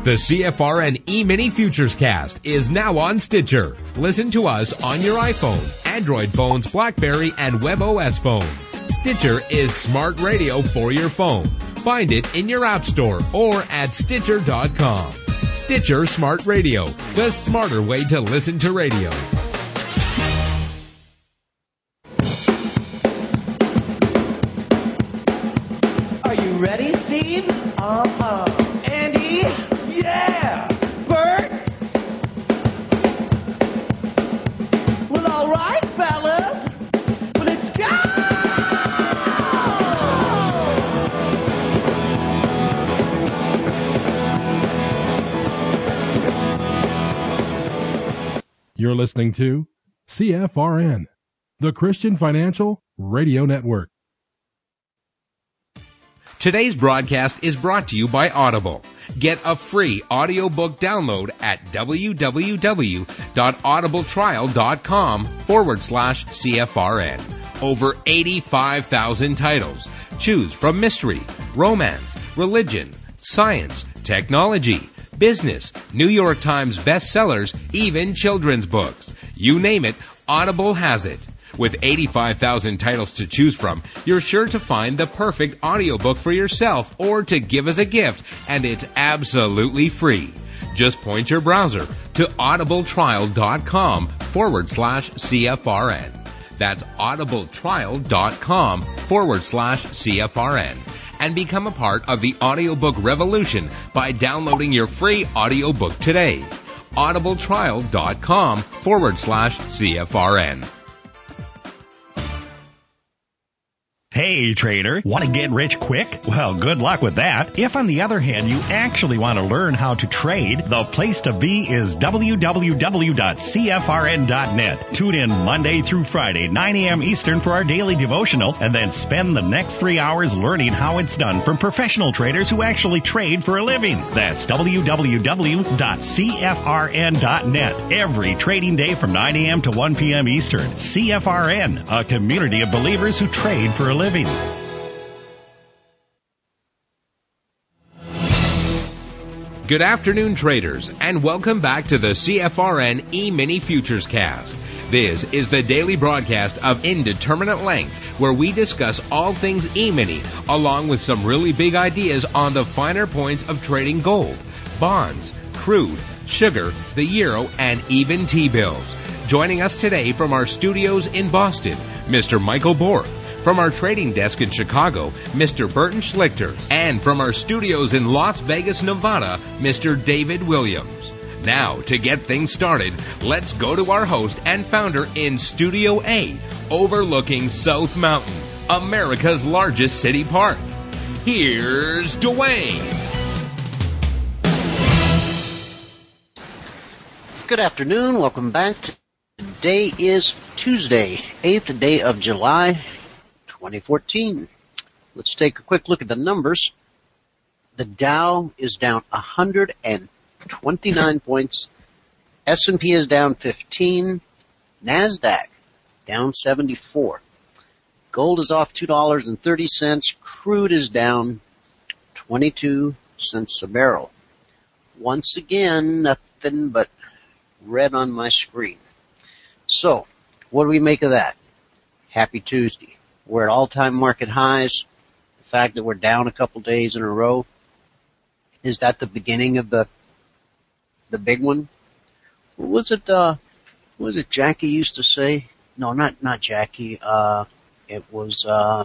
The CFRN E-Mini Futures Cast is now on Stitcher. Listen to us on your iPhone, Android phones, BlackBerry, and WebOS phones. Stitcher is smart radio for your phone. Find it in your app store or at Stitcher.com. Stitcher Smart Radio, the smarter way to listen to radio. Are you ready, Steve? Uh-huh. Andy? Yeah! Bert? Well, all right, fellas. Well, let's go! You're listening to CFRN, the Christian Financial Radio Network. Today's broadcast is brought to you by Audible. Get a free audiobook download at www.audibletrial.com/CFRN. Over 85,000 titles. Choose from mystery, romance, religion, science, technology, business, New York Times bestsellers, even children's books. You name it, Audible has it. With 85,000 titles to choose from, you're sure to find the perfect audiobook for yourself or to give as a gift, and it's absolutely free. Just point your browser to audibletrial.com/CFRN. That's audibletrial.com/CFRN. And become a part of the audiobook revolution by downloading your free audiobook today. audibletrial.com/CFRN. Hey, trader, want to get rich quick? Well, good luck with that. If, on the other hand, you actually want to learn how to trade, the place to be is www.cfrn.net. Tune in Monday through Friday, 9 a.m. Eastern for our daily devotional, and then spend the next 3 hours learning how it's done from professional traders who actually trade for a living. That's www.cfrn.net. Every trading day from 9 a.m. to 1 p.m. Eastern. CFRN, a community of believers who trade for a living. Good afternoon, traders, and welcome back to the CFRN E-Mini Futures Cast. This is the daily broadcast of Indeterminate Length, where we discuss all things E-Mini, along with some really big ideas on the finer points of trading gold, bonds, crude, sugar, the euro, and even T-bills. Joining us today from our studios in Boston, Mr. Michael Bork. From our trading desk in Chicago, Mr. Burton Schlichter. And from our studios in Las Vegas, Nevada, Mr. David Williams. Now, to get things started, let's go to our host and founder in Studio A, overlooking South Mountain, America's largest city park. Here's Dwayne. Good afternoon. Welcome back. Today is Tuesday, 8th day of July, 2014. Let's take a quick look at the numbers. The Dow is down 129 points. S&P is down 15. NASDAQ down 74. Gold is off $2.30. Crude is down 22 cents a barrel. Once again, nothing but red on my screen. So, what do we make of that? Happy Tuesday. We're at all-time market highs. The fact that we're down a couple days in a row, is that the beginning of the big one? What was it Jackie used to say? No, not Jackie. It was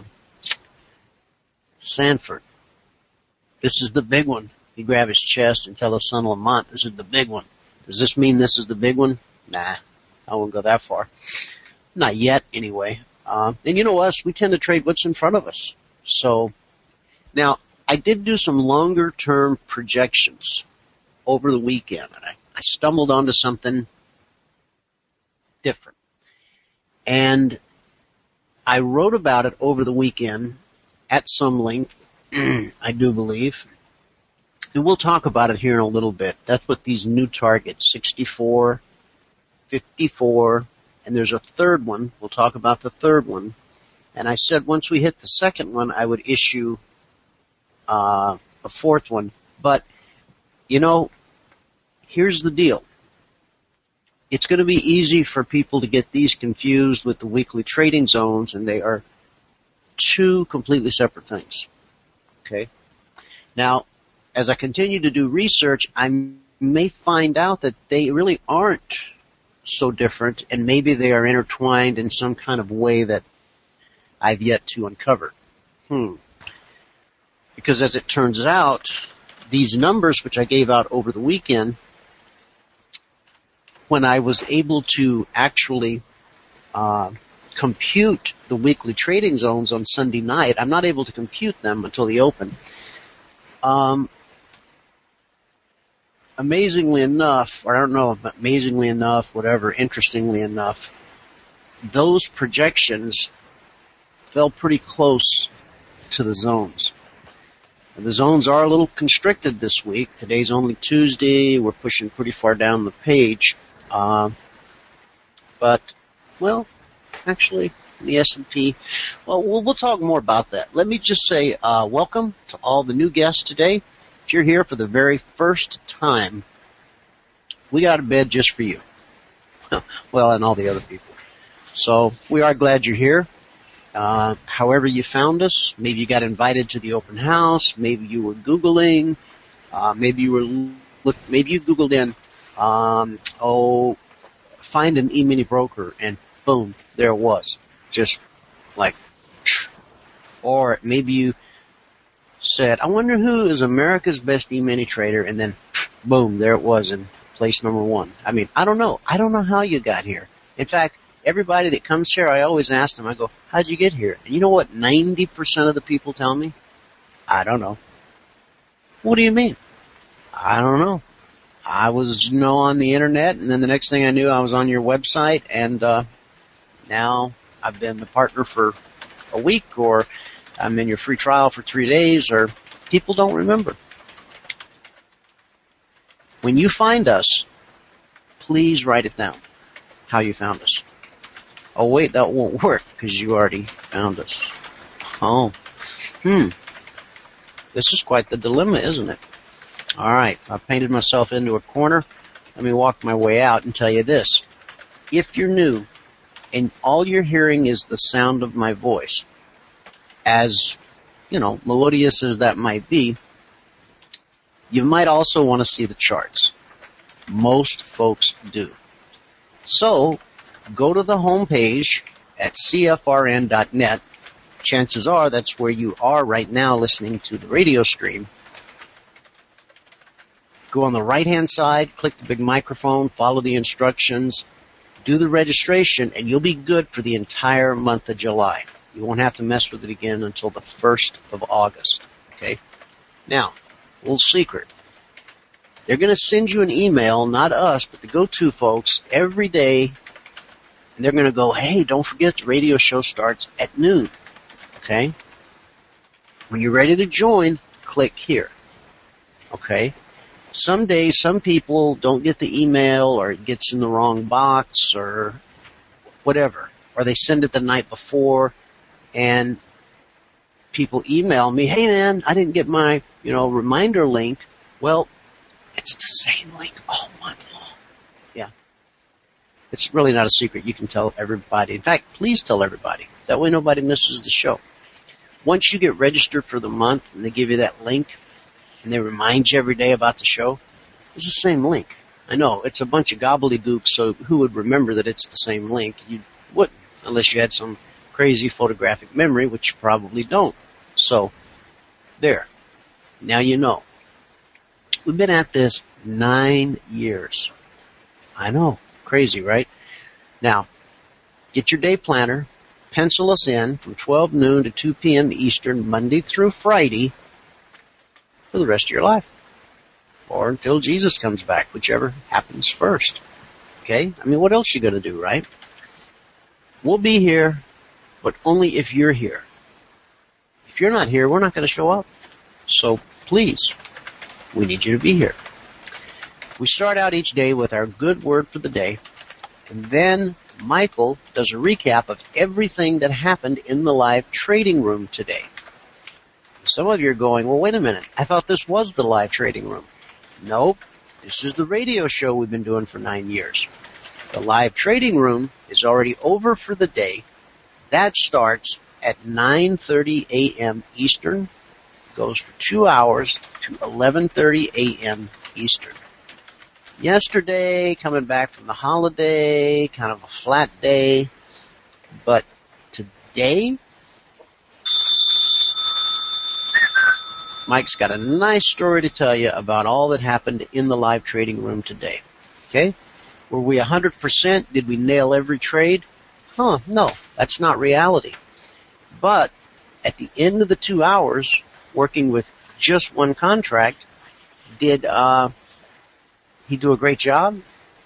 Sanford. This is the big one. He'd grab his chest and tell his son Lamont, this is the big one. Does this mean this is the big one? Nah, I won't go that far. Not yet, anyway. And you know us, we tend to trade what's in front of us. So, now, I did do some longer-term projections over the weekend, and I stumbled onto something different. And I wrote about it over the weekend at some length, I do believe. And we'll talk about it here in a little bit. That's what these new targets, 64, 54, and there's a third one. We'll talk about the third one. And I said once we hit the second one, I would issue a fourth one. But You know, here's the deal. It's going to be easy for people to get these confused with the weekly trading zones, and they are two completely separate things. Okay? Now, as I continue to do research, I may find out that they really aren't so different, and maybe they are intertwined in some kind of way that I've yet to uncover. Because as it turns out, these numbers which I gave out over the weekend, when I was able to actually compute the weekly trading zones on Sunday night, I'm not able to compute them until the open. Amazingly enough, or I don't know if amazingly enough, whatever, interestingly enough, those projections fell pretty close to the zones. And the zones are a little constricted this week. Today's only Tuesday. We're pushing pretty far down the page. But, well, actually, the S&P, well, we'll talk more about that. Let me just say, welcome to all the new guests today. If you're here for the very first time, we got a bed just for you. Well, and all the other people. So, we are glad you're here. However you found us, maybe you got invited to the open house, maybe you were Googling, maybe you Googled in, find an e-mini broker, and boom, there it was. Just like, or maybe you said, I wonder who is America's best e-mini trader, and then boom, there it was in place number 1. I mean, I don't know. I don't know how you got here. In fact, everybody that comes here, I always ask them, I go, how'd you get here? And you know what 90% of the people tell me? I don't know. What do you mean? I don't know. I was, on the internet, and then the next thing I knew, I was on your website, and now I've been the partner for a week, or I'm in your free trial for 3 days, or people don't remember. When you find us, please write it down, how you found us. Oh, wait, that won't work because you already found us. Oh, This is quite the dilemma, isn't it? All right, I've painted myself into a corner. Let me walk my way out and tell you this. If you're new and all you're hearing is the sound of my voice, as, melodious as that might be, you might also want to see the charts. Most folks do. So, go to the home page at cfrn.net. Chances are that's where you are right now listening to the radio stream. Go on the right-hand side, click the big microphone, follow the instructions, do the registration, and you'll be good for the entire month of July. You won't have to mess with it again until the 1st of August. Okay? Now, a little secret. They're going to send you an email, not us, but the go-to folks, every day. And they're going to go, hey, don't forget the radio show starts at noon. Okay? When you're ready to join, click here. Okay? Some days, some people don't get the email, or it gets in the wrong box, or whatever. Or they send it the night before, and people email me, hey man, I didn't get my, reminder link. Well, it's the same link all month long. Yeah. It's really not a secret. You can tell everybody. In fact, please tell everybody. That way nobody misses the show. Once you get registered for the month and they give you that link and they remind you every day about the show, it's the same link. I know, it's a bunch of gobbledygook, so who would remember that it's the same link? You wouldn't, unless you had some crazy photographic memory, which you probably don't. So, there. Now you know. We've been at this 9 years. I know. Crazy, right? Now, get your day planner, pencil us in from 12 noon to 2 p.m. Eastern, Monday through Friday, for the rest of your life. Or until Jesus comes back, whichever happens first. Okay? I mean, what else you gonna do, right? We'll be here, but only if you're here. If you're not here, we're not gonna show up. So, please, we need you to be here. We start out each day with our good word for the day, and then Michael does a recap of everything that happened in the live trading room today. Some of you are going, well, wait a minute. I thought this was the live trading room. Nope. This is the radio show we've been doing for 9 years. The live trading room is already over for the day. That starts at 9:30 a.m. Eastern, goes for 2 hours to 11:30 a.m. Eastern. Yesterday, coming back from the holiday, kind of a flat day, but today, Mike's got a nice story to tell you about all that happened in the live trading room today. Okay? Were we 100%? Did we nail every trade? No, that's not reality. But at the end of the 2 hours, working with just one contract, did he do a great job?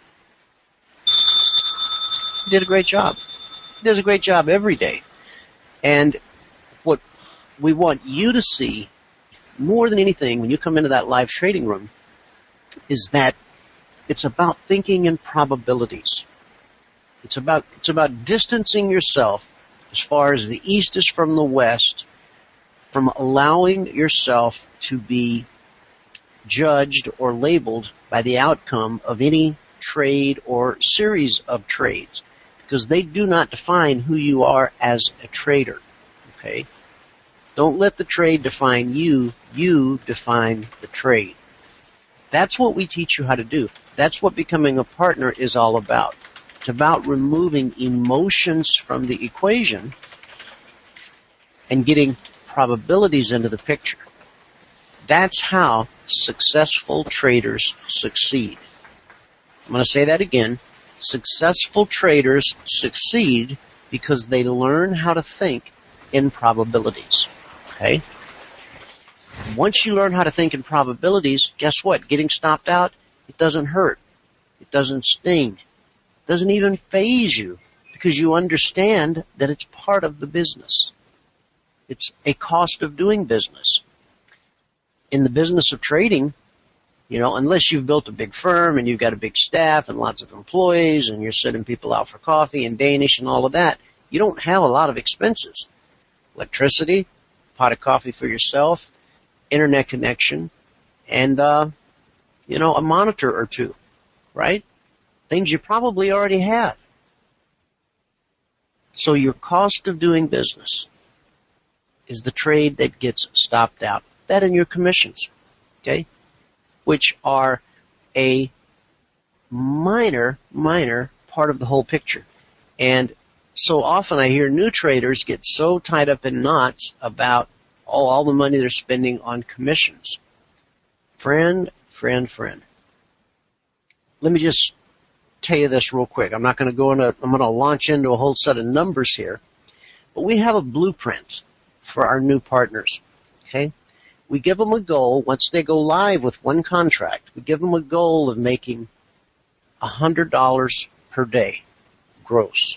He did a great job. He does a great job every day. And what we want you to see more than anything when you come into that live trading room is that it's about thinking in probabilities. It's about distancing yourself as far as the East is from the West, from allowing yourself to be judged or labeled by the outcome of any trade or series of trades, because they do not define who you are as a trader. Okay? Don't let the trade define you. You define the trade. That's what we teach you how to do. That's what becoming a partner is all about. It's about removing emotions from the equation and getting probabilities into the picture. That's how successful traders succeed. I'm going to say that again. Successful traders succeed because they learn how to think in probabilities. Okay? Once you learn how to think in probabilities, guess what? Getting stopped out, it doesn't hurt. It doesn't sting. It doesn't even faze you because you understand that it's part of the business. It's a cost of doing business. In the business of trading, unless you've built a big firm and you've got a big staff and lots of employees and you're sending people out for coffee and Danish and all of that, you don't have a lot of expenses. Electricity, pot of coffee for yourself, internet connection, and, a monitor or two, right? Things you probably already have. So your cost of doing business is the trade that gets stopped out. That and your commissions, okay, which are a minor part of the whole picture. And so often I hear new traders get so tied up in knots about all the money they're spending on commissions. Friend. Let me just tell you this real quick. I'm going to launch into a whole set of numbers here. But we have a blueprint for our new partners, okay? We give them a goal once they go live with one contract. We give them a goal of making $100 per day gross.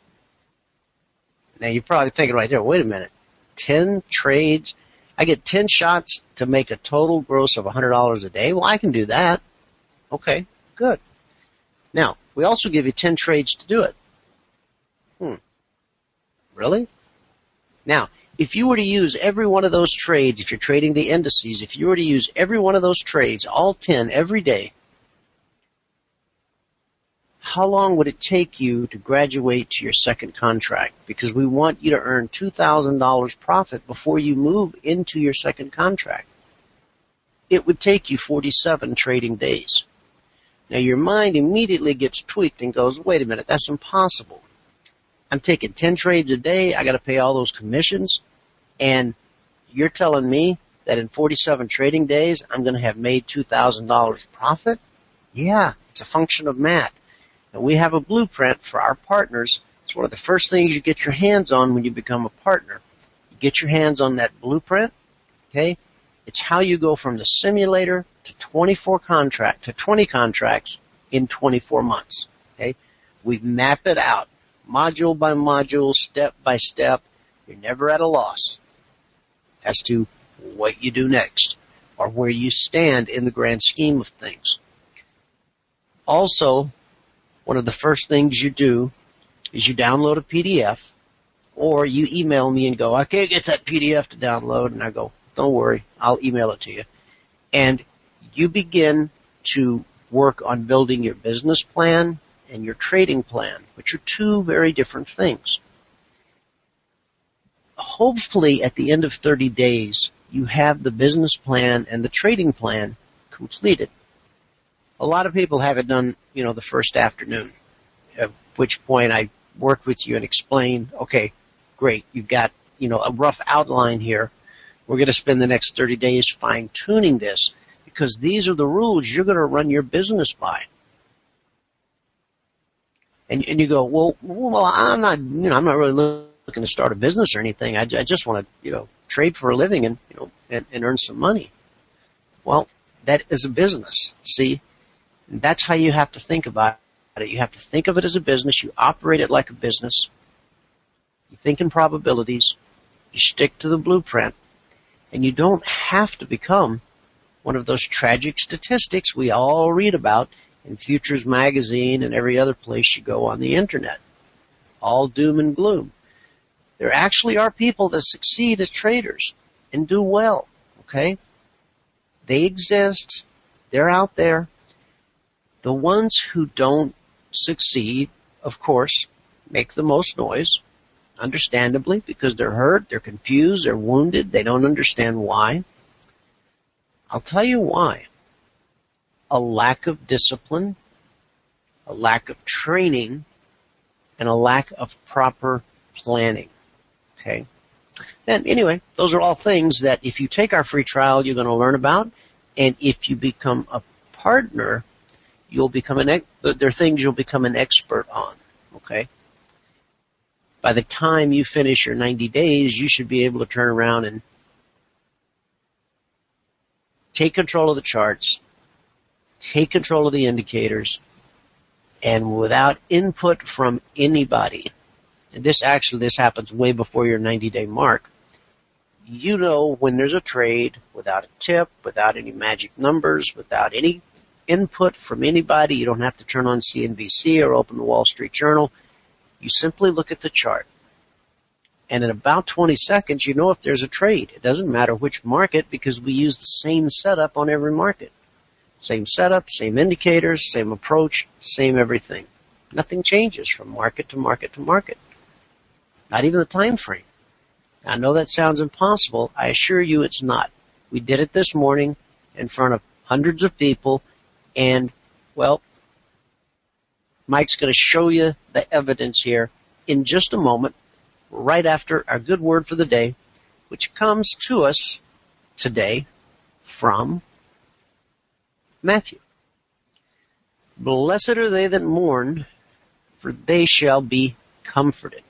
Now you're probably thinking right there, wait a minute, 10 trades, I get 10 shots to make a total gross of $100 a day? Well, I can do that. Okay, good. Now, we also give you 10 trades to do it. Really? Now, if you were to use every one of those trades, if you're trading the indices, if you were to use every one of those trades, all 10 every day, how long would it take you to graduate to your second contract? Because we want you to earn $2,000 profit before you move into your second contract. It would take you 47 trading days. Now your mind immediately gets tweaked and goes, wait a minute, that's impossible. I'm taking 10 trades a day, I got to pay all those commissions, and you're telling me that in 47 trading days I'm going to have made $2,000 profit? Yeah, it's a function of math. And we have a blueprint for our partners. It's one of the first things you get your hands on when you become a partner. You get your hands on that blueprint, okay? It's how you go from the simulator to 20 contracts in 24 months, okay? We map it out, module by module, step by step. You're never at a loss as to what you do next or where you stand in the grand scheme of things. Also, one of the first things you do is you download a PDF, or you email me and go, I can't get that PDF to download, and I go, don't worry, I'll email it to you. And you begin to work on building your business plan and your trading plan, which are two very different things. Hopefully, at the end of 30 days, you have the business plan and the trading plan completed. A lot of people have it done, the first afternoon, at which point I work with you and explain, okay, great, you've got, a rough outline here. We're going to spend the next 30 days fine-tuning this because these are the rules you're going to run your business by. And you go, well, I'm not really looking to start a business or anything. I just want to, trade for a living and earn some money. Well, that is a business. See, and that's how you have to think about it. You have to think of it as a business. You operate it like a business. You think in probabilities. You stick to the blueprint. And you don't have to become one of those tragic statistics we all read about in Futures Magazine and every other place you go on the internet. All doom and gloom. There actually are people that succeed as traders and do well, okay? They exist. They're out there. The ones who don't succeed, of course, make the most noise, understandably, because they're hurt, they're confused, they're wounded, they don't understand why. I'll tell you why. A lack of discipline, a lack of training, and a lack of proper planning. Okay? And anyway, those are all things that if you take our free trial, you're going to learn about. And if you become a partner, you'll become there are things you'll become an expert on. Okay? By the time you finish your 90 days, you should be able to turn around and take control of the charts, take control of the indicators, and without input from anybody, and this happens way before your 90-day mark, you know when there's a trade without a tip, without any magic numbers, without any input from anybody. You don't have to turn on CNBC or open the Wall Street Journal. You simply look at the chart. And in about 20 seconds, you know if there's a trade. It doesn't matter which market because we use the same setup on every market. Same setup, same indicators, same approach, same everything. Nothing changes from market to market to market. Not even the time frame. I know that sounds impossible. I assure you it's not. We did it this morning in front of hundreds of people, and, well, Mike's going to show you the evidence here in just a moment, right after our good word for the day, which comes to us today from Matthew. Blessed are they that mourn, for they shall be comforted.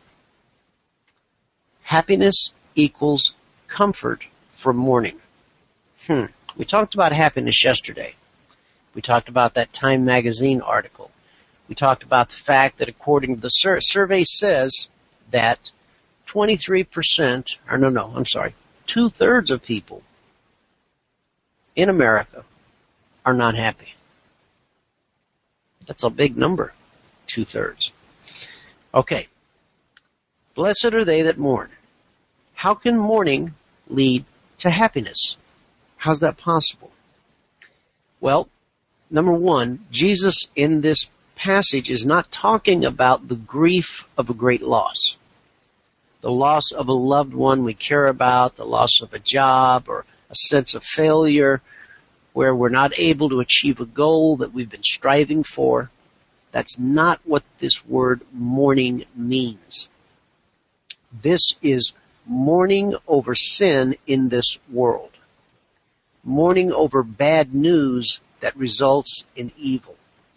Happiness equals comfort from mourning. We talked about happiness yesterday. We talked about that Time magazine article. We talked about the fact that according to the survey says that 2/3 of people in America are not happy. That's a big number, 2/3. Okay. Blessed are they that mourn. How can mourning lead to happiness? How's that possible? Well, number one, Jesus in this passage is not talking about the grief of a great loss. The loss of a loved one we care about, the loss of a job or a sense of failure where we're not able to achieve a goal that we've been striving for. That's not what this word mourning means. This is mourning over sin in this world. Mourning over bad news that results in evil.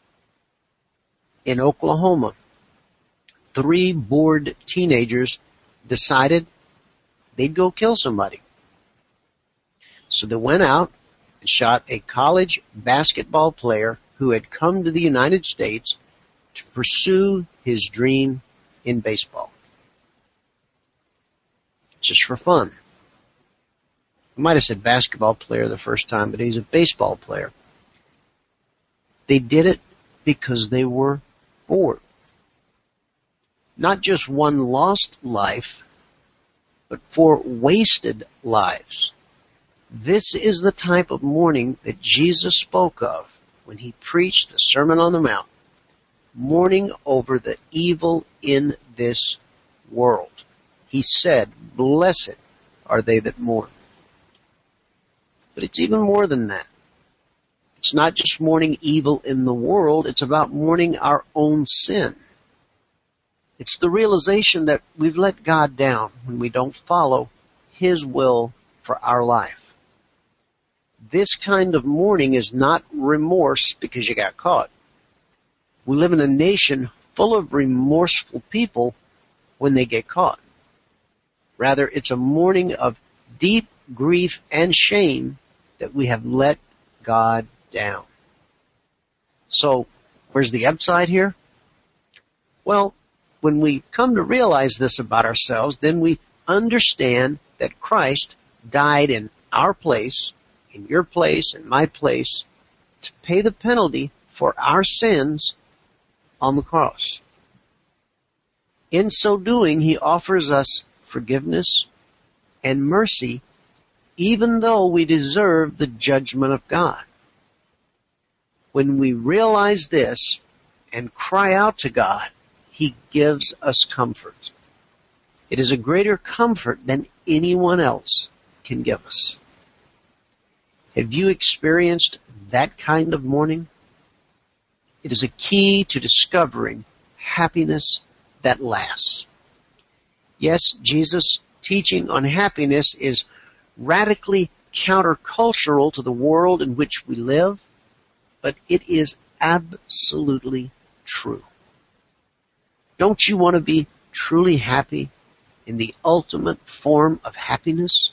In Oklahoma, 3 bored teenagers decided they'd go kill somebody. So they went out and shot a college basketball player who had come to the United States to pursue his dream in baseball. Just for fun. I might have said basketball player the first time, but he's a baseball player. They did it because they were bored. Not just one lost life, but 4 wasted lives. This is the type of mourning that Jesus spoke of when he preached the Sermon on the Mount. Mourning over the evil in this world. He said, "Blessed are they that mourn." But it's even more than that. It's not just mourning evil in the world, it's about mourning our own sin. It's the realization that we've let God down when we don't follow His will for our life. This kind of mourning is not remorse because you got caught. We live in a nation full of remorseful people when they get caught. Rather, it's a mourning of deep grief and shame that we have let God down. So, where's the upside here? Well, when we come to realize this about ourselves, then we understand that Christ died in our place, in your place, in my place, to pay the penalty for our sins on the cross. In so doing, He offers us forgiveness and mercy, even though we deserve the judgment of God. When we realize this and cry out to God, He gives us comfort. It is a greater comfort than anyone else can give us. Have you experienced that kind of mourning? It is a key to discovering happiness that lasts. Yes, Jesus' teaching on happiness is radically countercultural to the world in which we live, but it is absolutely true. Don't you want to be truly happy in the ultimate form of happiness?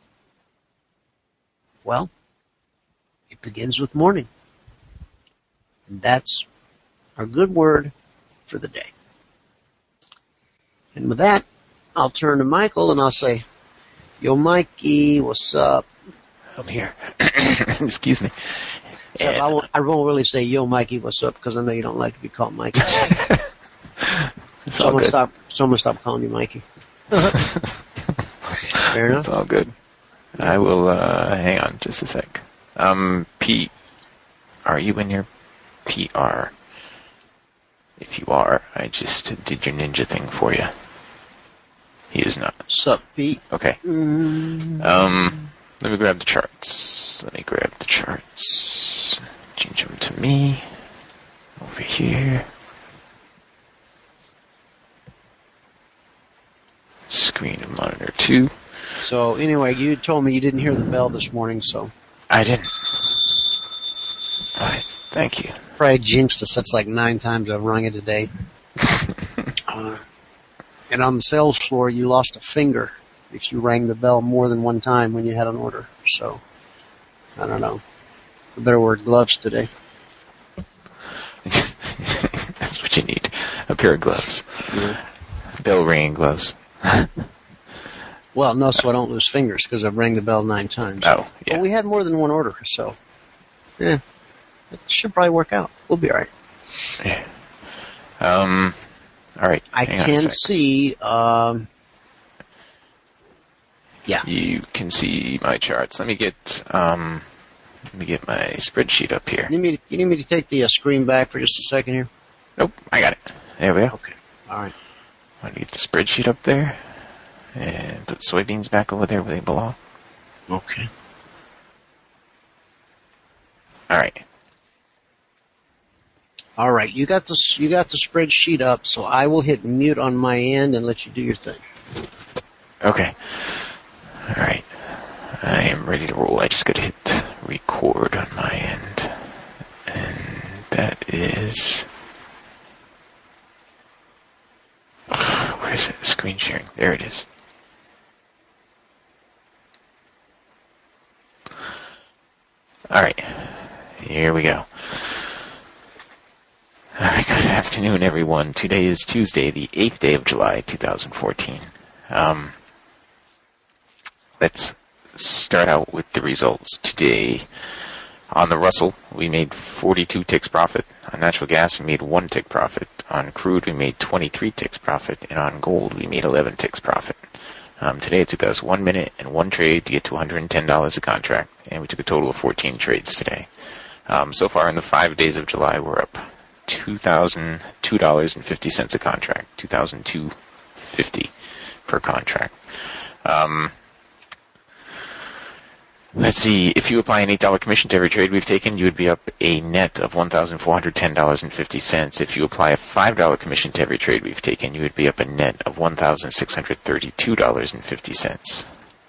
Well, it begins with mourning. And that's our good word for the day. And with that, I'll turn to Michael and I'll say, "Yo, Mikey, what's up?" I'm here. Excuse me. So I won't really say, "Yo, Mikey, what's up?" because I know you don't like to be called Mikey. It's all good. Someone stop calling you Mikey. Fair enough. It's all good. I will, hang on just a sec. Pete, are you in your PR? If you are, I just did your ninja thing for you. He is not. What's up, Pete? Okay. Let me grab the charts. Change them to me. Over here. Screen and monitor 2. So anyway, you told me you didn't hear the bell this morning, so. I didn't. Alright, thank you. Probably jinxed us. That's like 9 times I've rung it today. And on the sales floor, you lost a finger if you rang the bell more than one time when you had an order. So, I don't know. I better wear gloves today. That's what you need. A pair of gloves. Yeah. Bell ringing gloves. Well, no, so I don't lose fingers because I've rang the bell 9 times. Oh, yeah. But we had more than one order, so, yeah. It should probably work out. We'll be alright. Yeah. Alright. I can see, yeah. You can see my charts. Let me get my spreadsheet up here. You need me to take the screen back for just a second here? Nope, I got it. There we go. Okay. Alright. I'm going to get the spreadsheet up there and put soybeans back over there where they belong. Okay. Alright. Alright, you got the spreadsheet up, so I will hit mute on my end and let you do your thing. Okay. Alright. I am ready to roll. I just got to hit record on my end. And that is... where is it? Screen sharing. There it is. Alright. Here we go. Alright, good afternoon, everyone. Today is Tuesday, the 8th day of July, 2014. Let's start out with the results. Today, on the Russell, we made 42 ticks profit. On natural gas, we made 1 tick profit. On crude, we made 23 ticks profit. And on gold, we made 11 ticks profit. Today it took us 1 minute and 1 trade to get to $110 a contract, and we took a total of 14 trades today. So far in the 5 days of July, we're up $2,002.50 a contract, $2,250 per contract. Let's see, if you apply an $8 commission to every trade we've taken, you would be up a net of $1,410.50. If you apply a $5 commission to every trade we've taken, you would be up a net of $1,632.50.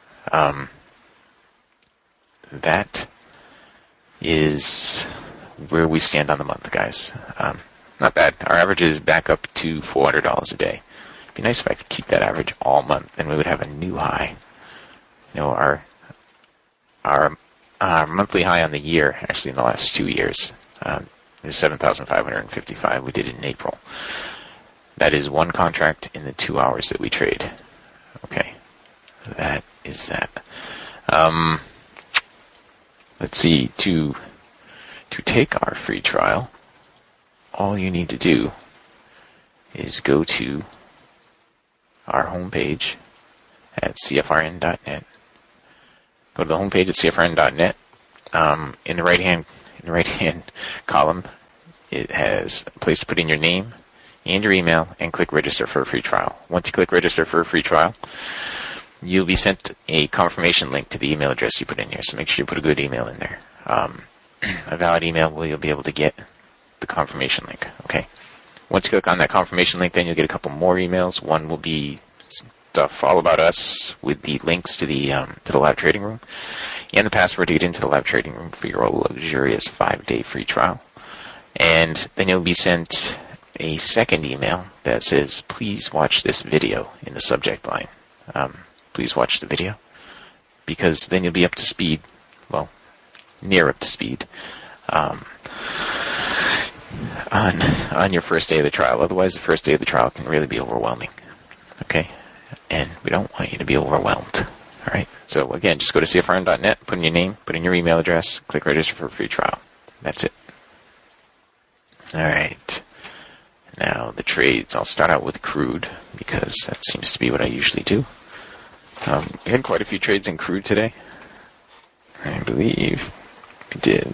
That is where we stand on the month, guys. Not bad. Our average is back up to $400 a day. It'd be nice if I could keep that average all month, then we would have a new high. You know, our monthly high on the year, actually in the last 2 years, is 7,555. We did it in April. That is 1 contract in the 2 hours that we trade. Okay, that is that. Let's see, to take our free trial, all you need to do is go to our homepage at CFRN.net. Go to the homepage at CFRN.net. In the right-hand column, it has a place to put in your name and your email and click register for a free trial. Once you click register for a free trial, you'll be sent a confirmation link to the email address you put in here. So make sure you put a good email in there. A valid email where you'll be able to get the confirmation link. Okay. Once you click on that confirmation link, then you'll get a couple more emails. One will be stuff all about us with the links to the live trading room and the password to get into the live trading room for your luxurious 5-day free trial. And then you'll be sent a second email that says, please watch this video in the subject line. Please watch the video, because then you'll be up to speed, well, near up to speed, on your first day of the trial. Otherwise, the first day of the trial can really be overwhelming. Okay? And we don't want you to be overwhelmed. All right? So, again, just go to CFRN.net, put in your name, put in your email address, click register for a free trial. That's it. All right. Now, the trades. I'll start out with crude, because that seems to be what I usually do. We had quite a few trades in crude today. I believe we did.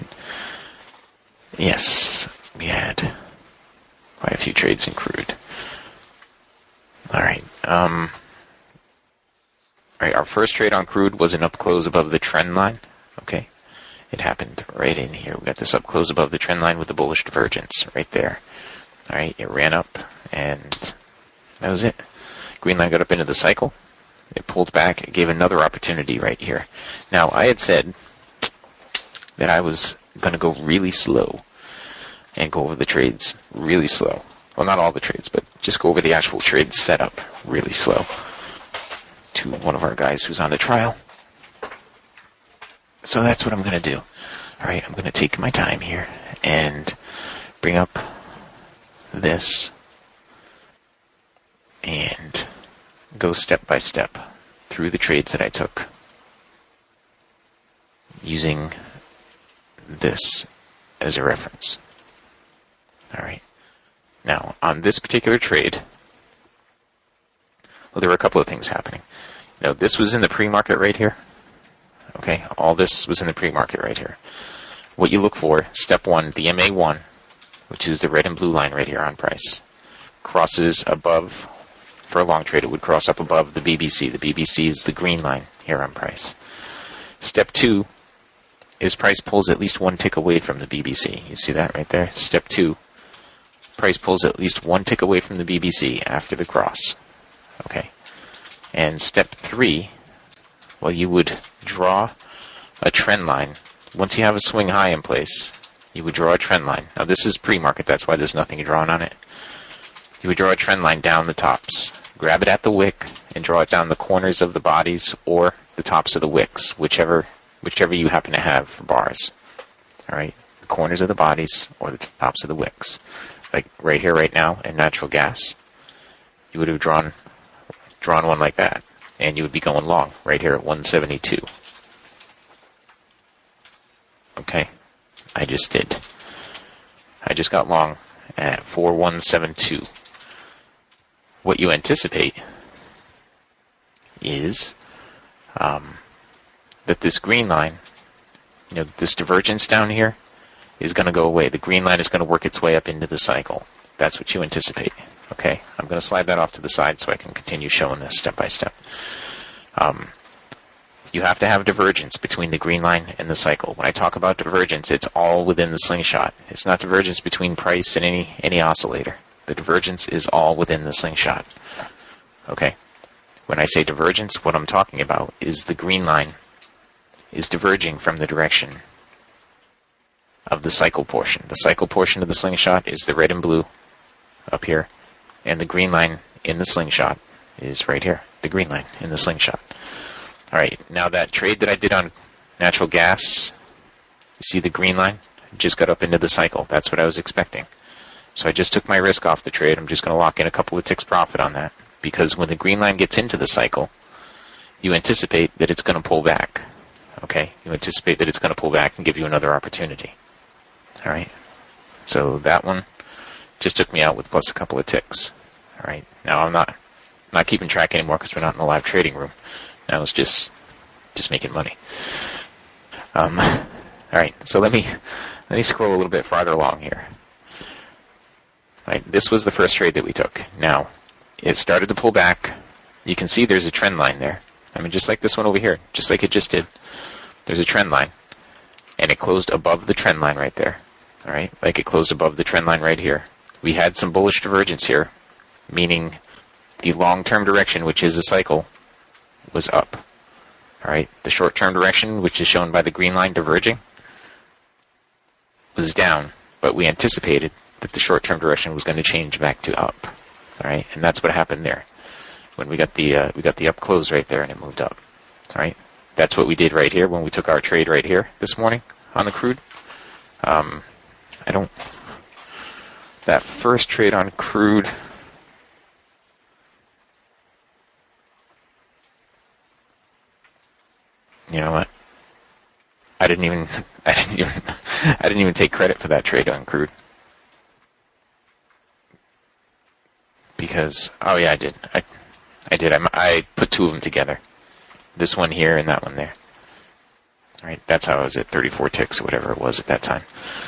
Yes, we had quite a few trades in crude. All right. All right. Our first trade on crude was an up close above the trend line. Okay. It happened right in here. We got this up close above the trend line with the bullish divergence right there. All right. It ran up, and that was it. Green line got up into the cycle. It pulled back. It gave another opportunity right here. Now, I had said that I was going to go really slow and go over the trades really slow. Well, not all the trades, but just go over the actual trade setup really slow to one of our guys who's on the trial. So that's what I'm going to do. All right, I'm going to take my time here and bring up this and go step by step through the trades that I took using this as a reference. All right. Now, on this particular trade, well, there were a couple of things happening. Now, this was in the pre-market right here. Okay, all this was in the pre-market right here. What you look for, step 1, the MA1, which is the red and blue line right here on price, crosses above. For a long trade, it would cross up above the BBC. The BBC is the green line here on price. Step 2 is price pulls at least 1 tick away from the BBC. You see that right there? Step 2, price pulls at least 1 tick away from the BBC after the cross. Okay. And step 3, well, you would draw a trend line. Once you have a swing high in place, you would draw a trend line. Now, this is pre-market. That's why there's nothing drawn on it. You would draw a trend line down the tops. Grab it at the wick and draw it down the corners of the bodies or the tops of the wicks, whichever you happen to have for bars. All right, the corners of the bodies or the tops of the wicks. Like right here, right now, in natural gas, you would have drawn one like that, and you would be going long right here at 172. Okay, I just did. I just got long at 4172. What you anticipate is that this green line, this divergence down here, is going to go away. The green line is going to work its way up into the cycle. That's what you anticipate. Okay, I'm going to slide that off to the side so I can continue showing this step by step. You have to have divergence between the green line and the cycle. When I talk about divergence, it's all within the slingshot. It's not divergence between price and any oscillator. The divergence is all within the slingshot. Okay? When I say divergence, what I'm talking about is the green line is diverging from the direction of the cycle portion. The cycle portion of the slingshot is the red and blue up here, and the green line in the slingshot is right here, the green line in the slingshot. All right, now that trade that I did on natural gas, you see the green line? Just got up into the cycle. That's what I was expecting. So I just took my risk off the trade. I'm just going to lock in a couple of ticks profit on that, because when the green line gets into the cycle, you anticipate that it's going to pull back. Okay? You anticipate that it's going to pull back and give you another opportunity. All right? So that one just took me out with plus a couple of ticks. All right? Now I'm not keeping track anymore because we're not in the live trading room. Now it's just making money. All right, so let me scroll a little bit farther along here. All right, this was the first trade that we took. Now, it started to pull back. You can see there's a trend line there. I mean, just like this one over here, just like it just did. There's a trend line, and it closed above the trend line right there. All right, like it closed above the trend line right here. We had some bullish divergence here, meaning the long-term direction, which is the cycle, was up. All right, the short-term direction, which is shown by the green line diverging, was down, but we anticipated that the short-term direction was going to change back to up. All right, and that's what happened there. When we got the up close right there, and it moved up. All right, that's what we did right here when we took our trade right here this morning on the crude. That first trade on crude. You know what? I didn't even take credit for that trade on crude. Because, oh yeah, I did. I did. I put two of them together. This one here and that one there. All right, that's how I was at 34 ticks or whatever it was at that time.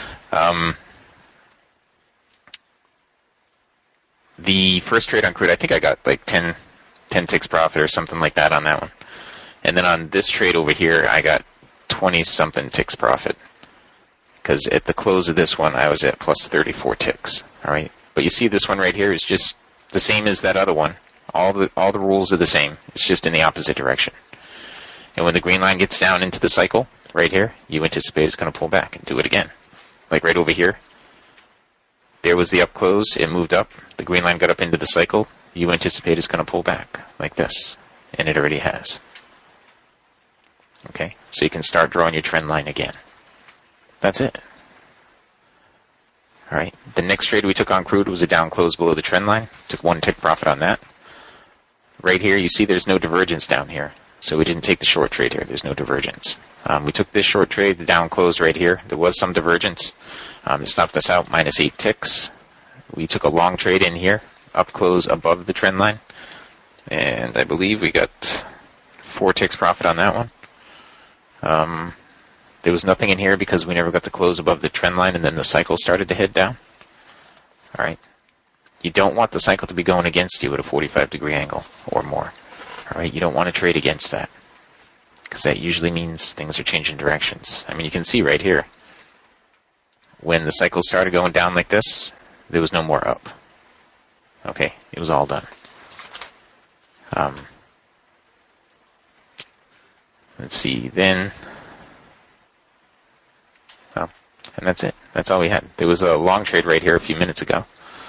The first trade on crude, I think I got like 10 ticks profit or something like that on that one. And then on this trade over here, I got 20-something ticks profit. Because at the close of this one, I was at plus 34 ticks. All right, but you see this one right here is just the same as that other one. All the rules are the same. It's just in the opposite direction. And when the green line gets down into the cycle, right here, you anticipate it's going to pull back and do it again. Like right over here. There was the up close. It moved up. The green line got up into the cycle. You anticipate it's going to pull back like this. And it already has. Okay, so you can start drawing your trend line again. That's it. All right, the next trade we took on crude was a down close below the trend line. Took 1 tick profit on that. Right here, you see there's no divergence down here. So we didn't take the short trade here. There's no divergence. We took this short trade, the down close right here. There was some divergence. It stopped us out minus 8 ticks. We took a long trade in here, up close above the trend line. And I believe we got 4 ticks profit on that one. There was nothing in here because we never got to close above the trend line, and then the cycle started to head down. All right. You don't want the cycle to be going against you at a 45-degree angle or more. All right. You don't want to trade against that because that usually means things are changing directions. I mean, you can see right here when the cycle started going down like this, there was no more up. Okay. It was all done. Let's see, then, oh, and that's it. That's all we had. There was a long trade right here a few minutes ago.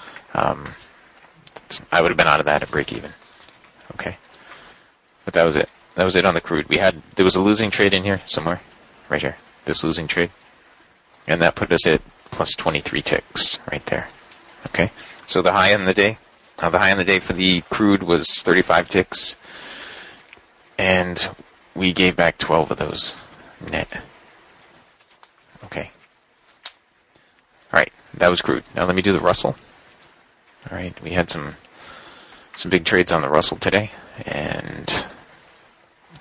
I would have been out of that at break even. Okay. But that was it. That was it on the crude. There was a losing trade in here somewhere. Right here. This losing trade. And that put us at plus 23 ticks right there. Okay. So the high in the day for the crude was 35 ticks. And we gave back 12 of those net. Okay. All right, that was crude. Now let me do the Russell. All right, we had some big trades on the Russell today, and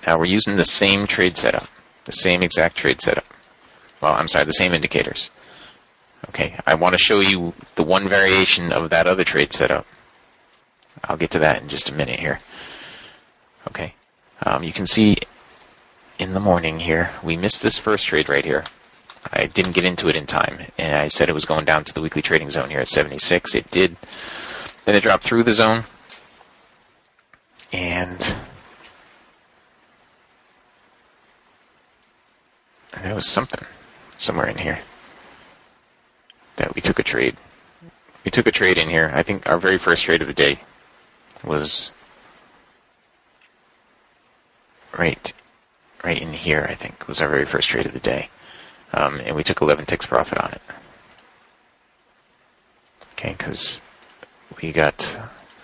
Now we're using the same trade setup, the same exact trade setup. Well, I'm sorry, the same indicators. Okay, I want to show you the one variation of that other trade setup. I'll get to that in just a minute here. Okay, you can see in the morning here, we missed this first trade right here. I didn't get into it in time, and I said it was going down to the weekly trading zone here at 76. It did. Then it dropped through the zone, and there was something somewhere in here that we took a trade. We took a trade in here. I think our very first trade of the day was right in here, I think, was our very first trade of the day. And we took 11 ticks profit on it. Okay, because we got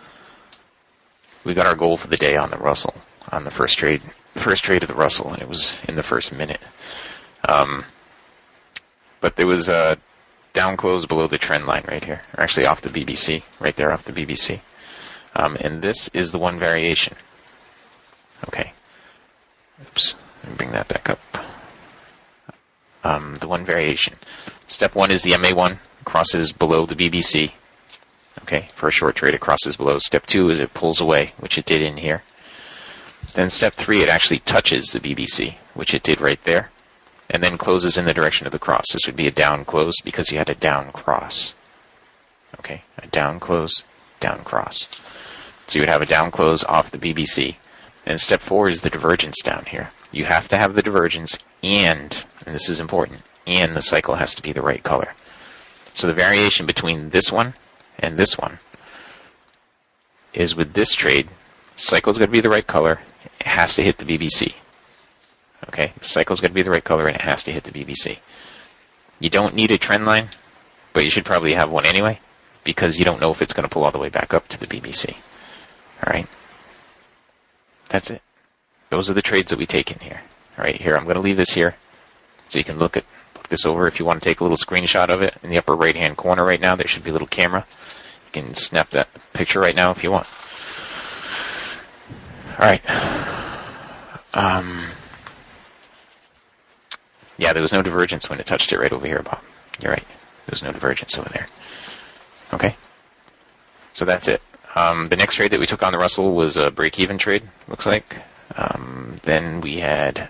our goal for the day on the Russell, on the first trade of the Russell, and it was in the first minute. But there was a down close below the trend line right here, or actually off the BBC, right there off the BBC. And this is the one variation. Okay. Oops. Let me bring that back up. The one variation. Step 1 is the MA1 crosses below the BBC. Okay, for a short trade it crosses below. Step 2 is it pulls away, which it did in here. Then step 3, it actually touches the BBC, which it did right there, and then closes in the direction of the cross. This would be a down close because you had a down cross. Okay, a down close, down cross. So you would have a down close off the BBC. And step 4 is the divergence down here. You have to have the divergence and this is important, and the cycle has to be the right color. So the variation between this one and this one is with this trade, cycle's got to be the right color, it has to hit the BBC. Okay, the cycle's got to be the right color and it has to hit the BBC. You don't need a trend line, but you should probably have one anyway, because you don't know if it's going to pull all the way back up to the BBC. Alright? That's it. Those are the trades that we take in here. Alright, here, I'm going to leave this here so you can look this over. If you want to take a little screenshot of it, in the upper right hand corner right now, there should be a little camera. You can snap that picture right now if you want. Alright. Yeah, there was no divergence when it touched it right over here, Bob. You're right. There was no divergence over there. Okay? So that's it. The next trade that we took on the Russell was a break-even trade, looks like. Then we had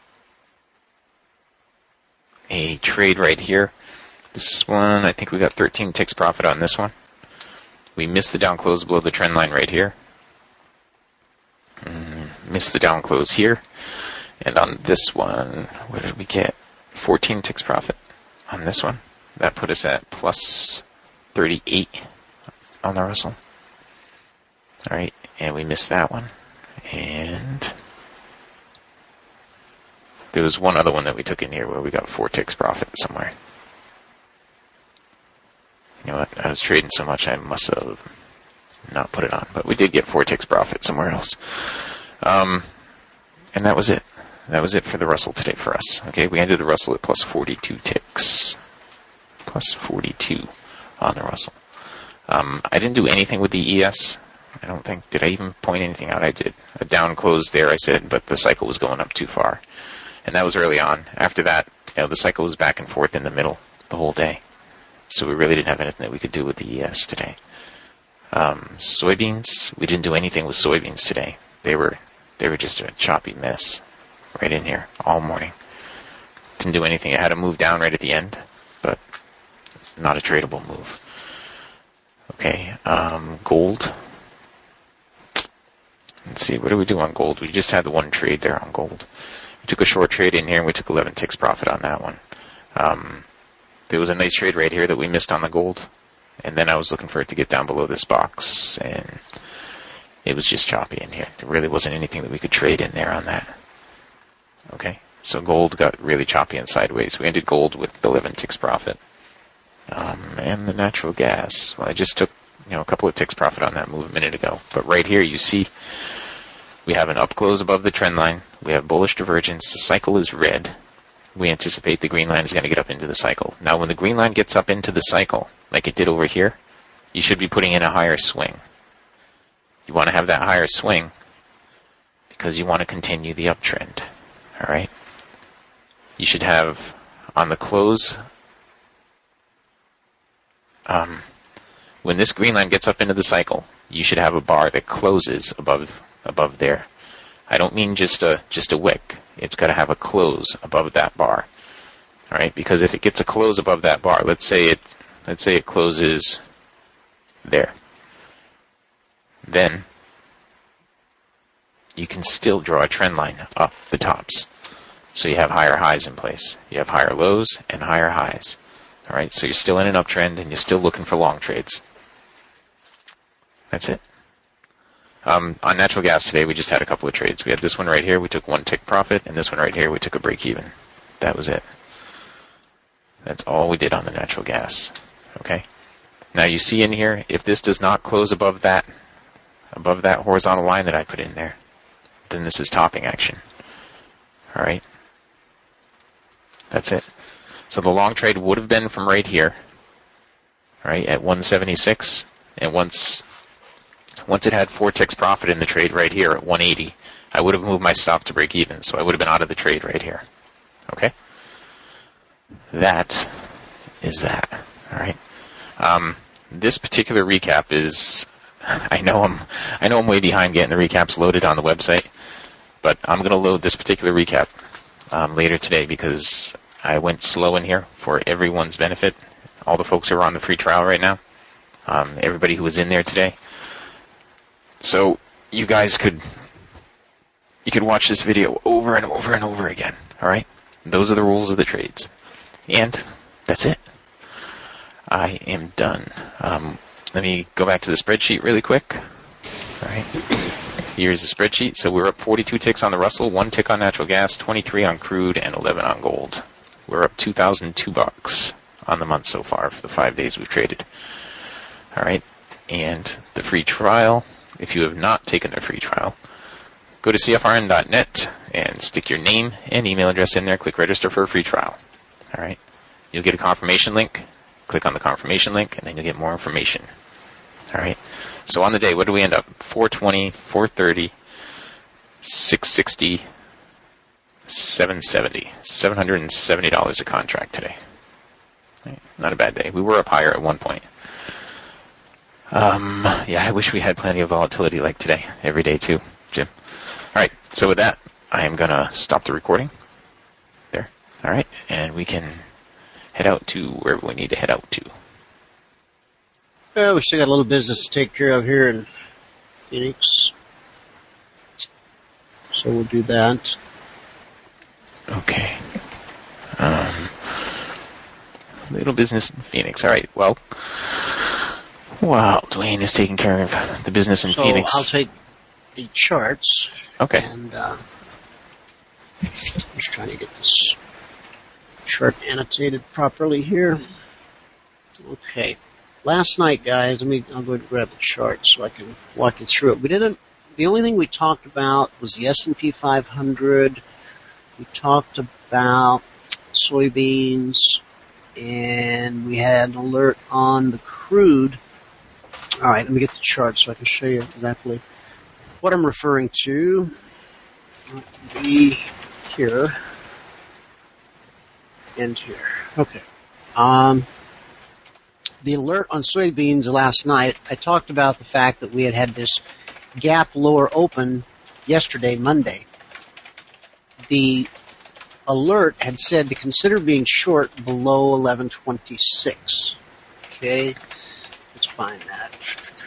a trade right here. This one, I think we got 13 ticks profit on this one. We missed the down close below the trend line right here. Missed the down close here. And on this one, what did we get? 14 ticks profit on this one. That put us at plus 38 on the Russell. Alright, and we missed that one. And there was one other one that we took in here where we got 4 ticks profit somewhere. You know what? I was trading so much I must have not put it on. But we did get 4 ticks profit somewhere else. And that was it. That was it for the Russell today for us. Okay, we ended the Russell at plus 42 ticks. Plus 42 on the Russell. I didn't do anything with the ES. I don't think, did I even point anything out? I did. A down close there, I said, but the cycle was going up too far. And that was early on. After that, the cycle was back and forth in the middle the whole day. So we really didn't have anything that we could do with the ES today. Soybeans, we didn't do anything with soybeans today. They were just a choppy mess right in here all morning. Didn't do anything. It had a move down right at the end, but not a tradable move. Okay, gold. Let's see, what do we do on gold? We just had the one trade there on gold. We took a short trade in here and we took 11 ticks profit on that one. There was a nice trade right here that we missed on the gold. And then I was looking for it to get down below this box, and it was just choppy in here. There really wasn't anything that we could trade in there on that. Okay, so gold got really choppy and sideways. We ended gold with 11 ticks profit. And the natural gas, well, I just took a couple of ticks profit on that move a minute ago. But right here you see we have an up close above the trend line. We have bullish divergence. The cycle is red. We anticipate the green line is going to get up into the cycle. Now when the green line gets up into the cycle, like it did over here, you should be putting in a higher swing. You want to have that higher swing because you want to continue the uptrend. All right? You should have on the close, when this green line gets up into the cycle, you should have a bar that closes above there. I don't mean just a wick. It's got to have a close above that bar. All right? Because if it gets a close above that bar, let's say it closes there, then you can still draw a trend line up the tops. So you have higher highs in place. You have higher lows and higher highs. All right, so you're still in an uptrend and you're still looking for long trades. That's it. On natural gas today, we just had a couple of trades. We had this one right here, we took 1 tick profit, and this one right here, we took a break even. That was it. That's all we did on the natural gas. Okay? Now you see in here, if this does not close above that horizontal line that I put in there, then this is topping action. All right? That's it. So the long trade would have been from right here, right, at 176, and once it had 4 ticks profit in the trade right here at 180, I would have moved my stop to break even, so I would have been out of the trade right here. Okay? That is that. All right? This particular recap is, I know I'm way behind getting the recaps loaded on the website, but I'm going to load this particular recap later today because I went slow in here for everyone's benefit. All the folks who are on the free trial right now, everybody who was in there today. So you guys could watch this video over and over and over again. All right, those are the rules of the trades, and that's it. I am done. Let me go back to the spreadsheet really quick. All right. Here's the spreadsheet. So we're up 42 ticks on the Russell, 1 tick on natural gas, 23 on crude, and 11 on gold. We're up $2,002 on the month so far for the 5 days we've traded. All right. And the free trial, if you have not taken the free trial, go to cfrn.net and stick your name and email address in there. Click register for a free trial. All right. You'll get a confirmation link. Click on the confirmation link, and then you'll get more information. All right. So on the day, what do we end up? 420, 430, 660, 770. $770 a contract today. Right. Not a bad day. We were up higher at one point. Yeah, I wish we had plenty of volatility like today, every day too, Jim. All right. So with that, I am going to stop the recording. There. All right. And we can head out to wherever we need to head out to. Well, we still got a little business to take care of here in Phoenix. So we'll do that. Okay. Little business in Phoenix. All right. Well, while Dwayne is taking care of the business in Phoenix. So I'll take the charts. Okay. And I'm just trying to get this chart annotated properly here. Okay. Last night, guys, I'll go ahead and grab the chart so I can walk you through it. The only thing we talked about was the S&P 500. We talked about soybeans, and we had an alert on the crude. All right, let me get the chart so I can show you exactly what I'm referring to. It will be here and here. Okay. The alert on soybeans last night, I talked about the fact that we had this gap lower open yesterday, Monday. The alert had said to consider being short below 1126. Okay, let's find that.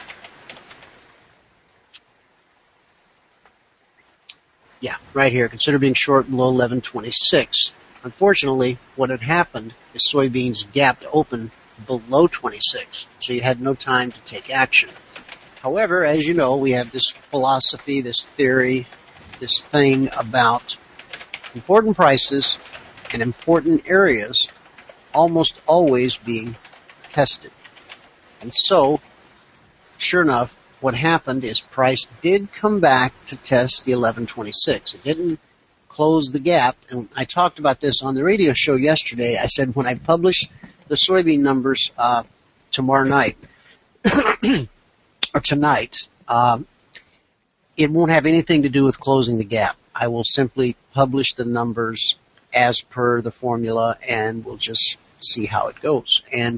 Yeah, right here, consider being short below 1126. Unfortunately, what had happened is soybeans gapped open below 26, so you had no time to take action. However, as you know, we have this philosophy, this theory, this thing about important prices and important areas almost always being tested. And so, sure enough, what happened is price did come back to test the 1126. It didn't close the gap, and I talked about this on the radio show yesterday. I said when I publish the soybean numbers tomorrow night, or tonight, it won't have anything to do with closing the gap. I will simply publish the numbers as per the formula, and we'll just see how it goes. And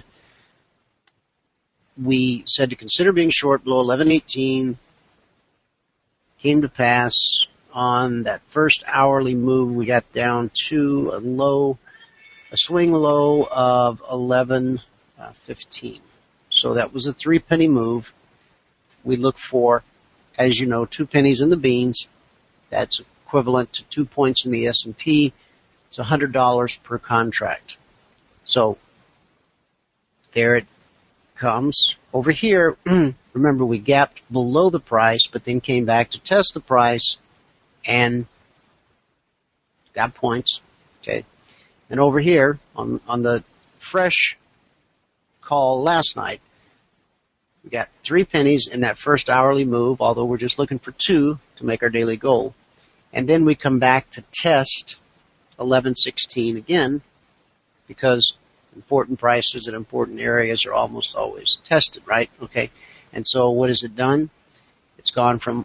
we said to consider being short below 1118. Came to pass on that first hourly move. We got down to a swing low of 11.15. So that was a 3-penny move. We look for, as you know, 2 pennies in the beans. That's equivalent to 2 points in the S&P. It's $100 per contract. So there it comes. Over here, remember we gapped below the price, but then came back to test the price and got points. Okay. And over here on the fresh call last night, we got 3 pennies in that first hourly move, although we're just looking for 2 to make our daily goal. And then we come back to test 11.16 again, because important prices in important areas are almost always tested, right? Okay. And so what has it done? It's gone from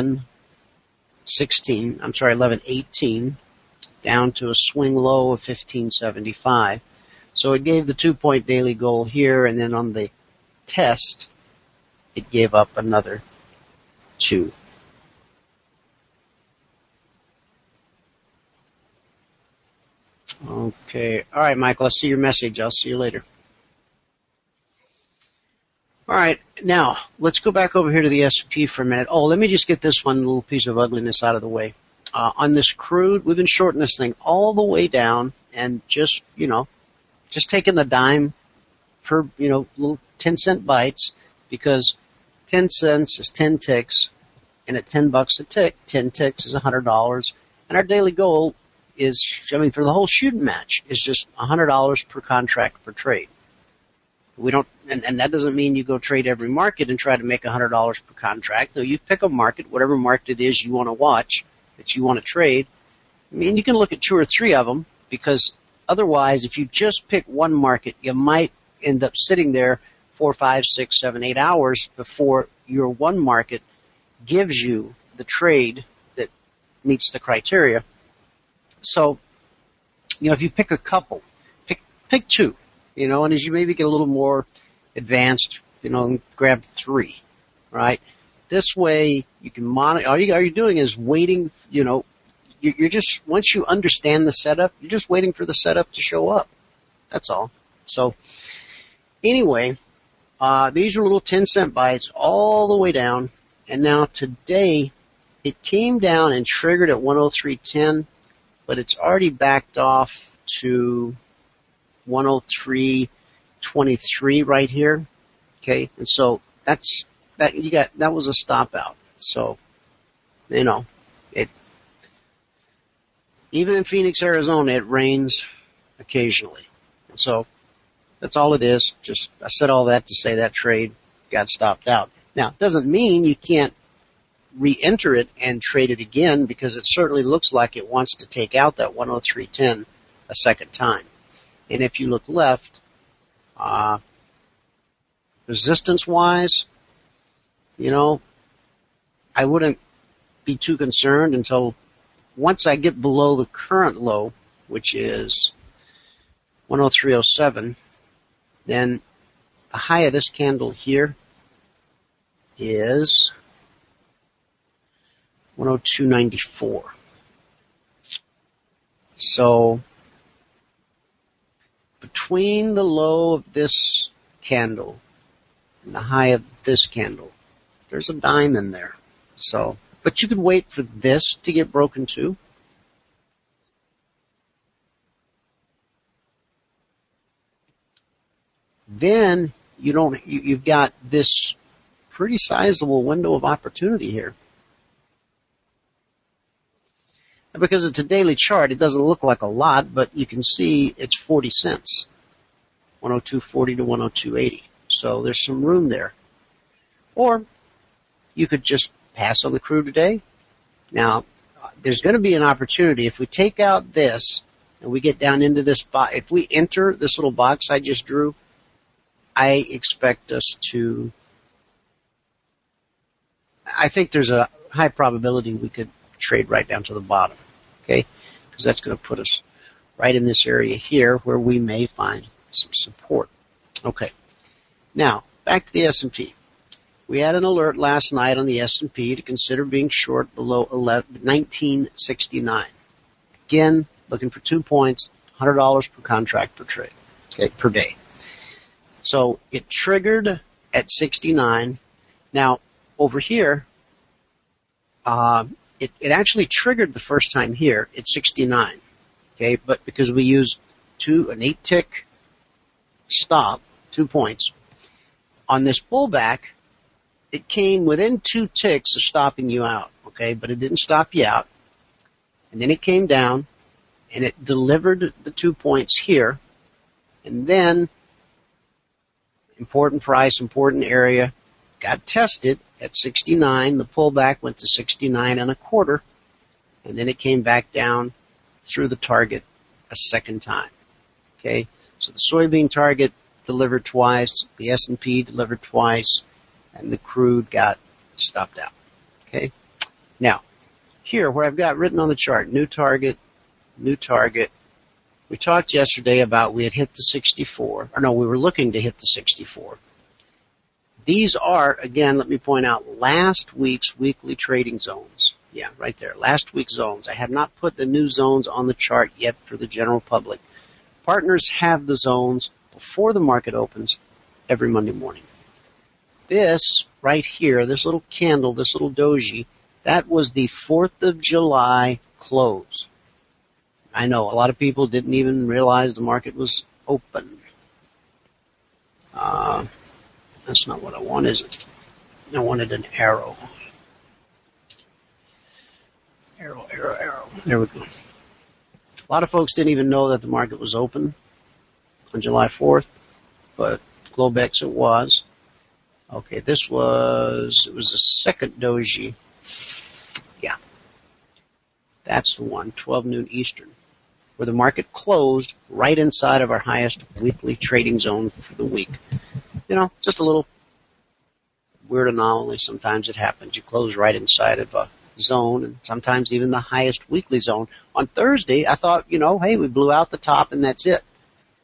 11.18 down to a swing low of 15.75. So it gave the 2-point daily goal here, and then on the test, it gave up another 2. Okay. All right, Michael, I see your message. I'll see you later. All right. Now, let's go back over here to the S&P for a minute. Oh, let me just get this one little piece of ugliness out of the way. On this crude, we've been shorting this thing all the way down and just taking a dime per, little 10-cent bites, because 10 cents is 10 ticks, and at $10 a tick, 10 ticks is $100. And our daily goal is, for the whole shooting match, is just $100 per contract per trade. We don't, and that doesn't mean you go trade every market and try to make $100 per contract. No, you pick a market, whatever market it is you want to watch, that you want to trade. You can look at 2 or 3 of them, because otherwise, if you just pick one market, you might end up sitting there 4, 5, 6, 7, 8 hours before your one market gives you the trade that meets the criteria. So, if you pick a couple, pick 2, and as you maybe get a little more advanced, grab 3, right? This way you can monitor. All you're doing is waiting, you're just, once you understand the setup, you're just waiting for the setup to show up. That's all. So, anyway, these are little 10-cent bites all the way down, and now today it came down and triggered at 103.10. But it's already backed off to 103.23 right here. Okay. And so that was a stop out. So, even in Phoenix, Arizona, it rains occasionally. And so that's all it is. I said all that to say that trade got stopped out. Now, it doesn't mean you can't re-enter it and trade it again, because it certainly looks like it wants to take out that 103.10 a second time. And if you look left, resistance-wise, I wouldn't be too concerned until once I get below the current low, which is 103.07, then the high of this candle here is 102.94. So between the low of this candle and the high of this candle, there's a dime in there. So, but you could wait for this to get broken too. Then you've got this pretty sizable window of opportunity here. Because it's a daily chart, it doesn't look like a lot, but you can see it's 40 cents, 102.40 to 102.80. So there's some room there. Or you could just pass on the crude today. Now, there's going to be an opportunity. If we take out this and we get down into this box, if we enter this little box I just drew, I expect us to, I think there's a high probability we could trade right down to the bottom, okay? Because that's going to put us right in this area here where we may find some support. Okay. Now, back to the S&P. We had an alert last night on the S&P to consider being short below 1969. Again, looking for 2 points, $100 per contract per trade, okay, per day. So it triggered at 69. Now, over here, it actually triggered the first time here at 69, okay, but because we used an 8-tick stop, 2 points, on this pullback, it came within 2 ticks of stopping you out, okay, but it didn't stop you out. And then it came down, and it delivered the 2 points here, and then important price, important area, got tested at 69. The pullback went to 69 1/4, and then it came back down through the target a second time. Okay, so the soybean target delivered twice, the S&P delivered twice, and the crude got stopped out. Okay, now here where I've got written on the chart, new target, new target. We talked yesterday about we had hit the 64, or no, we were looking to hit the 64. These are, again, let me point out, last week's weekly trading zones. Yeah, right there, last week's zones. I have not put the new zones on the chart yet for the general public. Partners have the zones before the market opens every Monday morning. This right here, this little candle, this little doji, that was the 4th of July close. I know a lot of people didn't even realize the market was open. That's not what I want, is it? I wanted an arrow. Arrow. There we go. A lot of folks didn't even know that the market was open on July 4th, but Globex it was. Okay, it was the second doji. Yeah. That's the one, 12 noon Eastern, where the market closed right inside of our highest weekly trading zone for the week. You know, just a little weird anomaly. Sometimes it happens. You close right inside of a zone, and sometimes even the highest weekly zone. On Thursday, I thought, hey, we blew out the top and that's it.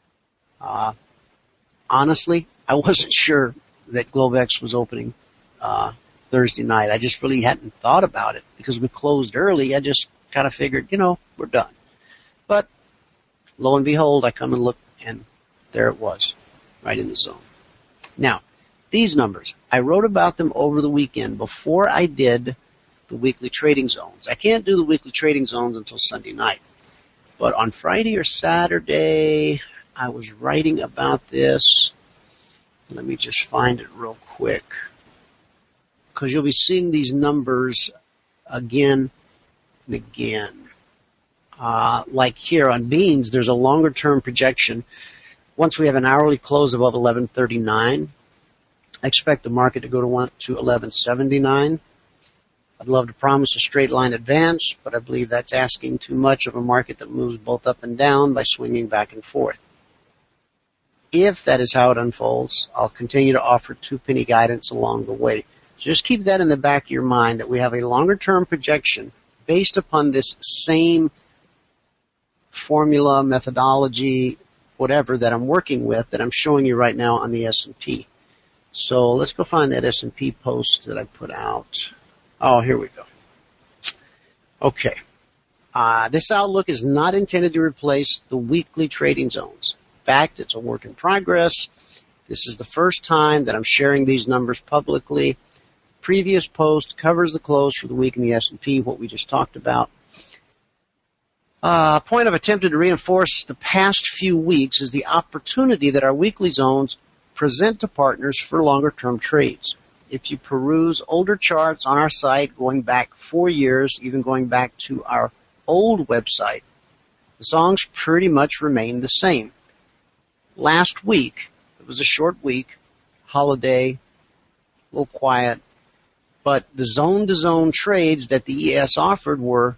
Honestly, I wasn't sure that Globex was opening Thursday night. I just really hadn't thought about it because we closed early. I just kind of figured, we're done. But lo and behold, I come and look, and there it was, right in the zone. Now, these numbers, I wrote about them over the weekend before I did the weekly trading zones. I can't do the weekly trading zones until Sunday night. But on Friday or Saturday, I was writing about this. Let me just find it real quick, because you'll be seeing these numbers again and again. Like here on beans, there's a longer term projection. Once we have an hourly close above 1139, I expect the market to go to 1179. I'd love to promise a straight line advance, but I believe that's asking too much of a market that moves both up and down by swinging back and forth. If that is how it unfolds, I'll continue to offer 2-penny guidance along the way. So just keep that in the back of your mind, that we have a longer-term projection based upon this same formula, methodology, whatever that I'm working with, that I'm showing you right now on the S&P. So let's go find that S&P post that I put out. Oh, here we go. Okay. This outlook is not intended to replace the weekly trading zones. In fact, it's a work in progress. This is the first time that I'm sharing these numbers publicly. Previous post covers the close for the week in the S&P, what we just talked about. Point I've attempted to reinforce the past few weeks is the opportunity that our weekly zones present to partners for longer-term trades. If you peruse older charts on our site going back 4 years, even going back to our old website, the songs pretty much remain the same. Last week, it was a short week, holiday, a little quiet, but the zone-to-zone trades that the ES offered were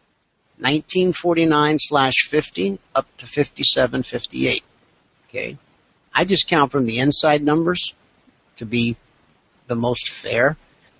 1949/50 up to 57.58. Okay, I just count from the inside numbers to be the most fair.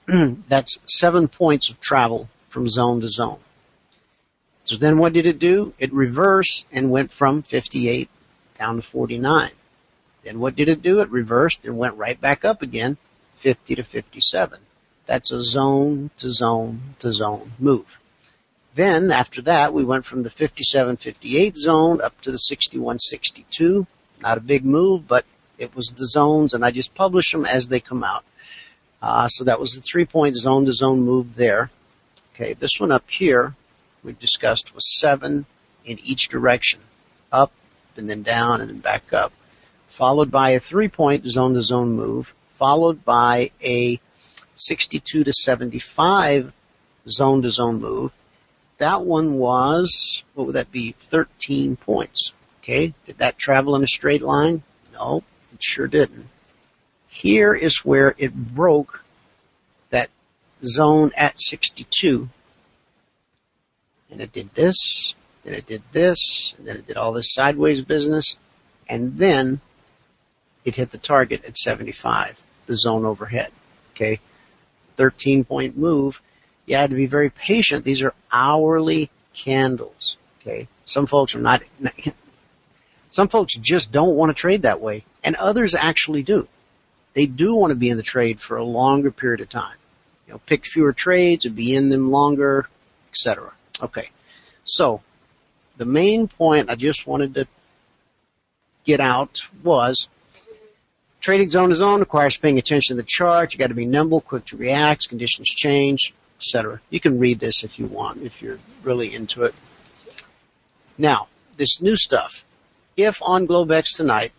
That's 7 points of travel from zone to zone. So then what did it do? It reversed and went from 58 down to 49. Then what did it do? It reversed and went right back up again, 50 to 57. That's a zone to zone to zone move. Then after that, we went from the 57-58 zone up to the 61-62. Not a big move, but it was the zones, and I just publish them as they come out. So that was the 3-point zone to zone move there. Okay, this one up here we've discussed was 7 in each direction, up and then down and then back up, followed by a 3-point zone to zone move, followed by a 62 to 75 zone to zone move. That one was, what would that be, 13 points. Okay, did that travel in a straight line? No, it sure didn't. Here is where it broke that zone at 62. And it did this, and it did this, and then it did all this sideways business, and then it hit the target at 75, the zone overhead. Okay, 13-point move. You had to be very patient. These are hourly candles. Okay, some folks are not. Some folks just don't want to trade that way, and others actually do. They do want to be in the trade for a longer period of time. You know, pick fewer trades and be in them longer, etc. Okay, so the main point I just wanted to get out was trading zone to zone requires paying attention to the chart. You got to be nimble, quick to react, conditions change, etc. You can read this if you want, if you're really into it. Now, this new stuff. If on Globex tonight,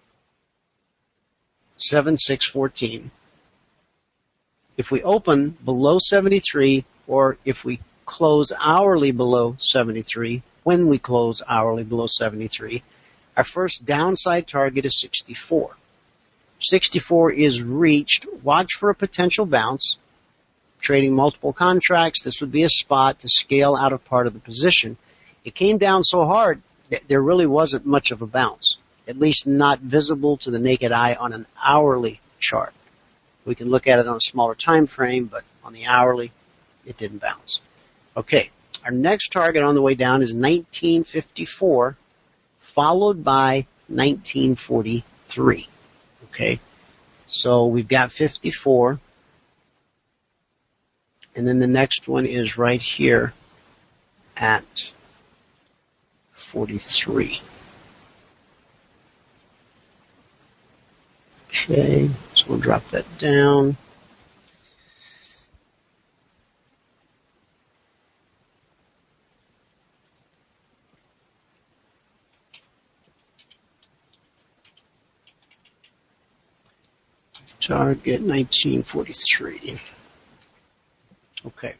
7/6/14, if we open below 73, or if we close hourly below 73, when we close hourly below 73, our first downside target is 64. 64 is reached. Watch for a potential bounce. Trading multiple contracts, this would be a spot to scale out of part of the position. It came down so hard that there really wasn't much of a bounce, at least not visible to the naked eye on an hourly chart. We can look at it on a smaller time frame, but on the hourly, it didn't bounce. Okay, our next target on the way down is 1954, followed by 1943. Okay, so we've got 54, and then the next one is right here at 43. Okay, so we'll drop that down. Target 1943. Okay.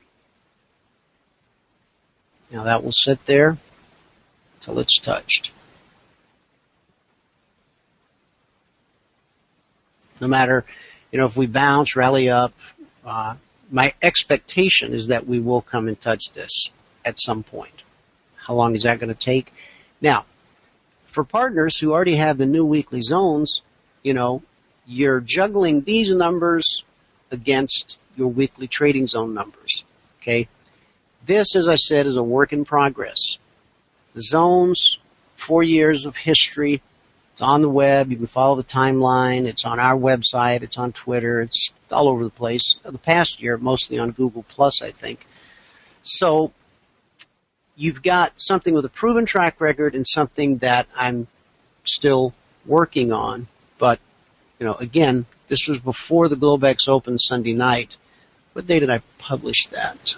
Now that will sit there until it's touched. No matter, if we bounce, rally up, my expectation is that we will come and touch this at some point. How long is that going to take? Now, for partners who already have the new weekly zones, you're juggling these numbers against your weekly trading zone numbers. Okay? This, as I said, is a work in progress. The zones, 4 years of history. It's on the web. You can follow the timeline. It's on our website. It's on Twitter. It's all over the place. The past year, mostly on Google Plus, I think. So you've got something with a proven track record and something that I'm still working on. But, again, this was before the Globex Open Sunday night. What day did I publish that?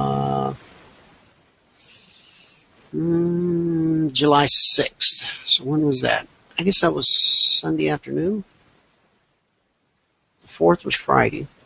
July 6th. So when was that? I guess that was Sunday afternoon. The 4th was Friday. It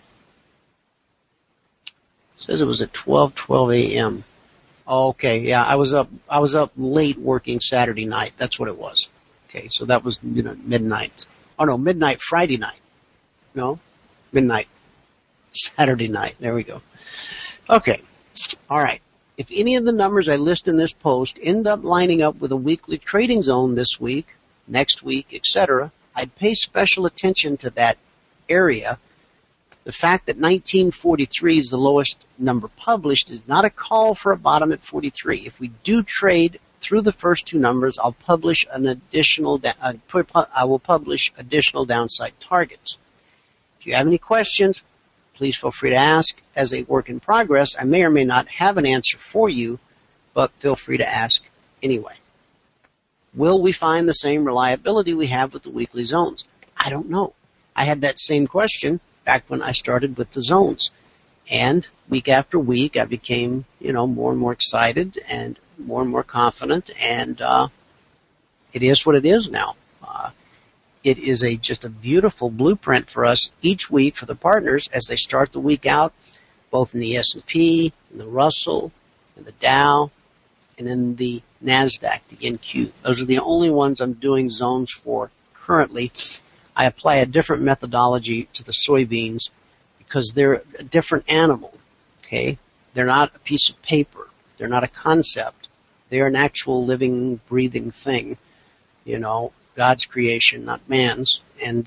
says it was at 12 a.m. Okay, yeah, I was up late working Saturday night. That's what it was. Okay, so that was, midnight. Oh no, midnight Friday night. No, midnight Saturday night. There we go. Okay, all right. If any of the numbers I list in this post end up lining up with a weekly trading zone this week, next week, etc., I'd pay special attention to that area The fact that 1943 is the lowest number published is not a call for a bottom at 43. If we do trade through the first two numbers, I'll publish an additional. I will publish additional downside targets. If you have any questions, please feel free to ask. As a work in progress, I may or may not have an answer for you, but feel free to ask anyway. Will we find the same reliability we have with the weekly zones? I don't know. I had that same question back when I started with the zones. And week after week, I became, more and more excited and more confident. And it is what it is now. It is just a beautiful blueprint for us each week for the partners as they start the week out, both in the S&P, in the Russell, in the Dow, and in the NASDAQ, the NQ. Those are the only ones I'm doing zones for currently. I apply a different methodology to the soybeans because they're a different animal, okay? They're not a piece of paper. They're not a concept. They're an actual living, breathing thing, God's creation, not man's. And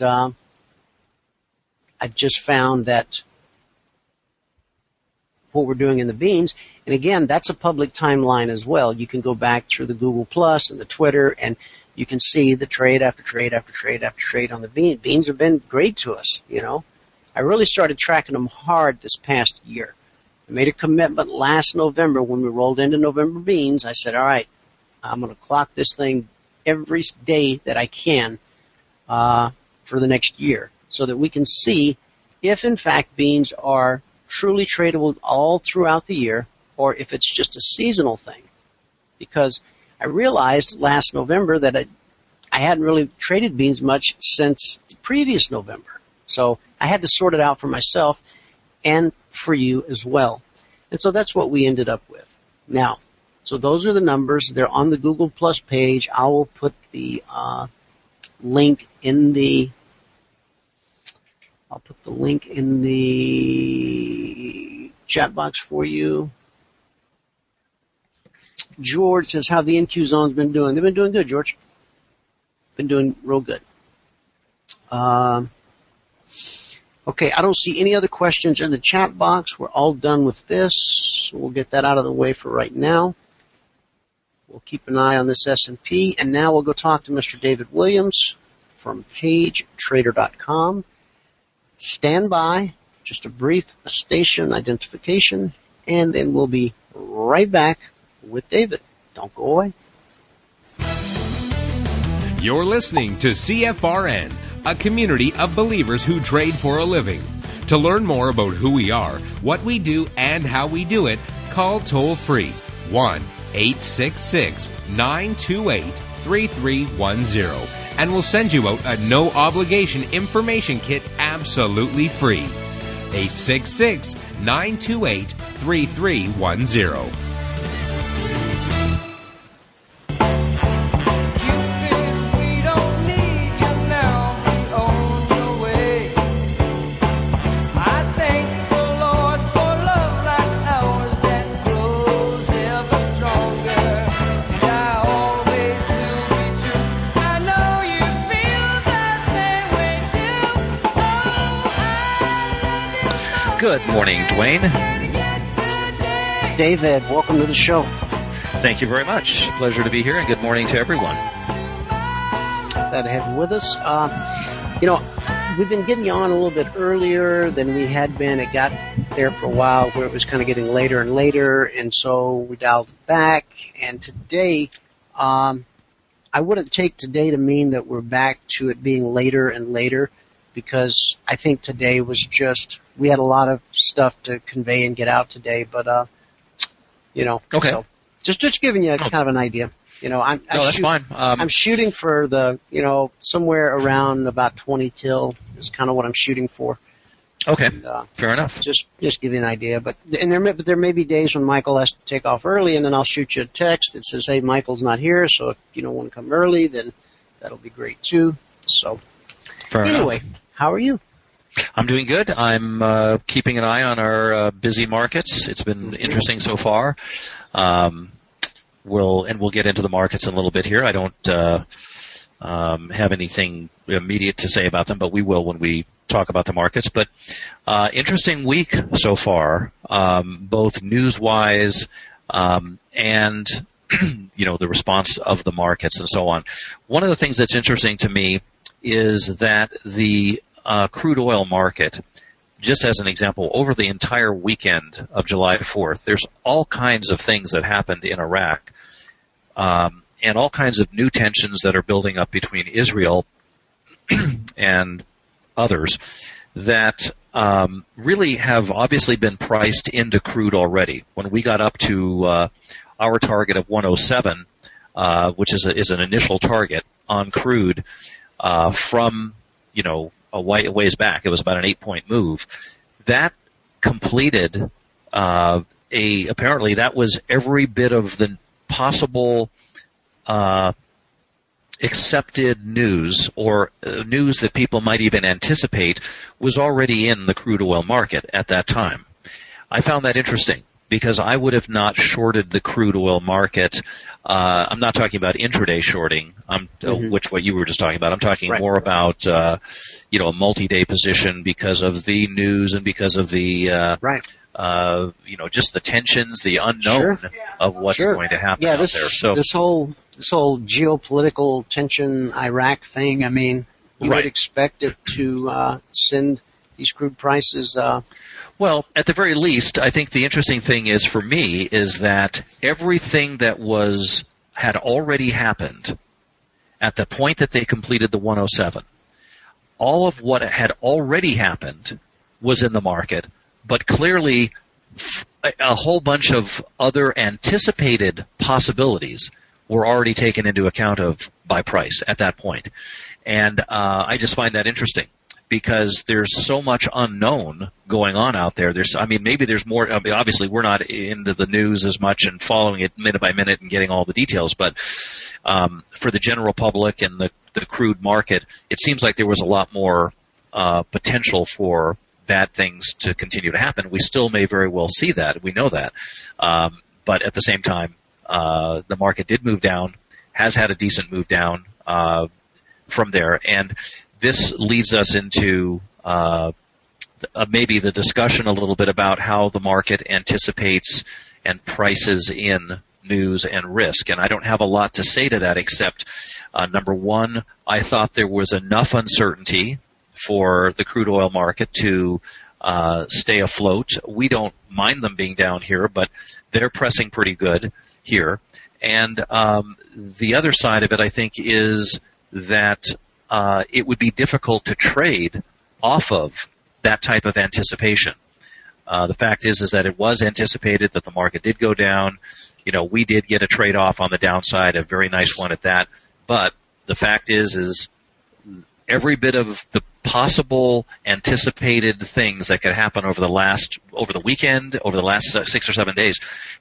I've just found that what we're doing in the beans, and again, that's a public timeline as well. You can go back through the Google Plus and the Twitter, and you can see the trade after trade after trade after trade on the beans. Beans have been great to us, I really started tracking them hard this past year. I made a commitment last November when we rolled into November beans. I said, all right, I'm going to clock this thing every day that I can for the next year so that we can see if, in fact, beans are truly tradable all throughout the year or if it's just a seasonal thing. Because I realized last November that I hadn't really traded beans much since the previous November. So I had to sort it out for myself and for you as well. And so that's what we ended up with. Now, so those are the numbers. They're on the Google Plus page. I will put the link in the chat box for you. George says, how the NQ zone's been doing. They've been doing good, George. Been doing real good. Okay, I don't see any other questions in the chat box. We're all done with this. So we'll get that out of the way for right now. We'll keep an eye on this S&P. And now we'll go talk to Mr. David Williams from PageTrader.com. Stand by. Just a brief station identification. And then we'll be right back with David. Don't go away. You're listening to CFRN, a community of believers who trade for a living. To learn more about who we are, what we do, and how we do it, call toll-free 1-866-928-3310, and we'll send you out a no-obligation information kit absolutely free. 866-928-3310. Good morning, Dwayne. David, welcome to the show. Thank you very much. Pleasure to be here, and good morning to everyone. Glad to have you with us. We've been getting you on a little bit earlier than we had been. It got there for a while where it was kind of getting later and later, and so we dialed it back. And today, I wouldn't take today to mean that we're back to it being later and later, because I think today was just, we had a lot of stuff to convey and get out today, but, Okay. So just giving you kind of an idea. That's fine. I'm shooting for the, somewhere around about 20 till is kind of what I'm shooting for. Okay. And, fair enough. Just give you an idea, but there may be days when Michael has to take off early, and then I'll shoot you a text that says, hey, Michael's not here, so if you don't want to come early, then that'll be great too. So Fair anyway. enough. How are you? I'm doing good. I'm keeping an eye on our busy markets. It's been interesting so far. We'll get into the markets in a little bit here. I don't have anything immediate to say about them, but we will when we talk about the markets. But interesting week so far, both news-wise and the response of the markets and so on. One of the things that's interesting to me is that the crude oil market, just as an example, over the entire weekend of July 4th, there's all kinds of things that happened in Iraq and all kinds of new tensions that are building up between Israel and others that really have obviously been priced into crude already. When we got up to our target of 107, which is an initial target on crude from a ways back, it was about an 8-point move. That completed apparently that was every bit of the possible accepted news or news that people might even anticipate was already in the crude oil market at that time. I found that interesting because I would have not shorted the crude oil market. I'm not talking about intraday shorting, which what you were just talking about. I'm talking more about a multi-day position because of the news and because of the just the tensions, the unknown of what's going to happen out there. So this whole geopolitical tension, Iraq thing. I mean, you would expect it to send these crude prices. Well, at the very least, I think the interesting thing is for me is that everything that had already happened at the point that they completed the 107, all of what had already happened was in the market, but clearly a whole bunch of other anticipated possibilities were already taken into account by price at that point. And I just find that interesting because there's so much unknown going on out there. Maybe there's more. Obviously, we're not into the news as much and following it minute by minute and getting all the details. But for the general public and the crude market, it seems like there was a lot more potential for bad things to continue to happen. We still may very well see that. We know that. But at the same time, the market did move down, has had a decent move down from there. And this leads us into maybe the discussion a little bit about how the market anticipates and prices in news and risk. And I don't have a lot to say to that except, number one, I thought there was enough uncertainty for the crude oil market to stay afloat. We don't mind them being down here, but they're pressing pretty good here. And the other side of it, I think, is that it would be difficult to trade off of that type of anticipation. The fact is that it was anticipated that the market did go down. We did get a trade-off on the downside, a very nice one at that. But the fact is every bit of the possible anticipated things that could happen over the weekend, over the last 6 or 7 days,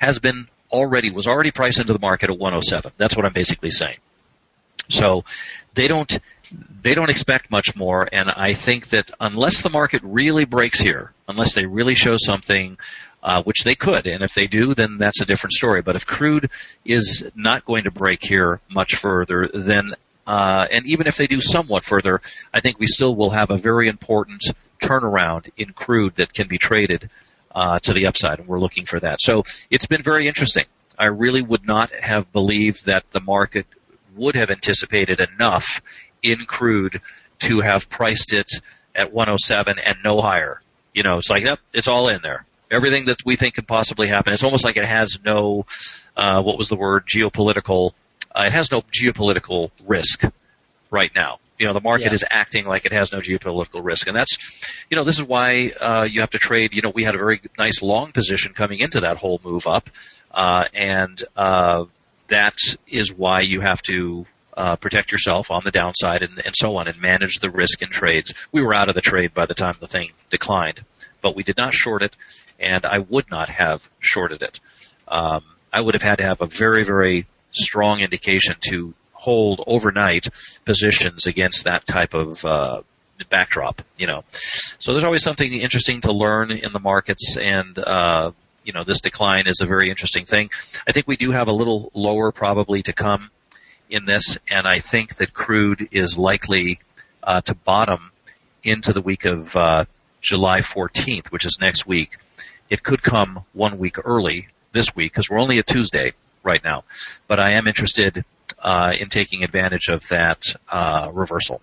was already priced into the market at 107. That's what I'm basically saying. So they don't expect much more, and I think that unless the market really breaks here, unless they really show something, which they could, and if they do, then that's a different story. But if crude is not going to break here much further, then and even if they do somewhat further, I think we still will have a very important turnaround in crude that can be traded to the upside, and we're looking for that. So it's been very interesting. I really would not have believed that the market would have anticipated enough in crude to have priced it at 107 and no higher. It's like, yep, it's all in there. Everything that we think could possibly happen. It's almost like it has no, geopolitical. It has no geopolitical risk right now. The market is acting like it has no geopolitical risk. And that's, this is why you have to trade. We had a very nice long position coming into that whole move up. And that is why you have to protect yourself on the downside and so on and manage the risk in trades. We were out of the trade by the time the thing declined, but we did not short it, and I would not have shorted it. I would have had to have a very, very strong indication to hold overnight positions against that type of backdrop, So there's always something interesting to learn in the markets, and this decline is a very interesting thing. I think we do have a little lower probably to come in this, and I think that crude is likely to bottom into the week of July 14th, which is next week. It could come 1 week early this week because we're only at Tuesday right now, but I am interested in taking advantage of that reversal.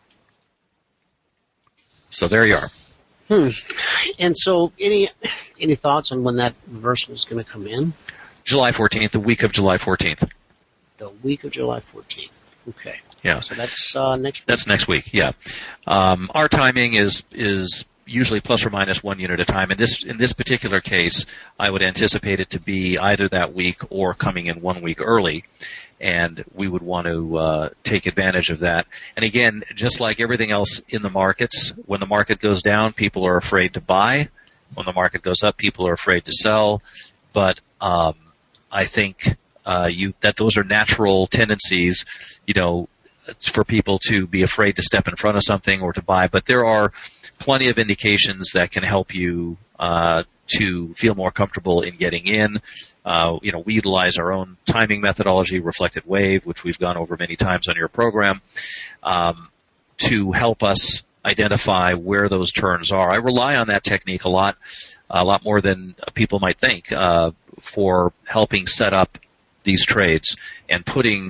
So there you are. And so, any thoughts on when that reversal is going to come in? July 14th, the week of July 14th. The week of July 14th. Okay. Yeah. So that's next week. That's next week. Yeah. Our timing is usually plus or minus 1 unit at a time. In this particular case, I would anticipate it to be either that week or coming in 1 week early. And we would want to take advantage of that. And again, just like everything else in the markets, when the market goes down, people are afraid to buy. When the market goes up, people are afraid to sell. But I think that those are natural tendencies, for people to be afraid to step in front of something or to buy. But there are plenty of indications that can help you to feel more comfortable in getting in. We utilize our own timing methodology, reflected wave, which we've gone over many times on your program, to help us identify where those turns are. I rely on that technique a lot more than people might think, for helping set up these trades and putting,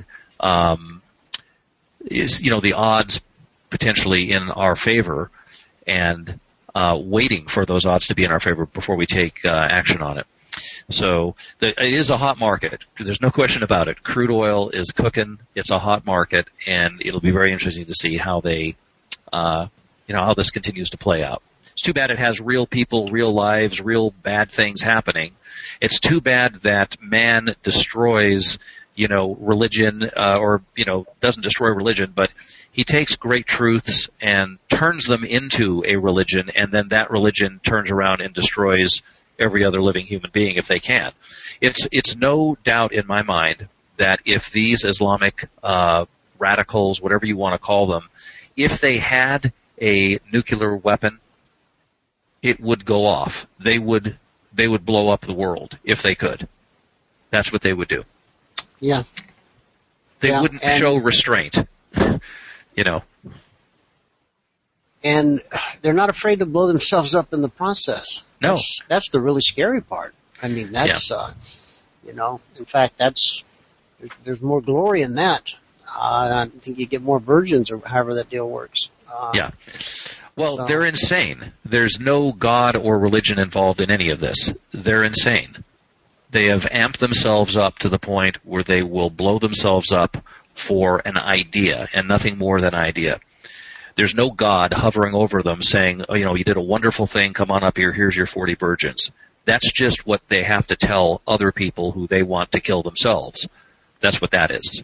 the odds potentially in our favor and waiting for those odds to be in our favor before we take action on it. So it is a hot market. There's no question about it. Crude oil is cooking. It's a hot market, and it'll be very interesting to see how they, how this continues to play out. It's too bad it has real people, real lives, real bad things happening. It's too bad that man destroys, religion, or doesn't destroy religion, but he takes great truths and turns them into a religion, and then that religion turns around and destroys every other living human being if they can. It's no doubt in my mind that if these Islamic radicals, whatever you want to call them, if they had a nuclear weapon, it would go off. They would blow up the world if they could. That's what they would do. Yeah. They wouldn't show restraint, And they're not afraid to blow themselves up in the process. No. That's the really scary part. I mean, that's, in fact, there's more glory in that. I think you get more virgins or however that deal works. Well, they're insane. There's no God or religion involved in any of this. They're insane. They have amped themselves up to the point where they will blow themselves up for an idea and nothing more than idea. There's no God hovering over them saying, you did a wonderful thing, come on up here, here's your 40 virgins. That's just what they have to tell other people who they want to kill themselves. That's what that is.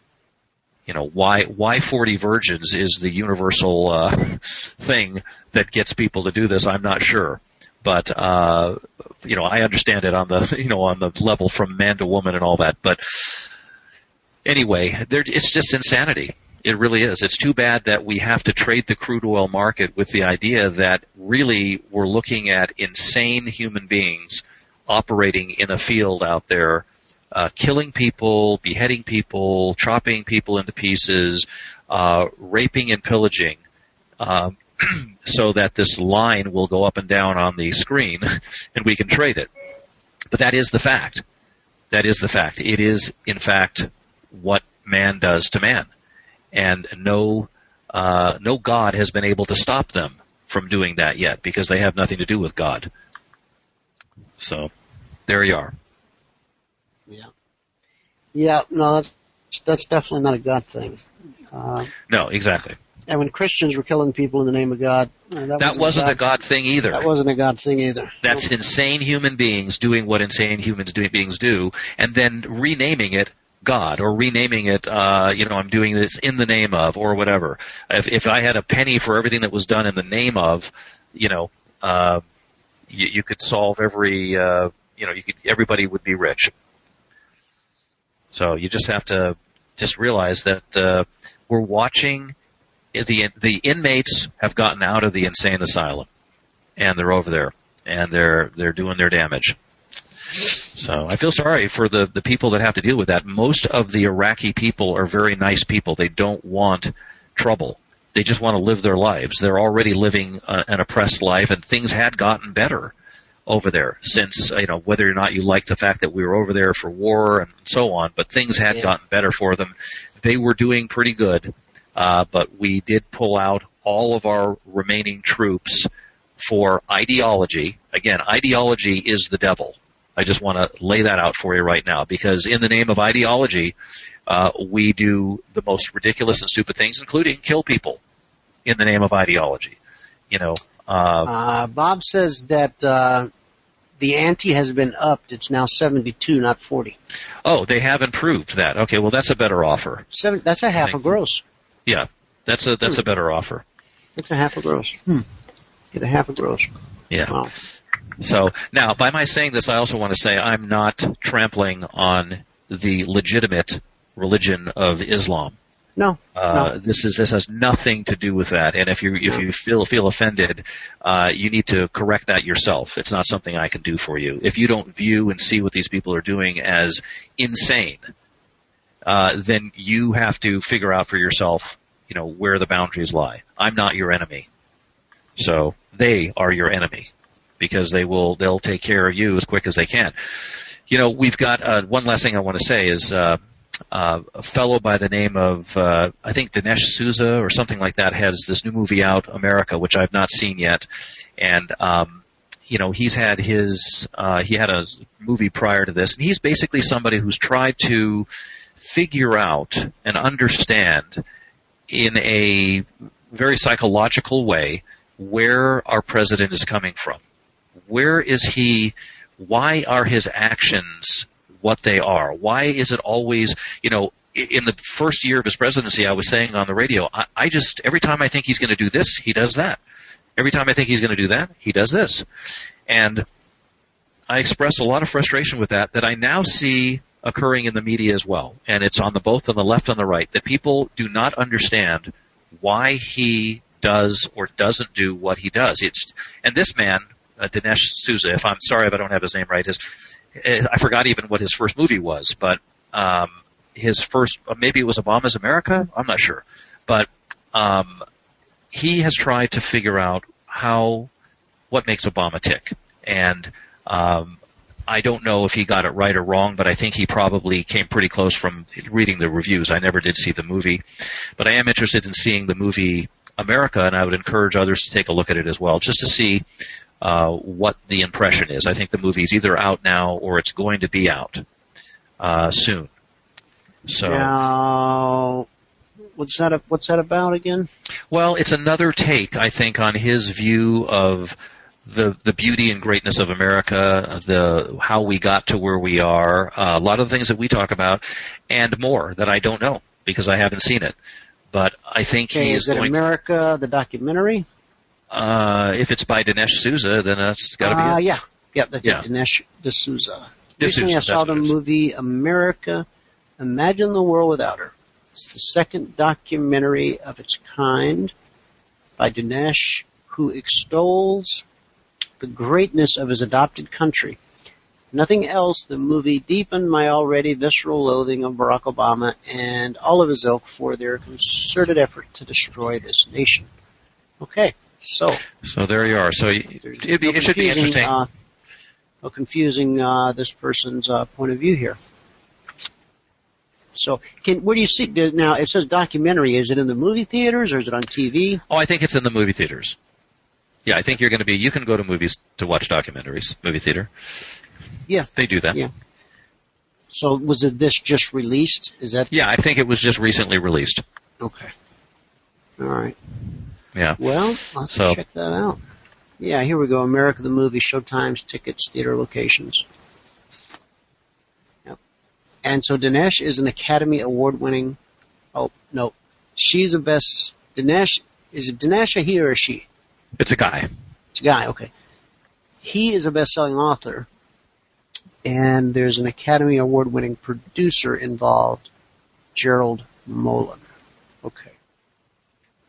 Why 40 virgins is the universal thing that gets people to do this, I'm not sure. But, I understand it on the, on the level from man to woman and all that. But anyway, it's just insanity. It really is. It's too bad that we have to trade the crude oil market with the idea that really we're looking at insane human beings operating in a field out there, killing people, beheading people, chopping people into pieces, raping and pillaging, so that this line will go up and down on the screen and we can trade it. But that is the fact. That is the fact. It is, in fact, what man does to man. And no God has been able to stop them from doing that yet because they have nothing to do with God. So there you are. Yeah, no, that's definitely not a God thing. No, exactly. And when Christians were killing people in the name of God, that wasn't a God thing either. That wasn't a God thing either. That's insane human beings doing what insane beings do, and then renaming it God, or renaming it, I'm doing this in the name of, or whatever. If I had a penny for everything that was done in the name of, you could solve everybody would be rich. So you just have to realize that we're watching. The inmates have gotten out of the insane asylum, and they're over there, and they're doing their damage. So I feel sorry for the people that have to deal with that. Most of the Iraqi people are very nice people. They don't want trouble. They just want to live their lives. They're already living an oppressed life, and things had gotten better over there since, whether or not you like the fact that we were over there for war and so on, but things had gotten better for them. They were doing pretty good, but we did pull out all of our remaining troops for ideology. Again, ideology is the devil. I just want to lay that out for you right now, because in the name of ideology, we do the most ridiculous and stupid things, including kill people in the name of ideology. Bob says that the ante has been upped. It's now 72, not 40. Oh, they have improved that. Okay, well, that's a better offer. That's a half a gross. Yeah, that's a better offer. That's a half a gross. Get a half a gross. Yeah. Wow. So now, by my saying this, I also want to say I'm not trampling on the legitimate religion of Islam. No. This has nothing to do with that. And if you feel offended, you need to correct that yourself. It's not something I can do for you. If you don't view and see what these people are doing as insane, then you have to figure out for yourself, where the boundaries lie. I'm not your enemy. So they are your enemy, because they'll take care of you as quick as they can. We've got one last thing I want to say is a fellow by the name of I think Dinesh Souza or something like that has this new movie out, America, which I've not seen yet, and he's had he had a movie prior to this, and he's basically somebody who's tried to figure out and understand in a very psychological way where our president is coming from. Where is he? Why are his actions what they are? Why is it always, in the first year of his presidency, I was saying on the radio, I just, every time I think he's going to do this, he does that. Every time I think he's going to do that, he does this. And I expressed a lot of frustration with that I now see occurring in the media as well. And it's on both on the left and the right, that people do not understand why he does or doesn't do what he does. And this man, Dinesh Souza, I'm sorry if I don't have his name right, I forgot even what his first movie was, but his first, maybe it was Obama's America? I'm not sure. But he has tried to figure out what makes Obama tick. And I don't know if he got it right or wrong, but I think he probably came pretty close from reading the reviews. I never did see the movie. But I am interested in seeing the movie America, and I would encourage others to take a look at it as well, just to see what the impression is. I think the movie's either out now or it's going to be out soon. So now, what's that about again? Well, it's another take, I think, on his view of the beauty and greatness of America, how we got to where we are, a lot of the things that we talk about, and more that I don't know because I haven't seen it. But I think he is it going. America, the documentary? If it's by Dinesh Souza, then that's got to be it. Yeah, that's it. Dinesh D'Souza. Recently, I saw the movie America. Imagine the World Without Her. It's the second documentary of its kind by Dinesh, who extols the greatness of his adopted country. Nothing else, the movie deepened my already visceral loathing of Barack Obama and all of his ilk for their concerted effort to destroy this nation. Okay, so there you are. So it should be interesting. Confusing this person's point of view here. So, where do you see now? It says documentary. Is it in the movie theaters or is it on TV? Oh, I think it's in the movie theaters. Yeah, I think you're going to be. You can go to movies to watch documentaries. Movie theater. Yeah, they do that. Yeah. So, was this just released? Is that? Yeah, I think it was just recently released. Okay. All right. Yeah. Well, I'll have to check that out. Yeah, here we go. America the Movie, showtimes, tickets, theater locations. Yep. And so Dinesh is an Academy Award-winning. Oh no, she's a best. Dinesh, is it Dinesh a he or a she? It's a guy. It's a guy. Okay. He is a best-selling author, and there's an Academy Award-winning producer involved, Gerald Molen. Okay.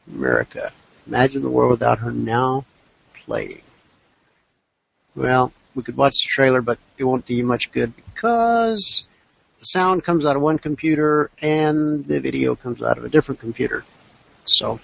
America. Imagine the World Without Her now playing. Well, we could watch the trailer, but it won't do you much good because the sound comes out of one computer and the video comes out of a different computer. So,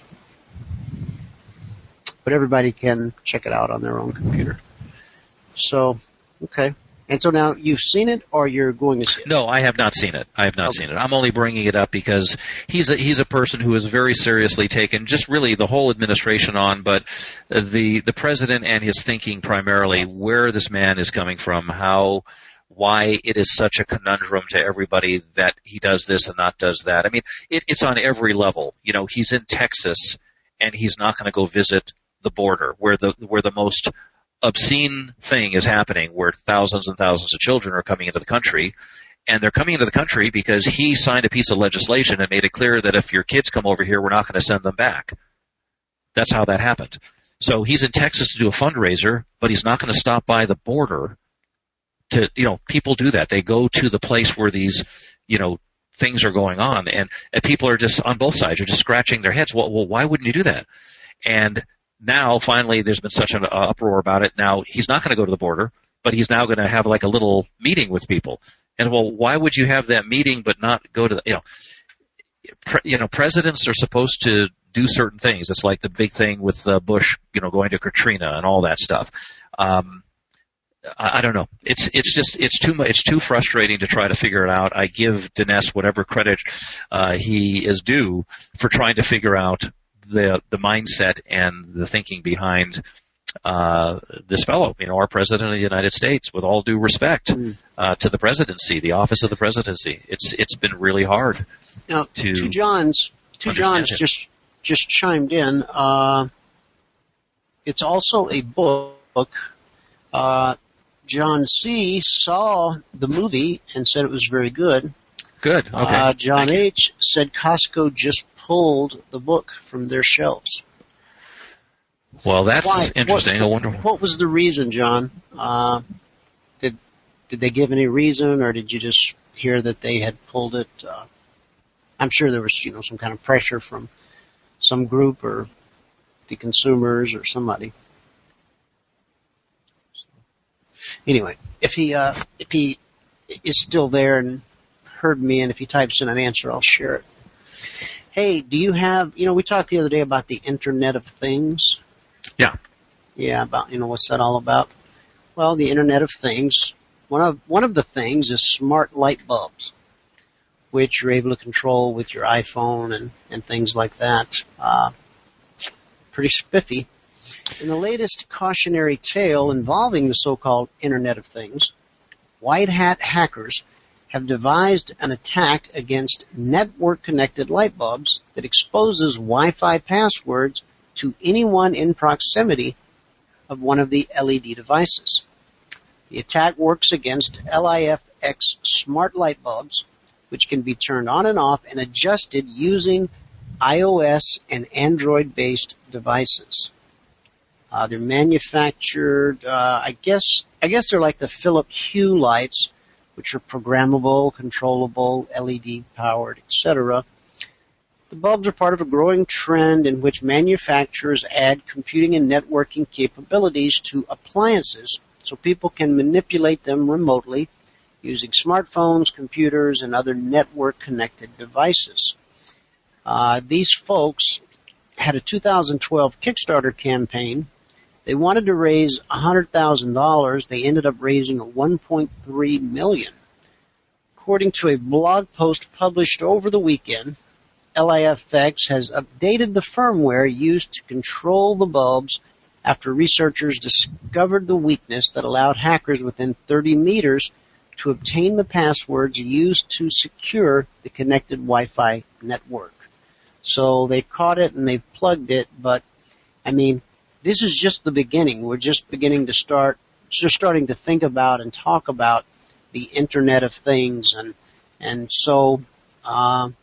but everybody can check it out on their own computer. So, okay. And so now you've seen it, or you're going to see it? No, I have not seen it. I have not seen it. I'm only bringing it up because he's a person who has very seriously taken just really the whole administration on, but the president and his thinking primarily, where this man is coming from, why it is such a conundrum to everybody that he does this and not does that. I mean, it's on every level. You know, he's in Texas and he's not going to go visit the border where the most obscene thing is happening, where thousands and thousands of children are coming into the country, and they're coming into the country because he signed a piece of legislation and made it clear that if your kids come over here, we're not going to send them back. That's how that happened. So he's in Texas to do a fundraiser, but he's not going to stop by the border to, people do that. They go to the place where these, things are going on, and people are just on both sides are just scratching their heads. Well, why wouldn't you do that? And now, finally, there's been such an uproar about it. Now, he's not going to go to the border, but he's now going to have like a little meeting with people. And, well, why would you have that meeting but not go to the, presidents are supposed to do certain things. It's like the big thing with Bush, going to Katrina and all that stuff. I don't know. It's too much. It's too frustrating to try to figure it out. I give Dinesh whatever credit he is due for trying to figure out the mindset and the thinking behind this fellow, our president of the United States. With all due respect to the presidency, the office of the presidency, it's been really hard. Now, two Johns just chimed in. It's also a book. John C. saw the movie and said it was very good. Good. Okay. John H. said Costco just pulled the book from their shelves. Well, that's interesting. I wonder what was the reason, John. Did they give any reason, or did you just hear that they had pulled it? I'm sure there was, some kind of pressure from some group or the consumers or somebody. Anyway, if he is still there and heard me, and if he types in an answer, I'll share it. Hey, do you have, we talked the other day about the Internet of Things. Yeah. Yeah, about, what's that all about? Well, the Internet of Things, one of the things is smart light bulbs, which you're able to control with your iPhone and things like that. Pretty spiffy. In the latest cautionary tale involving the so-called Internet of Things, white hat hackers have devised an attack against network-connected light bulbs that exposes Wi-Fi passwords to anyone in proximity of one of the LED devices. The attack works against LIFX smart light bulbs, which can be turned on and off and adjusted using iOS and Android-based devices. They're manufactured, I guess they're like the Philips Hue lights, which are programmable, controllable, LED-powered, etc. The bulbs are part of a growing trend in which manufacturers add computing and networking capabilities to appliances so people can manipulate them remotely using smartphones, computers, and other network-connected devices. These folks had a 2012 Kickstarter campaign. They wanted to raise $100,000. They ended up raising $1.3 million. According to a blog post published over the weekend, LIFX has updated the firmware used to control the bulbs after researchers discovered the weakness that allowed hackers within 30 meters to obtain the passwords used to secure the connected Wi-Fi network. So they caught it and they've plugged it, but, this is just the beginning. We're just starting to think about and talk about the Internet of Things, and so the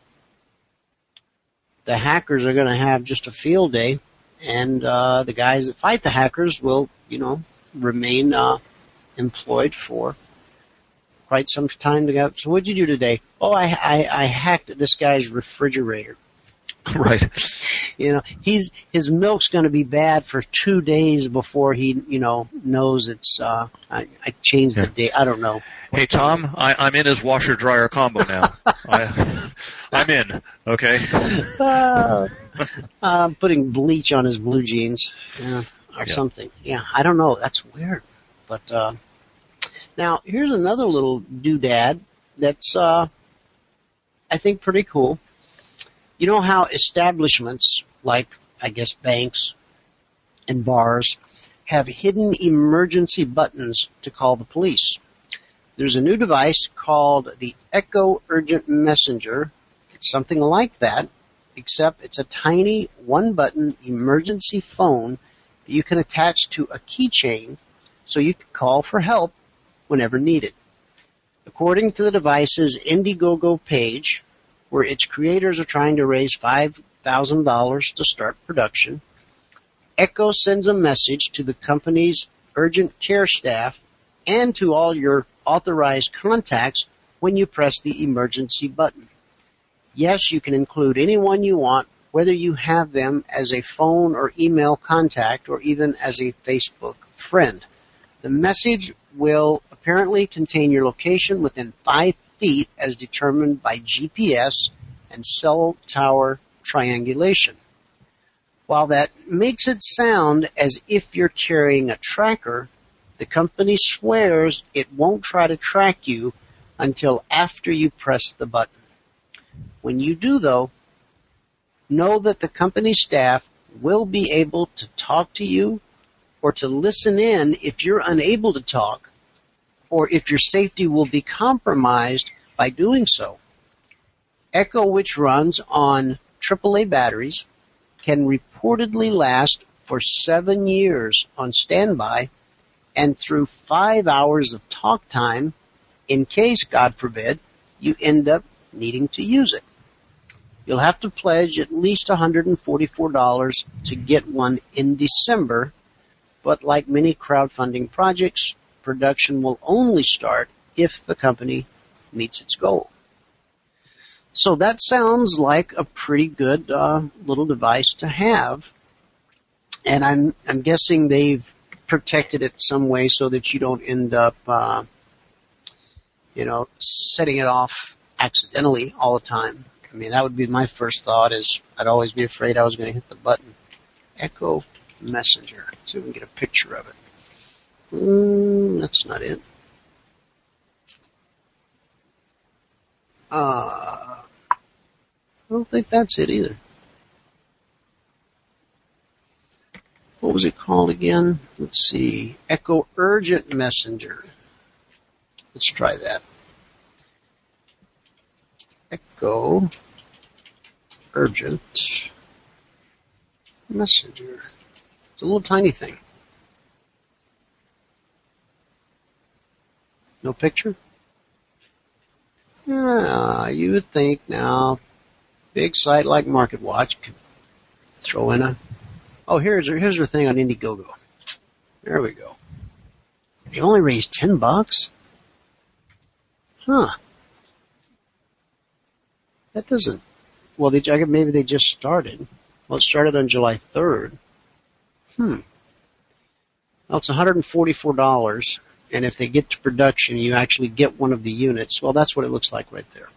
hackers are going to have just a field day, and the guys that fight the hackers will, remain employed for quite some time to go. So what'd you do today? Oh, I hacked this guy's refrigerator. Right. his milk's going to be bad for 2 days before he, knows it's, I changed the date. I don't know. Hey, Tom, I'm in his washer-dryer combo now. I'm in, okay? Putting bleach on his blue jeans or something. Yeah, I don't know. That's weird. But now, here's another little doodad that's, I think, pretty cool. You know how establishments, like, I guess, banks and bars, have hidden emergency buttons to call the police? There's a new device called the Echo Urgent Messenger. It's something like that, except it's a tiny one-button emergency phone that you can attach to a keychain so you can call for help whenever needed. According to the device's Indiegogo page, where its creators are trying to raise $5,000 to start production, Echo sends a message to the company's urgent care staff and to all your authorized contacts when you press the emergency button. Yes, you can include anyone you want, whether you have them as a phone or email contact or even as a Facebook friend. The message will apparently contain your location within 5 feet as determined by GPS and cell tower triangulation. While that makes it sound as if you're carrying a tracker, the company swears it won't try to track you until after you press the button. When you do, though, know that the company staff will be able to talk to you or to listen in if you're unable to talk or if your safety will be compromised by doing so. Echo, which runs on AAA batteries, can reportedly last for 7 years on standby and through 5 hours of talk time in case, God forbid, you end up needing to use it. You'll have to pledge at least $144 to get one in December, but like many crowdfunding projects, production will only start if the company meets its goal. So that sounds like a pretty good little device to have, and I'm guessing they've protected it some way so that you don't end up, setting it off accidentally all the time. I mean, that would be my first thought, is I'd always be afraid I was going to hit the button. Echo Messenger. Let's see if we can get a picture of it. That's not it. I don't think that's it either. What was it called again? Let's see. Echo Urgent Messenger. Let's try that. Echo Urgent Messenger. It's a little tiny thing. No picture? You would think now, big site like MarketWatch could throw in a... Oh, here's her thing on Indiegogo. There we go. They only raised $10? Huh. That doesn't... Well, maybe they just started. Well, it started on July 3rd. Well, it's $144, and if they get to production, you actually get one of the units. Well, that's what it looks like right there.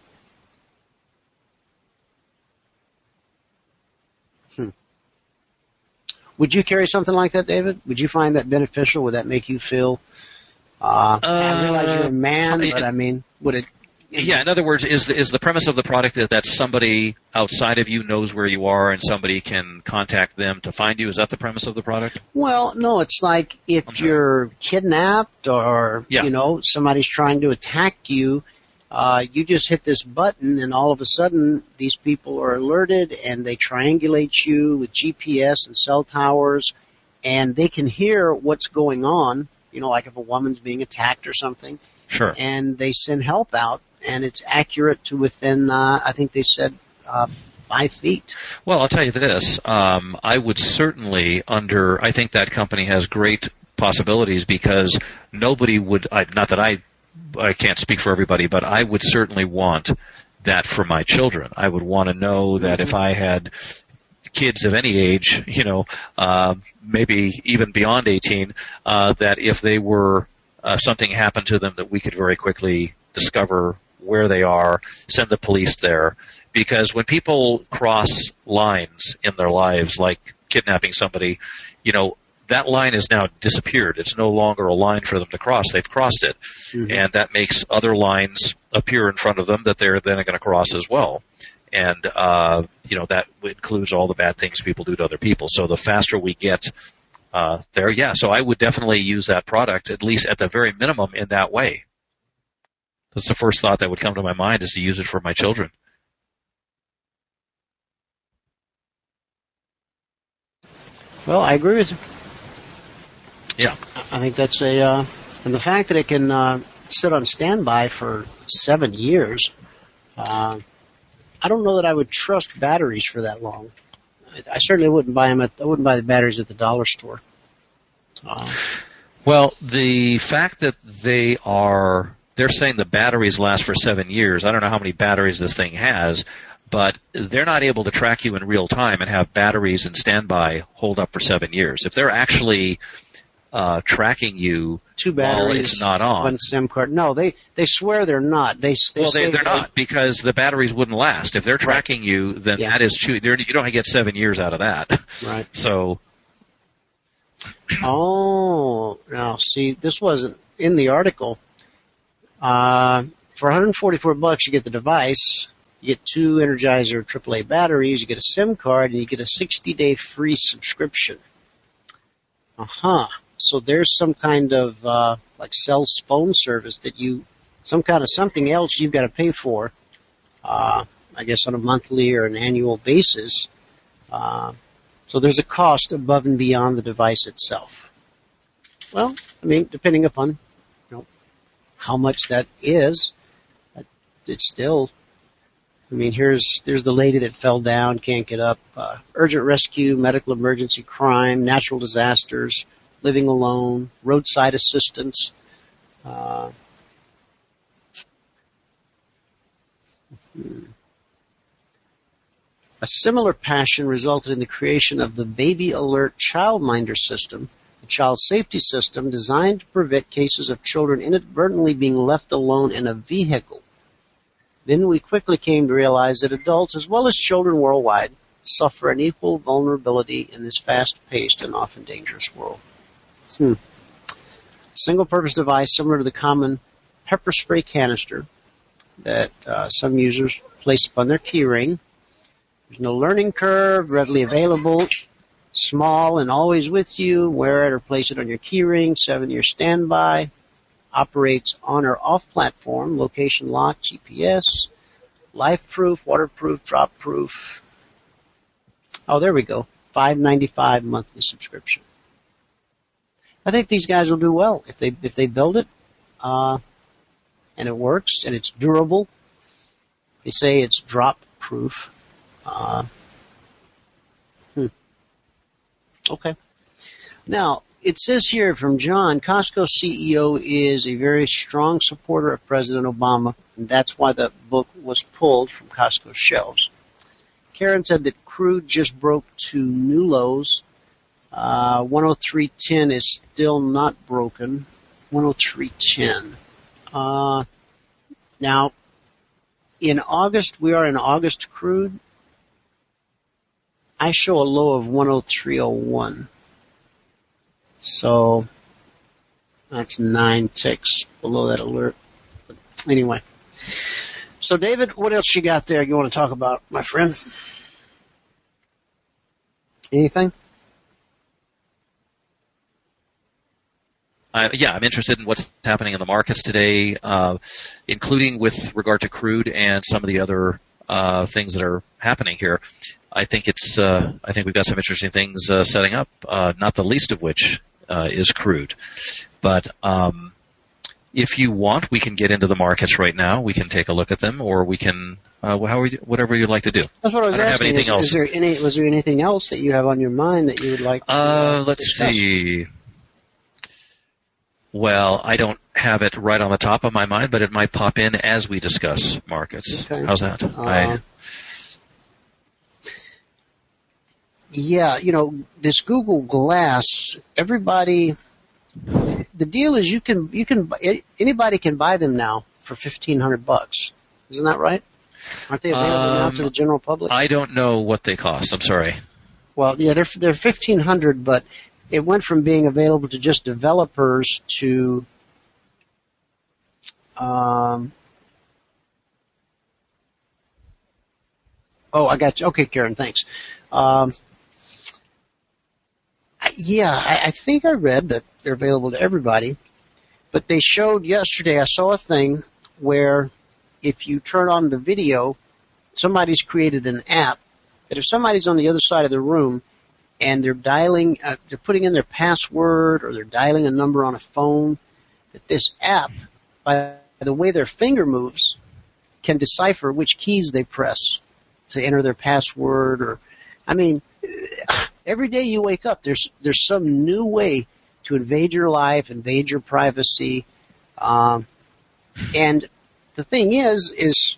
Would you carry something like that, David? Would you find that beneficial? Would that make you feel... I realize you're a man, but I mean, would it... Yeah, in other words, is the premise of the product that somebody outside of you knows where you are and somebody can contact them to find you? Is that the premise of the product? Well, no, it's like if you're kidnapped or, somebody's trying to attack you, you just hit this button and all of a sudden these people are alerted and they triangulate you with GPS and cell towers and they can hear what's going on, like if a woman's being attacked or something. Sure. And they send help out. And it's accurate to within, I think they said, 5 feet. Well, I'll tell you this. I would certainly I think that company has great possibilities because nobody would, not that I can't speak for everybody, but I would certainly want that for my children. I would want to know that if I had kids of any age, maybe even beyond 18, that if they were something happened to them, that we could very quickly discover where they are, send the police there. Because when people cross lines in their lives, like kidnapping somebody, that line has now disappeared. It's no longer a line for them to cross. They've crossed it. Mm-hmm. And that makes other lines appear in front of them that they're then going to cross as well. And, that includes all the bad things people do to other people. So the faster we get there, yeah. So I would definitely use that product, at least at the very minimum, in that way. That's the first thought that would come to my mind, is to use it for my children. Well, I agree with you. Yeah. I think that's and the fact that it can sit on standby for 7 years, I don't know that I would trust batteries for that long. I certainly wouldn't buy them. I wouldn't buy the batteries at the dollar store. Well, the fact that they're saying the batteries last for 7 years. I don't know how many batteries this thing has, but they're not able to track you in real time and have batteries in standby hold up for 7 years. If they're actually tracking you, 2 batteries, while it's not on, 1 SIM card. No, they swear they're not. They're not, because the batteries wouldn't last. If they're tracking you, then that is true. You don't get 7 years out of that. Right. So. Oh, now see, this wasn't in the article. For $144, you get the device. You get 2 Energizer AAA batteries. You get a SIM card, and you get a 60-day free subscription. So there's some kind of like cell phone service that some kind of something else you've got to pay for. I guess on a monthly or an annual basis. So there's a cost above and beyond the device itself. Well, I mean, depending upon how much that is, it's still. I mean, there's the lady that fell down, can't get up. Urgent rescue, medical emergency, crime, natural disasters, living alone, roadside assistance. A similar passion resulted in the creation of the Baby Alert Childminder system, a child safety system designed to prevent cases of children inadvertently being left alone in a vehicle. Then we quickly came to realize that adults, as well as children worldwide, suffer an equal vulnerability in this fast-paced and often dangerous world. A single-purpose device similar to the common pepper spray canister that some users place upon their keyring. There's no learning curve, readily available, small and always with you. Wear it or place it on your keyring, 7-year standby. Operates on or off platform, location lock, GPS, life-proof, waterproof, drop-proof. Oh, there we go. $5.95 monthly subscription. I think these guys will do well if they build it, and it works and it's durable. They say it's drop-proof. Okay. Now, it says here from John, Costco CEO is a very strong supporter of President Obama, and that's why the book was pulled from Costco's shelves. Karen said that crude just broke to new lows. 103.10 is still not broken. 103.10. Now, in August, we are in August crude. I show a low of 103.01. So that's 9 ticks below that alert. But anyway. So, David, what else you got there you want to talk about, my friend? Anything? Yeah, I'm interested in what's happening in the markets today, including with regard to crude and some of the other things that are happening here. I think we've got some interesting things setting up, not the least of which is crude. But if you want, we can get into the markets right now. We can take a look at them, or we can whatever you'd like to do. That's what I was asking. Have anything else. Was there anything else that you have on your mind that you would like to let's discuss? See. Well, I don't have it right on the top of my mind, but it might pop in as we discuss markets. Okay. How's that? Yeah, this Google Glass, everybody, the deal is anybody can buy them now for $1,500. Isn't that right? Aren't they available now to the general public? I don't know what they cost. I'm sorry. Well, yeah, they're $1,500, but it went from being available to just developers to I got you. Okay, Karen, thanks. I think I read that they're available to everybody, but they showed yesterday, I saw a thing where if you turn on the video, somebody's created an app that if somebody's on the other side of the room and they're dialing, they're putting in their password or they're dialing a number on a phone, that this app, by the way their finger moves, can decipher which keys they press to enter their password. Every day you wake up, there's some new way to invade your life, invade your privacy. And the thing is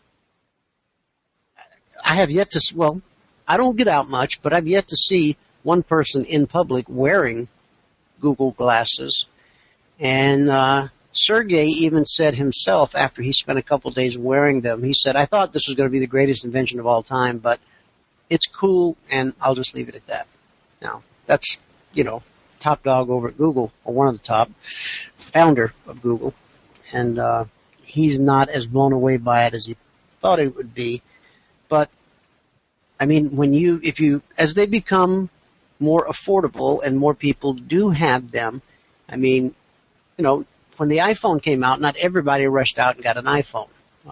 I have yet to, I don't get out much, but I've yet to see one person in public wearing Google glasses. And Sergey even said himself, after he spent a couple days wearing them, he said, I thought this was going to be the greatest invention of all time, but it's cool, and I'll just leave it at that. Now, that's, top dog over at Google, or one of the top, founder of Google, and he's not as blown away by it as he thought it would be. But, as they become more affordable and more people do have them, when the iPhone came out, not everybody rushed out and got an iPhone.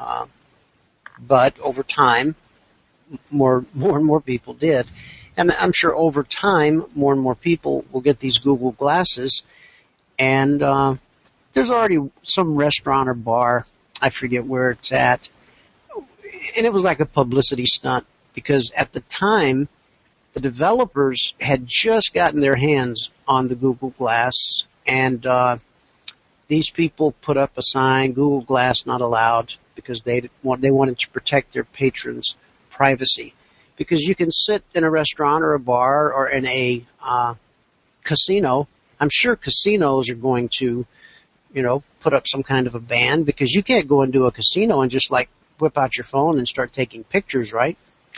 But over time, more and more people did. And I'm sure over time, more and more people will get these Google glasses. And there's already some restaurant or bar, I forget where it's at, and it was like a publicity stunt because at the time, the developers had just gotten their hands on the Google Glass, and these people put up a sign, Google Glass not allowed, because they wanted to protect their patrons' privacy. Because you can sit in a restaurant or a bar or in a casino. I'm sure casinos are going to, put up some kind of a ban, because you can't go into a casino and just whip out your phone and start taking pictures, right?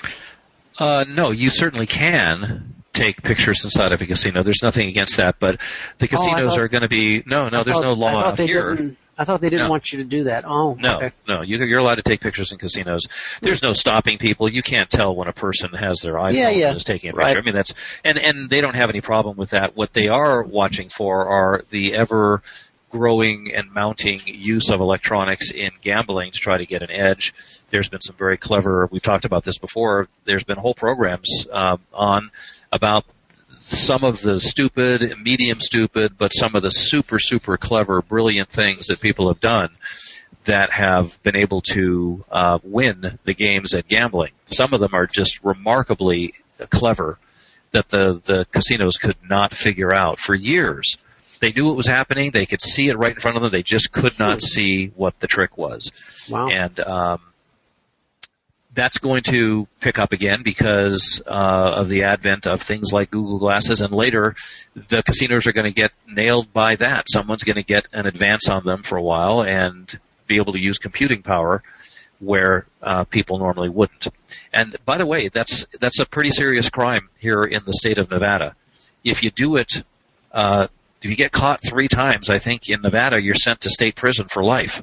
No, you certainly can take pictures inside of a casino. There's nothing against that, but the casinos are going to be there's no law out here. I thought they didn't want you to do that. Oh, no, okay. No, you're allowed to take pictures in casinos. There's no stopping people. You can't tell when a person has their iPhone and is taking a picture. Right. That's and they don't have any problem with that. What they are watching for are the ever growing and mounting use of electronics in gambling to try to get an edge. There's been some very clever, we've talked about this before, there's been whole programs on about some of the stupid, medium stupid, but some of the super, super clever, brilliant things that people have done that have been able to win the games at gambling. Some of them are just remarkably clever that the casinos could not figure out for years. They knew what was happening. They could see it right in front of them. They just could not see what the trick was. Wow. And that's going to pick up again because of the advent of things like Google Glasses, and later the casinos are going to get nailed by that. Someone's going to get an advance on them for a while and be able to use computing power where people normally wouldn't. And by the way, that's a pretty serious crime here in the state of Nevada. If you do it, if you get caught 3 times, I think in Nevada you're sent to state prison for life.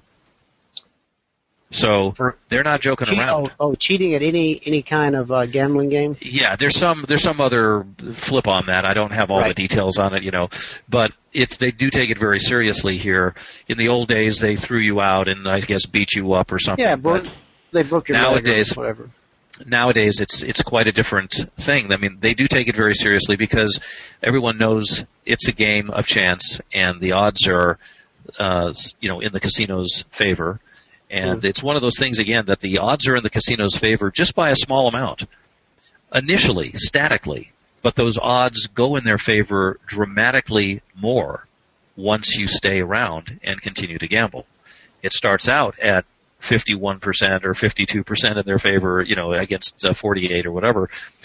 So they're not joking around. Cheating at any kind of gambling game? Yeah, there's some other flip on that. I don't have all the details on it, but they do take it very seriously here. In the old days, they threw you out and I guess beat you up or something. Yeah, they broke your leg or whatever. Nowadays, it's quite a different thing. I mean, they do take it very seriously because everyone knows it's a game of chance and the odds are, in the casino's favor. And it's one of those things, again, that the odds are in the casino's favor just by a small amount. Initially, statically, but those odds go in their favor dramatically more once you stay around and continue to gamble. It starts out at 51% or 52% in their favor, against 48 or whatever.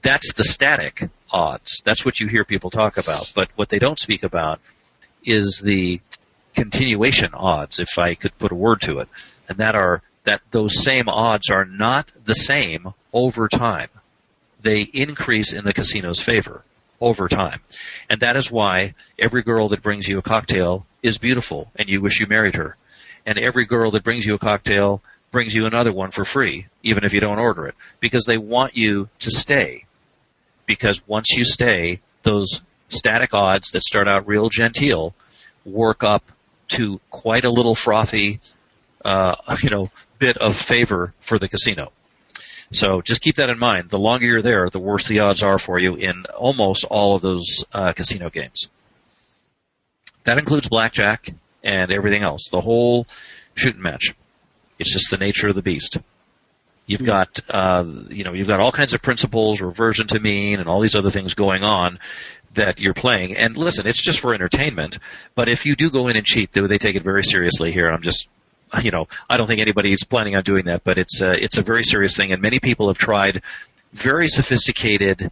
That's the static odds. That's what you hear people talk about. But what they don't speak about is the continuation odds, if I could put a word to it, and that those same odds are not the same over time. They increase in the casino's favor over time. And that is why every girl that brings you a cocktail is beautiful and you wish you married her. And every girl that brings you a cocktail brings you another one for free, even if you don't order it, because they want you to stay. Because once you stay, those static odds that start out real genteel work up to quite a little frothy, bit of favor for the casino. So just keep that in mind. The longer you're there, the worse the odds are for you in almost all of those casino games. That includes blackjack and everything else, the whole shooting match. It's just the nature of the beast. You've got, you've got all kinds of principles, reversion to mean, and all these other things going on that you're playing. And listen, it's just for entertainment. But if you do go in and cheat, they take it very seriously here. I'm just, I don't think anybody's planning on doing that, but it's a very serious thing. And many people have tried very sophisticated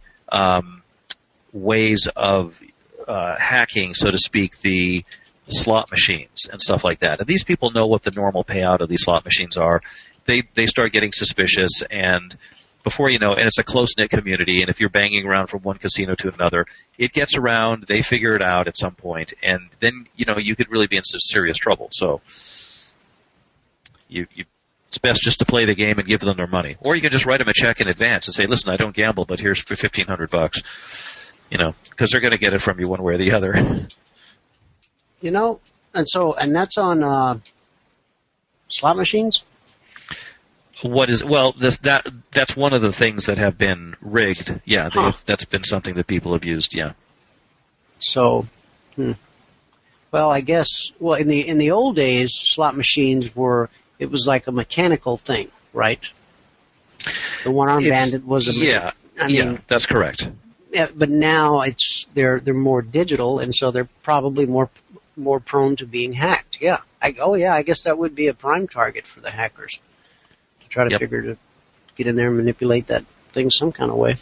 ways of hacking, so to speak, the slot machines and stuff like that. And these people know what the normal payout of these slot machines are. They start getting suspicious, and before you know, and it's a close-knit community, and if you're banging around from one casino to another, it gets around, they figure it out at some point, and then, you could really be in some serious trouble. So it's best just to play the game and give them their money. Or you can just write them a check in advance and say, listen, I don't gamble, but here's for $1,500, because they're going to get it from you one way or the other. And that's on slot machines? That's one of the things that have been rigged. Yeah, that's been something that people have used. Yeah. So, well, I guess in the old days, slot machines it was like a mechanical thing, right? The one-armed bandit was a that's correct. Yeah, but now they're more digital, and so they're probably more prone to being hacked. Yeah. I guess that would be a prime target for the hackers. Try to figure to get in there and manipulate that thing some kind of way.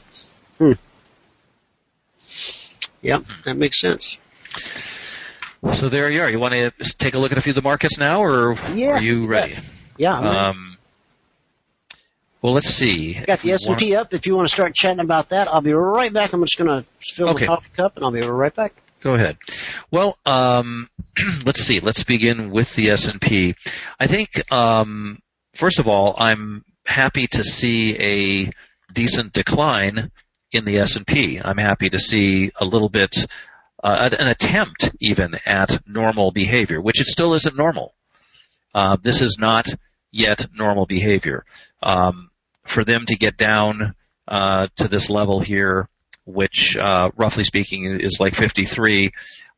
Yep, that makes sense. So there you are. You want to take a look at a few of the markets now, or are you ready? Yeah. Well, let's see. Got the S&P up. If you want to start chatting about that, I'll be right back. I'm just going to fill the coffee cup, and I'll be right back. Go ahead. Well, let's see. Let's begin with the S&P. I think, first of all, I'm happy to see a decent decline in the S&P. I'm happy to see a little bit, an attempt even at normal behavior, which it still isn't normal. This is not yet normal behavior. For them to get down to this level here, which roughly speaking is like 53,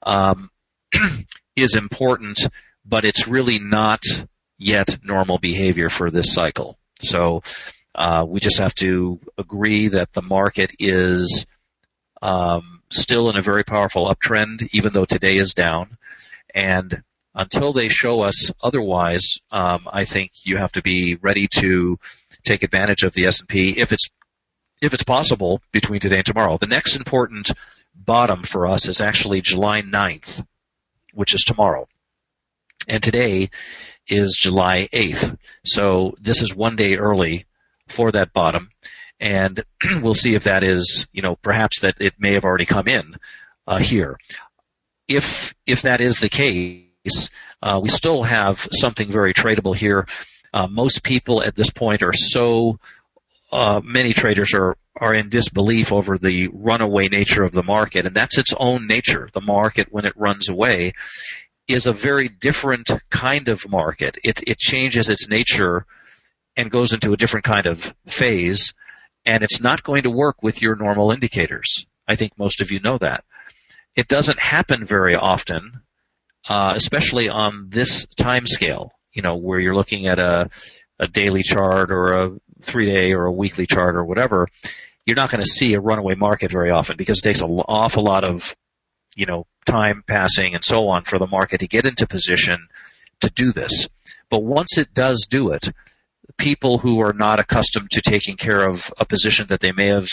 is important, but it's really not yet normal behavior for this cycle. So we just have to agree that the market is still in a very powerful uptrend, even though today is down. And until they show us otherwise, I think you have to be ready to take advantage of the S&P if it's possible between today and tomorrow. The next important bottom for us is actually July 9th, which is tomorrow. And today is July 8th. So this is one day early for that bottom. And we'll see if that is, perhaps that it may have already come in here. If that is the case, we still have something very tradable here. Most people at this point are many traders are in disbelief over the runaway nature of the market, and that's its own nature. The market, when it runs away, is a very different kind of market. It changes its nature and goes into a different kind of phase, and it's not going to work with your normal indicators. I think most of you know that. It doesn't happen very often, especially on this time scale, where you're looking at a daily chart or a 3-day or a weekly chart or whatever. You're not going to see a runaway market very often because it takes an awful lot of time passing and so on for the market to get into position to do this. But once it does do it, people who are not accustomed to taking care of a position that they may have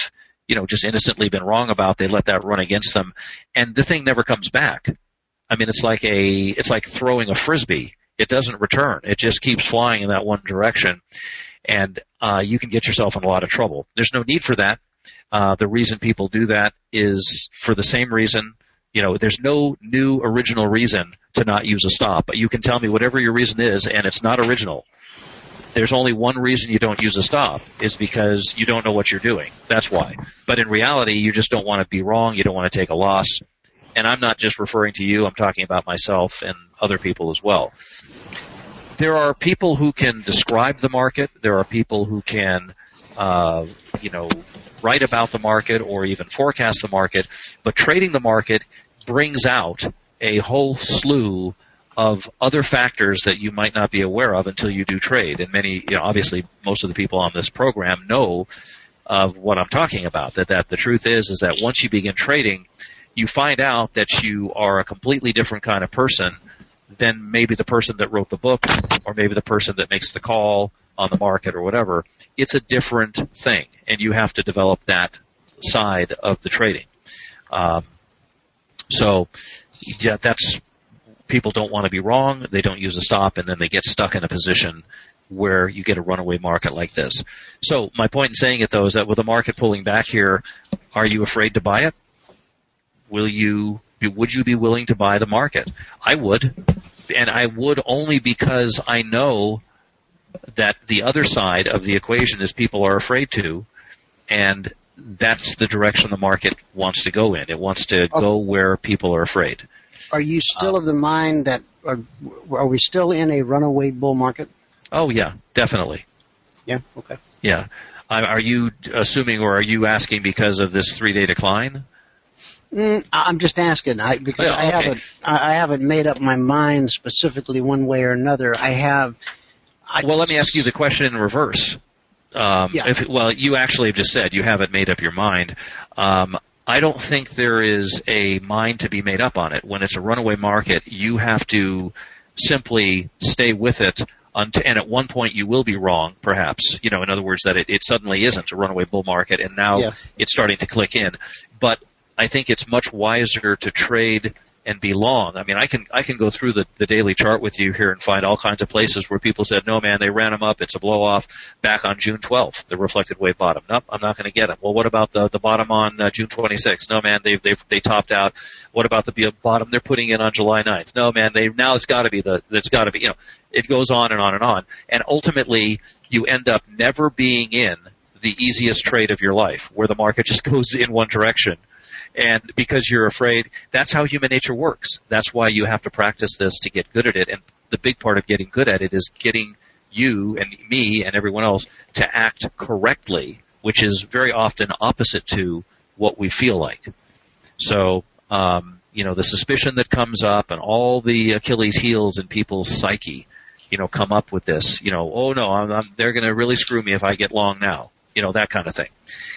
just innocently been wrong about. They let that run against them, and the thing never comes back. I mean, it's like throwing a frisbee. It doesn't return. It just keeps flying in that one direction, and you can get yourself in a lot of trouble. There's no need for that. The reason people do that is for the same reason. There's no new original reason to not use a stop. But you can tell me whatever your reason is, and it's not original. There's only one reason you don't use a stop, is because you don't know what you're doing. That's why. But in reality, you just don't want to be wrong. You don't want to take a loss. And I'm not just referring to you. I'm talking about myself and other people as well. There are people who can describe the market. There are people who can, write about the market or even forecast the market. But trading the market brings out a whole slew of other factors that you might not be aware of until you do trade. And many, obviously most of the people on this program know of what I'm talking about, that the truth is that once you begin trading, you find out that you are a completely different kind of person than maybe the person that wrote the book or maybe the person that makes the call on the market or whatever. It's a different thing, and you have to develop that side of the trading. That's people don't want to be wrong. They don't use a stop, and then they get stuck in a position where you get a runaway market like this. So my point in saying it, though, is that with the market pulling back here, are you afraid to buy it? Would you be willing to buy the market? I would, and I would only because I know that the other side of the equation is people are afraid to, and that's the direction the market wants to go in. It wants to go where people are afraid. Are you still of the mind that are we still in a runaway bull market? Oh, yeah, definitely. Yeah, okay. Yeah. Are you assuming, or are you asking because of this 3-day decline? I'm just asking because I haven't made up my mind specifically one way or another. Well, let me ask you the question in reverse. You actually have just said you haven't made up your mind. I don't think there is a mind to be made up on it. When it's a runaway market, you have to simply stay with it, and at one point you will be wrong, perhaps. In other words, that it suddenly isn't a runaway bull market, and now it's starting to click in. But I think it's much wiser to trade and be long. I mean, I can go through the daily chart with you here and find all kinds of places where people said, no, man, they ran them up. It's a blow-off back on June 12th, the reflected wave bottom. Nope, I'm not going to get them. Well, what about the bottom on June 26th? No, man, they topped out. What about the bottom they're putting in on July 9th? No, man, it's got to be it goes on and on and on. And ultimately, you end up never being in the easiest trade of your life, where the market just goes in one direction. And because you're afraid, that's how human nature works. That's why you have to practice this to get good at it. And the big part of getting good at it is getting you and me and everyone else to act correctly, which is very often opposite to what we feel like. So, the suspicion that comes up and all the Achilles heels in people's psyche, come up with this, oh no, they're going to really screw me if I get long now, that kind of thing.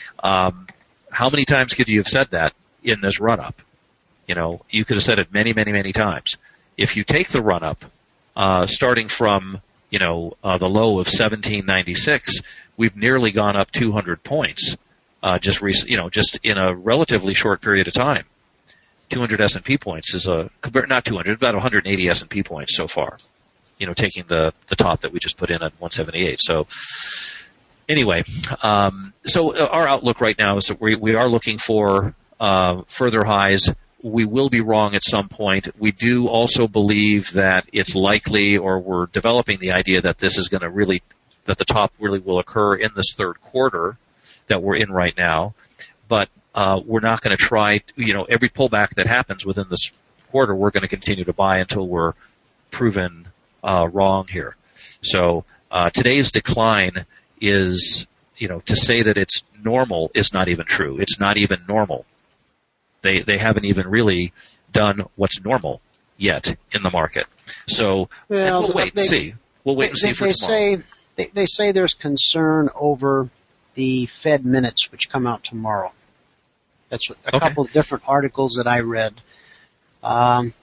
How many times could you have said that in this run-up? You could have said it many, many, many times. If you take the run-up, starting from, the low of 1796, we've nearly gone up 200 points, just in a relatively short period of time. 200 S&P points is not 200, about 180 S&P points so far, taking the top that we just put in at 178. So, anyway, so our outlook right now is that we are looking for further highs. We will be wrong at some point. We do also believe that it's likely, or we're developing the idea that this is going to that the top really will occur in this third quarter that we're in right now. But we're not going to try, every pullback that happens within this quarter, we're going to continue to buy until we're proven wrong here. So today's decline is, to say that it's normal is not even true. It's not even normal. They haven't even really done what's normal yet in the market. So we'll wait and see. We'll wait and see for tomorrow. They say there's concern over the Fed minutes, which come out tomorrow. That's a couple of different articles that I read. But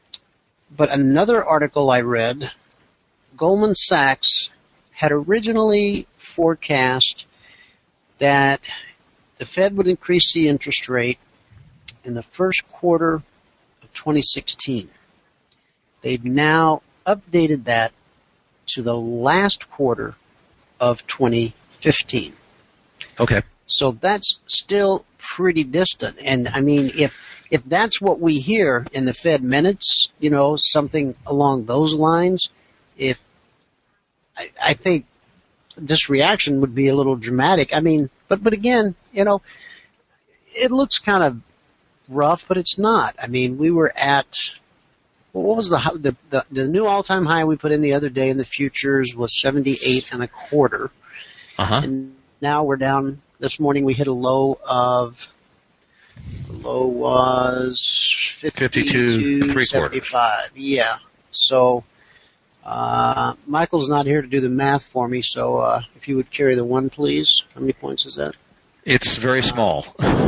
another article I read, Goldman Sachs had originally forecast that the Fed would increase the interest rate in the first quarter of 2016. They've now updated that to the last quarter of 2015. Okay. So that's still pretty distant. And I mean, if that's what we hear in the Fed minutes, something along those lines, I think this reaction would be a little dramatic. I mean, but again, it looks kind of rough, but it's not. I mean, we were at, what was the new all-time high we put in the other day in the futures was 78.25. And now we're down. This morning we hit a low of, the low was 52.75. Yeah. So, Michael's not here to do the math for me, so if you would carry the 1, please. How many points is that? It's very small.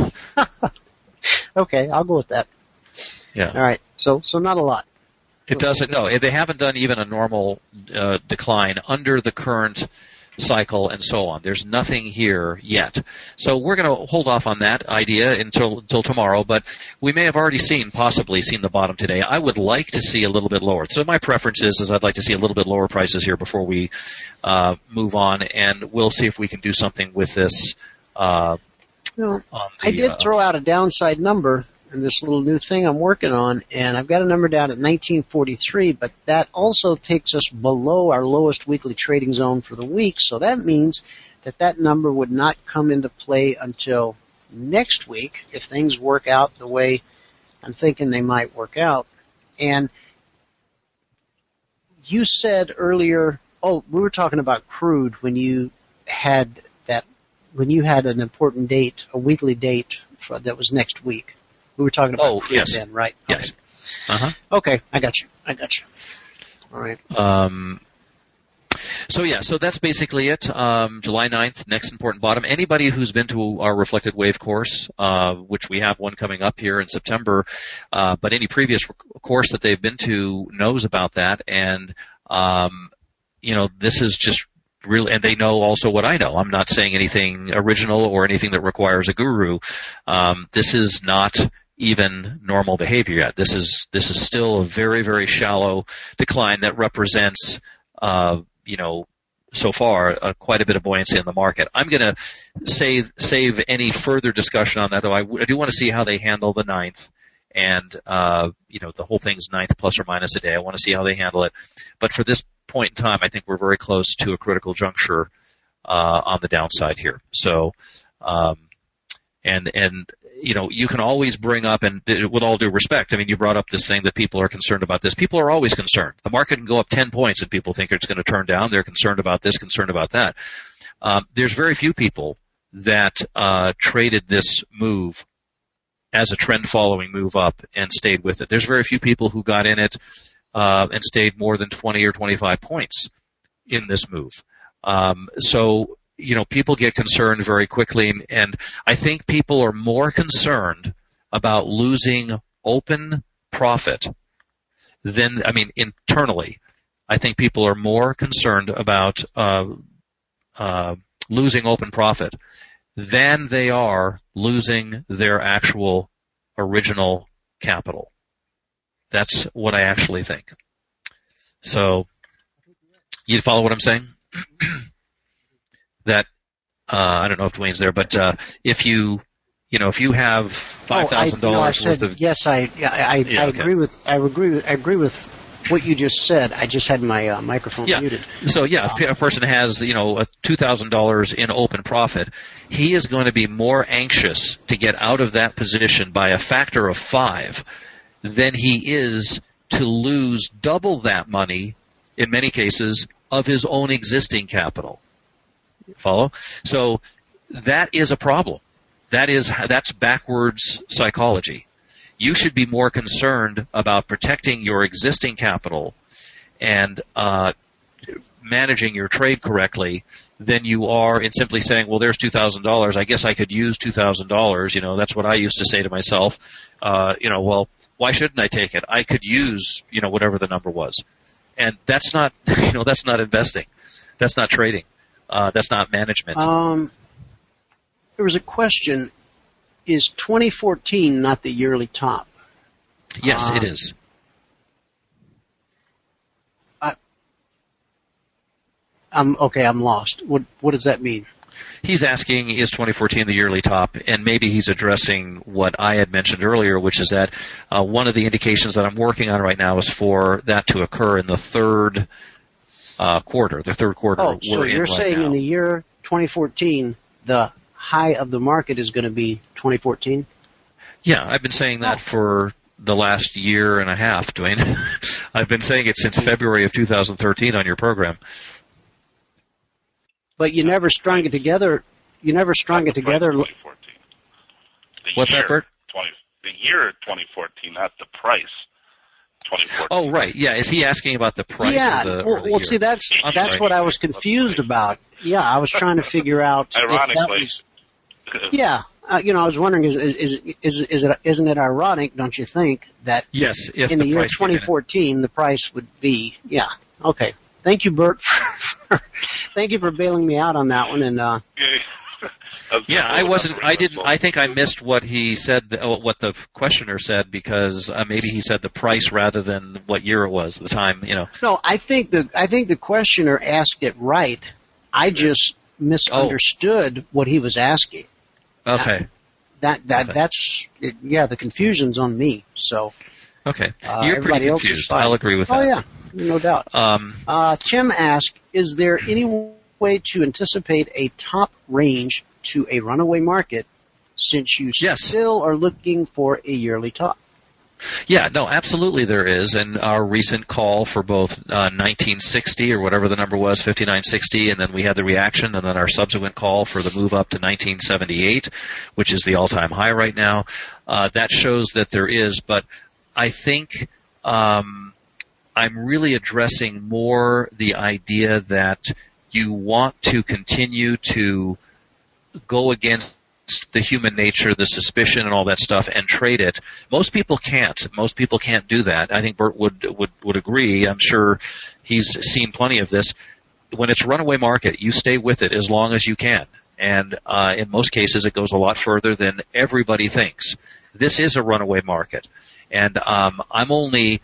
Okay, I'll go with that. Yeah. All right. So not a lot. It doesn't. No, they haven't done even a normal decline under the current cycle and so on. There's nothing here yet. So we're going to hold off on that idea until tomorrow, but we may have already possibly seen the bottom today. I would like to see a little bit lower. So my preference is I'd like to see a little bit lower prices here before we move on, and we'll see if we can do something with this. I did throw out a downside number in this little new thing I'm working on, and I've got a number down at 1943, but that also takes us below our lowest weekly trading zone for the week, so that means that number would not come into play until next week if things work out the way I'm thinking they might work out. And you said earlier, we were talking about crude when you had an important date, a weekly date that was next week. We were talking about crude then, right? Yes. Okay. Okay, I got you. All right. So that's basically it. July 9th, next important bottom. Anybody who's been to our reflected wave course, which we have one coming up here in September, but any previous course that they've been to knows about that, and this is just really, and they know also what I know. I'm not saying anything original or anything that requires a guru. This is not even normal behavior yet. This is still a very, very shallow decline that represents, so far, quite a bit of buoyancy in the market. I'm going to save any further discussion on that, though. I do want to see how they handle the 9th. And, the whole thing's 9th plus or minus a day. I want to see how they handle it. But for this point in time, I think we're very close to a critical juncture on the downside here. So, you can always bring up, and with all due respect, I mean, you brought up this thing that people are concerned about this. People are always concerned. The market can go up 10 points and people think it's going to turn down. They're concerned about this, concerned about that. There's very few people that traded this move as a trend-following move up and stayed with it. There's very few people who got in it and stayed more than 20 or 25 points in this move. People get concerned very quickly, and I think people are more concerned about losing open profit internally. I think people are more concerned about losing open profit than they are losing their actual original capital. That's what I actually think. So, you follow what I'm saying? That I don't know if Dwayne's there, but if you have $5,000 worth of, yes, I agree with what you just said. I just had my microphone muted. So if a person has $2,000 in open profit, he is going to be more anxious to get out of that position by a factor of 5 than he is to lose double that money, in many cases, of his own existing capital. Follow? So that is a problem. That's backwards psychology. You should be more concerned about protecting your existing capital and managing your trade correctly than you are in simply saying, well, there's $2,000. I guess I could use $2,000. That's what I used to say to myself. Well, why shouldn't I take it? I could use, whatever the number was. And that's not, that's not investing. That's not trading. That's not management. there was a question, is 2014 not the yearly top? Yes, it is. I'm lost. What does that mean? He's asking, is 2014 the yearly top? And maybe he's addressing what I had mentioned earlier, which is that one of the indications that I'm working on right now is for that to occur in the third quarter. The third quarter. Oh, so we're you're in saying right now. in the year 2014, the high of the market is going to be 2014? Yeah, I've been saying that for the last year and a half, Dwayne. I've been saying it since February of 2013 on your program. But you never strung it together. You never strung it together. 2014. What's that, Bert? The year 2014, not the price. 2014. Oh, right. Yeah. Is he asking about the price? Yeah. Or the well, year? See, that's what I was confused about. Yeah, I was trying to figure out. Ironically. Yeah. I was wondering, isn't it ironic, don't you think, that yes, if in the year price 2014 the price would be, okay. Thank you, Bert. Thank you for bailing me out on that one. And I think I missed what he said, what the questioner said, because maybe he said the price rather than what year it was, the time, No, I think the questioner asked it right. I just misunderstood what he was asking. Okay. That's it, the confusion's on me. So. Okay. You're pretty confused. I'll agree with that. Oh, yeah. No doubt. Tim asked, is there any way to anticipate a top range to a runaway market since you still are looking for a yearly top? Yeah, no, absolutely there is. And our recent call for both 1960 or whatever the number was, 5960, and then we had the reaction, and then our subsequent call for the move up to 1978, which is the all-time high right now, that shows that there is. But I think I'm really addressing more the idea that you want to continue to go against the human nature, the suspicion and all that stuff and trade it. Most people can't. Most people can't do that. I think Bert would agree. I'm sure he's seen plenty of this. When it's a runaway market, you stay with it as long as you can. And in most cases, it goes a lot further than everybody thinks. This is a runaway market. And I'm only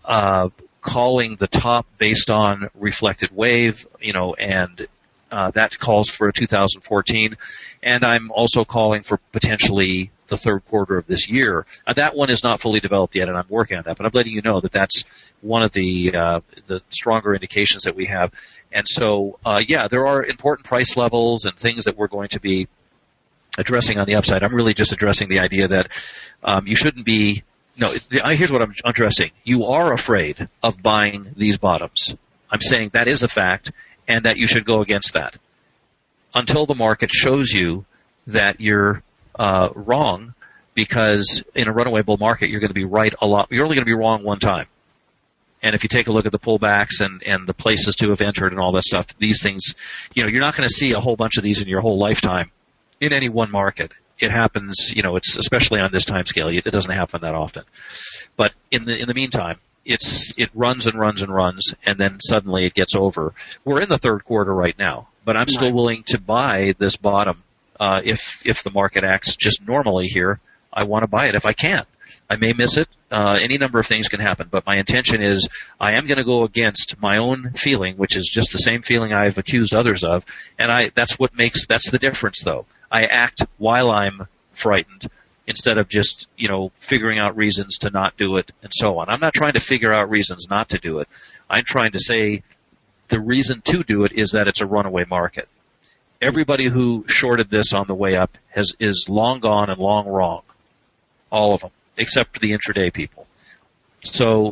calling the top based on reflected wave, and that calls for 2014. And I'm also calling for potentially the third quarter of this year. That one is not fully developed yet, and I'm working on that. But I'm letting you know that that's one of the stronger indications that we have. And so, there are important price levels and things that we're going to be addressing on the upside. I'm really just addressing the idea that you shouldn't be. No, here's what I'm addressing. You are afraid of buying these bottoms. I'm saying that is a fact, and that you should go against that until the market shows you that you're wrong, because in a runaway bull market, you're going to be right a lot. You're only going to be wrong one time. And if you take a look at the pullbacks and the places to have entered and all that stuff, these things, you're not going to see a whole bunch of these in your whole lifetime in any one market. It happens, it's especially on this time scale. It doesn't happen that often. But in the meantime, it runs and runs and runs, and then suddenly it gets over. We're in the third quarter right now, but I'm still willing to buy this bottom if the market acts just normally here. I want to buy it if I can. I may miss it. Any number of things can happen, but my intention is I am going to go against my own feeling, which is just the same feeling I've accused others of, and that's the difference, though. I act while I'm frightened instead of just, figuring out reasons to not do it and so on. I'm not trying to figure out reasons not to do it. I'm trying to say the reason to do it is that it's a runaway market. Everybody who shorted this on the way up is long gone and long wrong. All of them, except for the intraday people. So,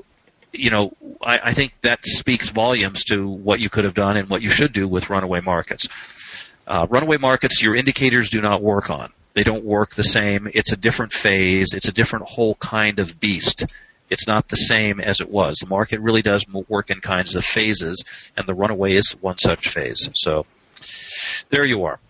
I think that speaks volumes to what you could have done and what you should do with runaway markets. Runaway markets, your indicators do not work on. They don't work the same. It's a different phase. It's a different whole kind of beast. It's not the same as it was. The market really does work in kinds of phases, and the runaway is one such phase. So there you are.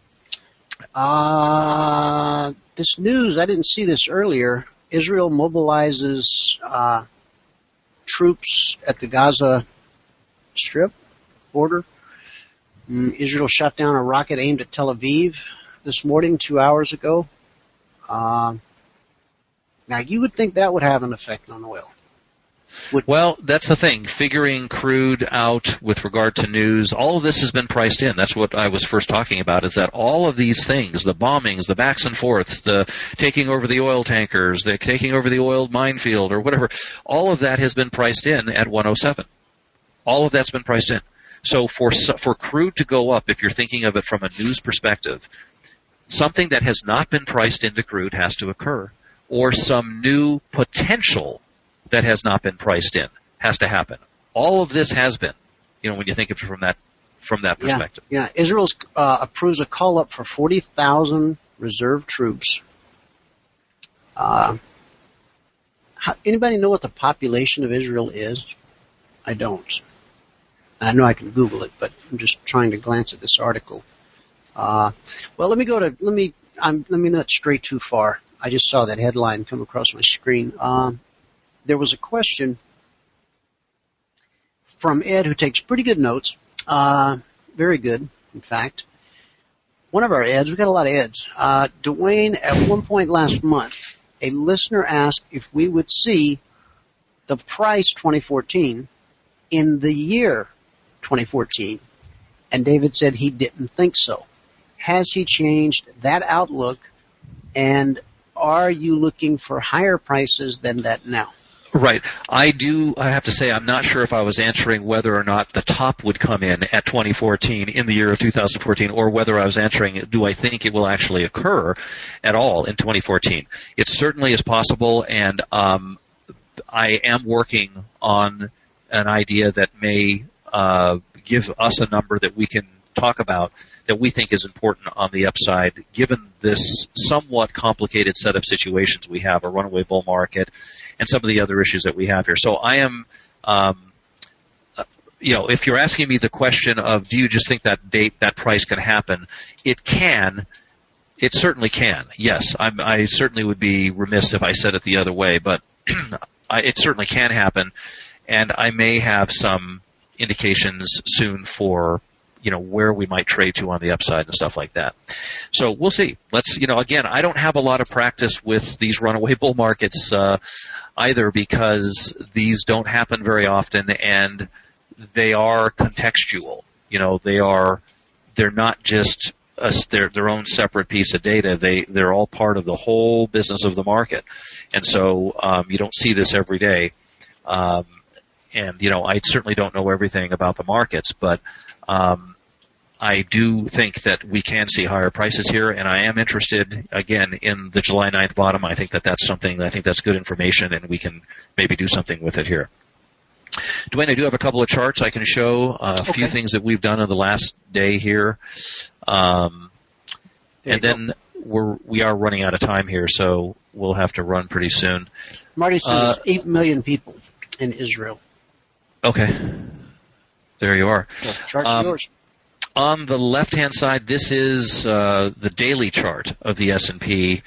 This news, I didn't see this earlier. Israel mobilizes troops at the Gaza Strip border. Israel shot down a rocket aimed at Tel Aviv. this morning, 2 hours ago. Now, you would think that would have an effect on oil. Well, that's the thing. Figuring crude out with regard to news, all of this has been priced in. That's what I was first talking about, is that all of these things, the bombings, the backs and forths, the taking over the oil tankers, the taking over the oil minefield or whatever, all of that has been priced in at 107. All of that's been priced in. So for crude to go up, if you're thinking of it from a news perspective, something that has not been priced into crude has to occur, or some new potential that has not been priced in has to happen. All of this has been, when you think of it from that perspective. Yeah. Israel approves a call up for 40,000 reserve troops. Anybody know what the population of Israel is? I don't. I know I can Google it, but I'm just trying to glance at this article. Well, let me not stray too far. I just saw that headline come across my screen. There was a question from Ed, who takes pretty good notes. Very good, in fact. One of our Eds, we've got a lot of Eds. Dwayne, at one point last month, a listener asked if we would see the price 2014 in the year 2014. And David said he didn't think so. Has he changed that outlook? And are you looking for higher prices than that now? Right. I have to say, I'm not sure if I was answering whether or not the top would come in at 2014 in the year of 2014, or whether I was answering, do I think it will actually occur at all in 2014? It certainly is possible, and I am working on an idea that may give us a number that we can talk about that we think is important on the upside, given this somewhat complicated set of situations we have, a runaway bull market, and some of the other issues that we have here. So I am, if you're asking me the question of, do you just think that price can happen? It can. It certainly can. Yes. I certainly would be remiss if I said it the other way, but it certainly can happen, and I may have some indications soon for where we might trade to on the upside and stuff like that. So we'll see. Let's, again, I don't have a lot of practice with these runaway bull markets either, because these don't happen very often, and they are contextual. They're not just their own separate piece of data. They're all part of the whole business of the market. And so you don't see this every day. And I certainly don't know everything about the markets, but I do think that we can see higher prices here, and I am interested, again, in the July 9th bottom. I think that's something, I think that's good information, and we can maybe do something with it here. Dwayne, I do have a couple of charts I can show, a few things that we've done in the last day here. And then we are running out of time here, so we'll have to run pretty soon. Marty says 8 million people in Israel. Okay. There you are. Well, chart's yours. On the left-hand side, this is the daily chart of the S&P,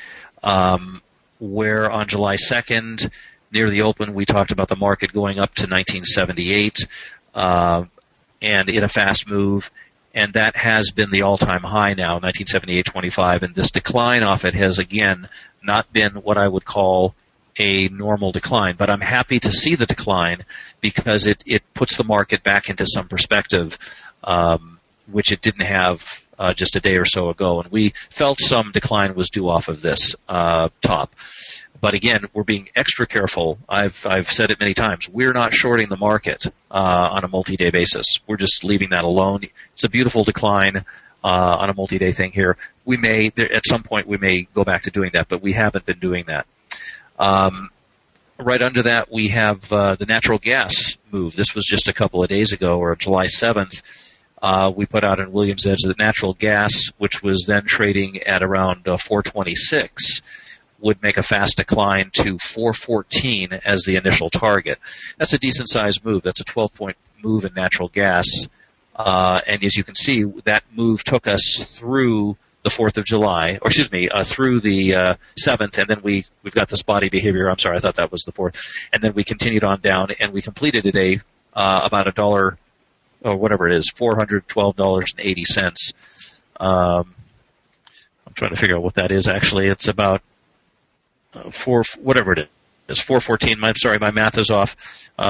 where on July 2nd, near the open, we talked about the market going up to 1978 and in a fast move, and that has been the all-time high now, 1978.25, and this decline off it has, again, not been what I would call a normal decline, but I'm happy to see the decline because it puts the market back into some perspective, which it didn't have just a day or so ago, and we felt some decline was due off of this top. But again, we're being extra careful. I've said it many times. We're not shorting the market on a multi-day basis. We're just leaving that alone. It's a beautiful decline on a multi-day thing here. At some point we may go back to doing that, but we haven't been doing that. Right under that, we have the natural gas move. This was just a couple of days ago, or July 7th. We put out in Williams Edge that natural gas, which was then trading at around 426, would make a fast decline to 414 as the initial target. That's a decent-sized move. That's a 12-point move in natural gas. And as you can see, that move took us through the 4th of July, or through the 7th, and then we've got the spotty behavior. I'm sorry, I thought that was the 4th. And then we continued on down, and we completed today about $1, or whatever it is, $412.80. I'm trying to figure out what that is actually. It's about 414. I'm sorry, my math is off.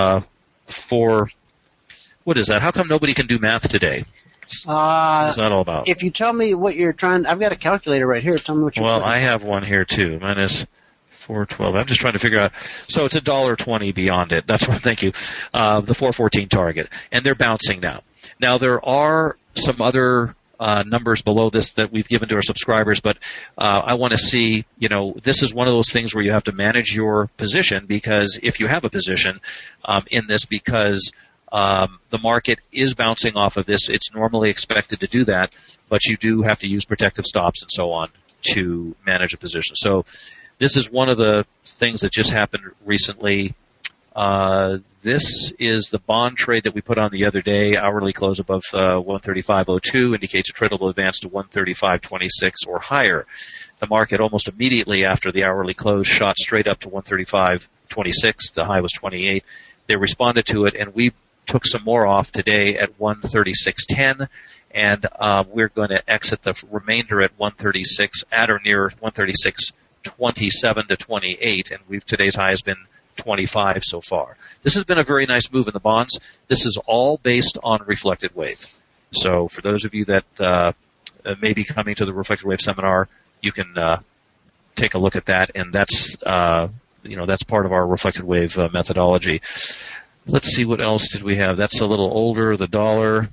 What is that? How come nobody can do math today? What's that all about? If you tell me what you're trying, I've got a calculator right here. Tell me what you're Well, trying. I have one here too. Minus 412. I'm just trying to figure out. So it's $1.20 beyond it. That's what. Thank you. The 414 target, and they're bouncing now. Now there are some other numbers below this that we've given to our subscribers, but I want to see. This is one of those things where you have to manage your position, because if you have a position in this, because the market is bouncing off of this, it's normally expected to do that, but you do have to use protective stops and so on to manage a position. So this is one of the things that just happened recently. This is the bond trade that we put on the other day. Hourly close above 135.02 indicates a tradable advance to 135.26 or higher. The market almost immediately after the hourly close shot straight up to 135.26. The high was 28. They responded to it, and we took some more off today at 136.10, and we're going to exit the remainder at 136 at or near 136.27 to 28, and today's high has been 25 so far. This has been a very nice move in the bonds. This is all based on reflected wave. So for those of you that may be coming to the reflected wave seminar, you can take a look at that, and that's that's part of our reflected wave methodology. Let's see, what else did we have? That's a little older, the dollar.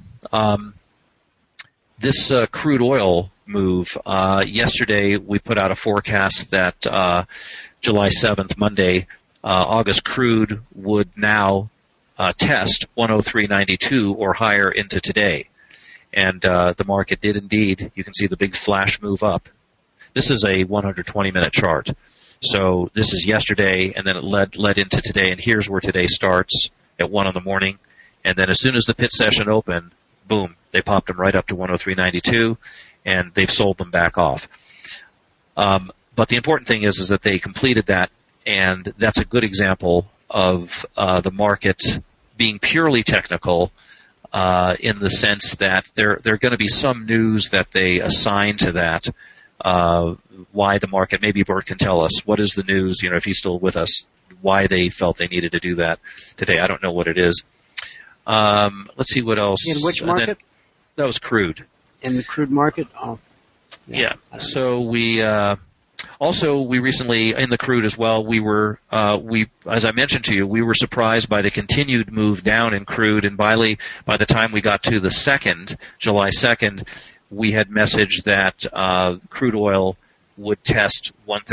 This crude oil move, yesterday we put out a forecast that July 7th, Monday, August crude would now test 103.92 or higher into today. And the market did indeed. You can see the big flash move up. This is a 120-minute chart. So this is yesterday, and then it led into today, and here's where today starts at 1 in the morning. And then as soon as the pit session opened, boom, they popped them right up to 103.92, and they've sold them back off. But the important thing is that they completed that, and that's a good example of the market being purely technical in the sense that there are going to be some news that they assign to that. Why the market, maybe Bert can tell us, what is the news, if he's still with us, why they felt they needed to do that today. I don't know what it is. Let's see what else. In which market? That was crude. In the crude market? Oh. Yeah. So we recently, in the crude as well, as I mentioned to you, we were surprised by the continued move down in crude, and by the time we got to the July 2nd, we had messaged that crude oil would test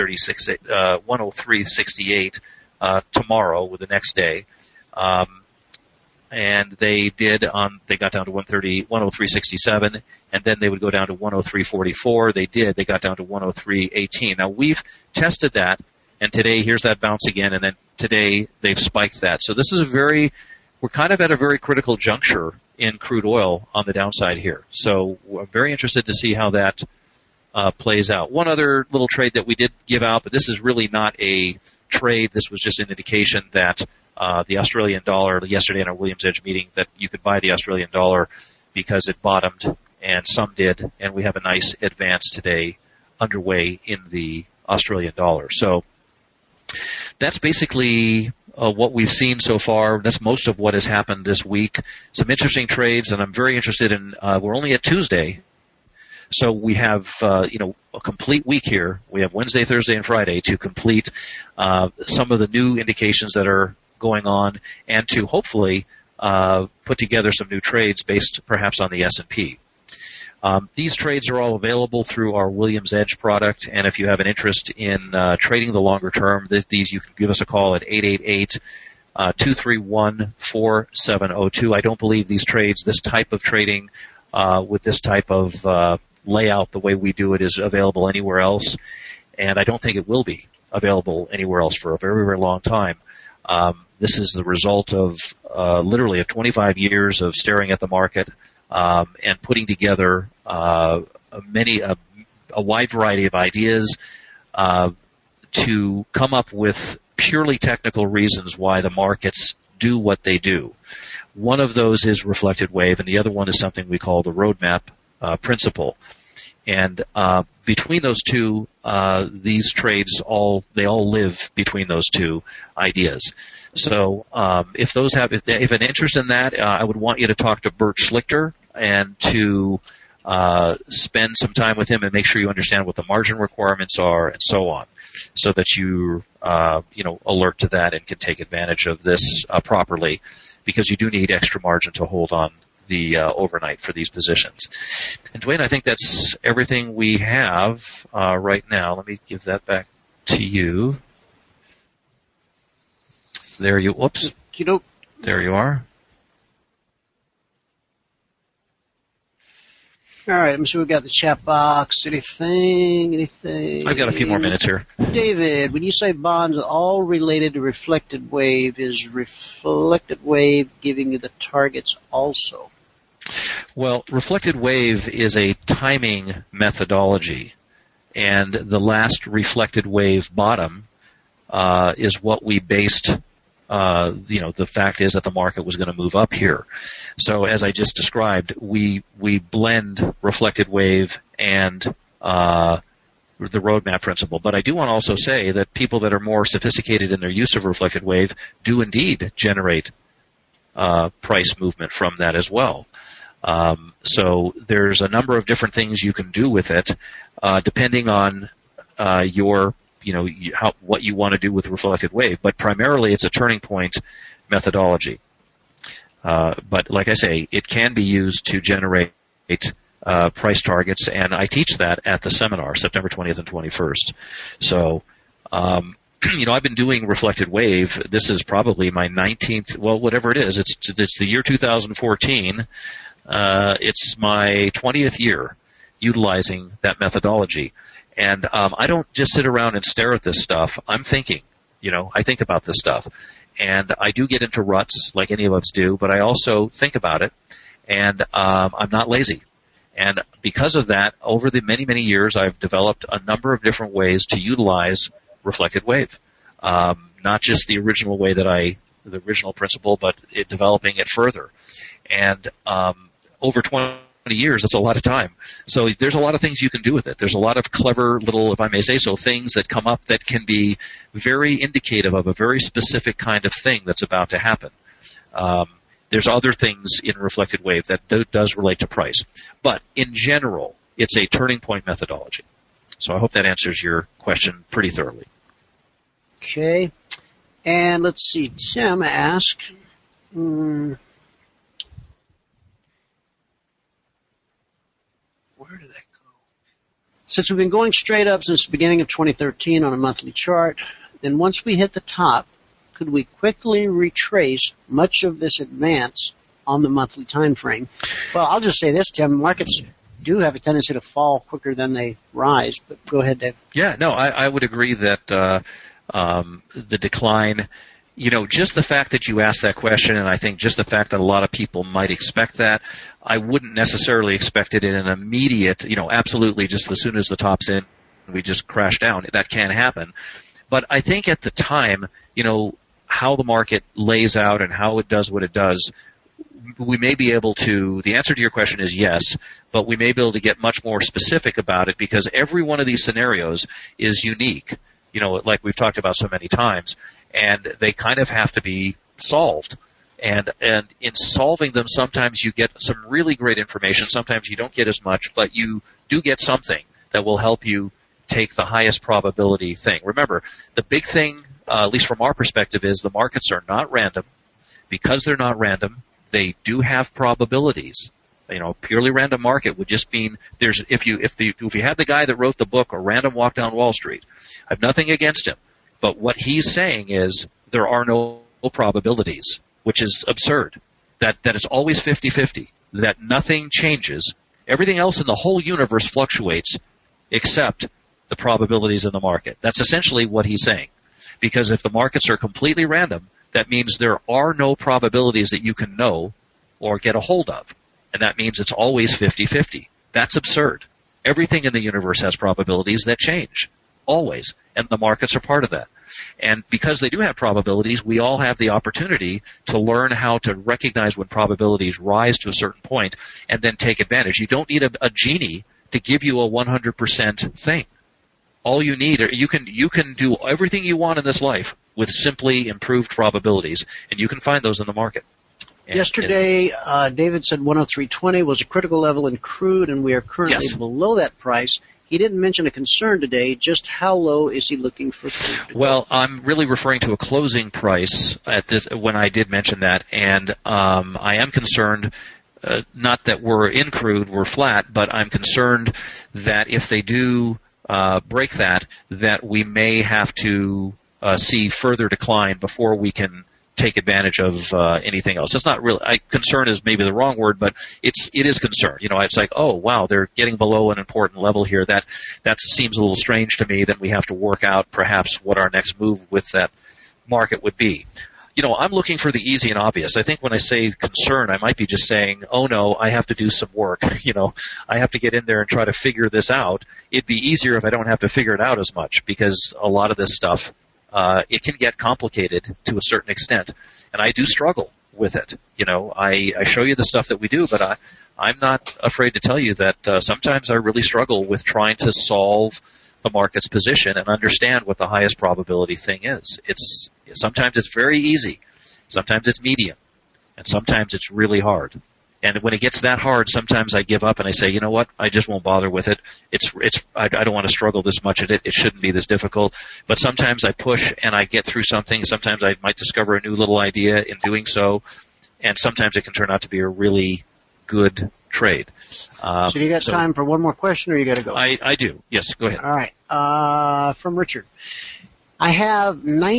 103.68 tomorrow, with the next day. And they did. They got down to 103.67, and then they would go down to 103.44. They did. They got down to 103.18. Now we've tested that, and today here's that bounce again, and then today they've spiked that. So this is we're kind of at a very critical juncture in crude oil on the downside here. So we're very interested to see how that plays out. One other little trade that we did give out, but this is really not a trade. This was just an indication that the Australian dollar, yesterday in our Williams Edge meeting, that you could buy the Australian dollar because it bottomed, and some did, and we have a nice advance today underway in the Australian dollar. So that's basically what we've seen so far. That's most of what has happened this week. Some interesting trades, and I'm very interested in, we're only at Tuesday, so we have, a complete week here. We have Wednesday, Thursday, and Friday to complete some of the new indications that are going on, and to hopefully put together some new trades based perhaps on the S&P. These trades are all available through our Williams Edge product, and if you have an interest in trading the longer term, these you can give us a call at 888-231-4702. I don't believe these trades, this type of trading with this type of layout, the way we do it, is available anywhere else, and I don't think it will be available anywhere else for a very, very long time. This is the result of literally of 25 years of staring at the market and putting together a wide variety of ideas to come up with purely technical reasons why the markets do what they do. One of those is reflected wave, and the other one is something we call the roadmap principle. And between those two, these trades all live between those two ideas. So if an interest in that, I would want you to talk to Bert Schlichter and to spend some time with him and make sure you understand what the margin requirements are and so on, so that you alert to that and can take advantage of this properly, because you do need extra margin to hold on the overnight for these positions. And Dwayne, I think that's everything we have right now. Let me give that back to you. There you are. All right, I'm sure we've got the chat box. Anything? I've got a few more minutes here. David, when you say bonds are all related to reflected wave, is reflected wave giving you the targets also? Well, reflected wave is a timing methodology, and the last reflected wave bottom is what we based. The fact is that the market was going to move up here. So as I just described, we blend reflected wave and the roadmap principle. But I do want to also say that people that are more sophisticated in their use of reflected wave do indeed generate price movement from that as well. So there's a number of different things you can do with it, depending on what you want to do with reflected wave, but primarily it's a turning point methodology. But like I say, it can be used to generate price targets, and I teach that at the seminar, September 20th and 21st. So, I've been doing reflected wave. This is probably my 19th, well, whatever it is. It's the year 2014. It's my 20th year utilizing that methodology. And I don't just sit around and stare at this stuff. I'm thinking. I think about this stuff. And I do get into ruts like any of us do, but I also think about it. And I'm not lazy. And because of that, over the many, many years, I've developed a number of different ways to utilize reflected wave. Not just the original way the original principle, but developing it further. And over 20 years, that's a lot of time. So there's a lot of things you can do with it. There's a lot of clever little, if I may say so, things that come up that can be very indicative of a very specific kind of thing that's about to happen. There's other things in reflected wave that does relate to price. But in general, it's a turning point methodology. So I hope that answers your question pretty thoroughly. Okay. And let's see, Tim asked, where did that go? Since we've been going straight up since the beginning of 2013 on a monthly chart, then once we hit the top, could we quickly retrace much of this advance on the monthly time frame? Well, I'll just say this, Tim. Markets do have a tendency to fall quicker than they rise, but go ahead, Dave. Yeah, no, I would agree that the decline, just the fact that you asked that question, and I think just the fact that a lot of people might expect that, I wouldn't necessarily expect it in an immediate, absolutely just as soon as the top's in, we just crash down. That can happen. But I think at the time, how the market lays out and how it does what it does, we may be able to, the answer to your question is yes, but we may be able to get much more specific about it because every one of these scenarios is unique, like we've talked about so many times, and they kind of have to be solved. And in solving them, sometimes you get some really great information, sometimes you don't get as much, but you do get something that will help you take the highest probability thing. Remember, the big thing, at least from our perspective, is the markets are not random. Because they're not random, they do have probabilities. Purely random market would just mean if you had the guy that wrote the book, A Random Walk Down Wall Street, I have nothing against him. But what he's saying is there are no probabilities, which is absurd. That it's always 50-50, that nothing changes. Everything else in the whole universe fluctuates except the probabilities in the market. That's essentially what he's saying. Because if the markets are completely random, that means there are no probabilities that you can know or get a hold of. And that means it's always 50-50. That's absurd. Everything in the universe has probabilities that change. Always. And the markets are part of that. And because they do have probabilities, we all have the opportunity to learn how to recognize when probabilities rise to a certain point and then take advantage. You don't need a genie to give you a 100% thing. All you need, you can do everything you want in this life with simply improved probabilities, and you can find those in the market. Yesterday, David said 103.20 was a critical level in crude, and we are currently below that price. He didn't mention a concern today. Just how low is he looking for crude to go? Well, I'm really referring to a closing price at this when I did mention that, and I am concerned. Not that we're in crude, we're flat, but I'm concerned that if they do break that we may have to see further decline before we can take advantage of anything else. It's not really concern is maybe the wrong word, but it is concern. It's like, oh wow, they're getting below an important level here. That seems a little strange to me. Then we have to work out perhaps what our next move with that market would be. I'm looking for the easy and obvious. I think when I say concern, I might be just saying, oh no, I have to do some work. I have to get in there and try to figure this out. It'd be easier if I don't have to figure it out as much, because a lot of this stuff, it can get complicated to a certain extent. And I do struggle with it. I show you the stuff that we do, but I'm not afraid to tell you that sometimes I really struggle with trying to solve the market's position and understand what the highest probability thing is. Sometimes it's very easy, sometimes it's medium, and sometimes it's really hard. And when it gets that hard, sometimes I give up and I say, you know what, I just won't bother with it. I don't want to struggle this much at it. It shouldn't be this difficult. But sometimes I push and I get through something. Sometimes I might discover a new little idea in doing so, and sometimes it can turn out to be a really good trade. So you got time for one more question, or you got to go? I do. Yes, go ahead. All right. From Richard. I have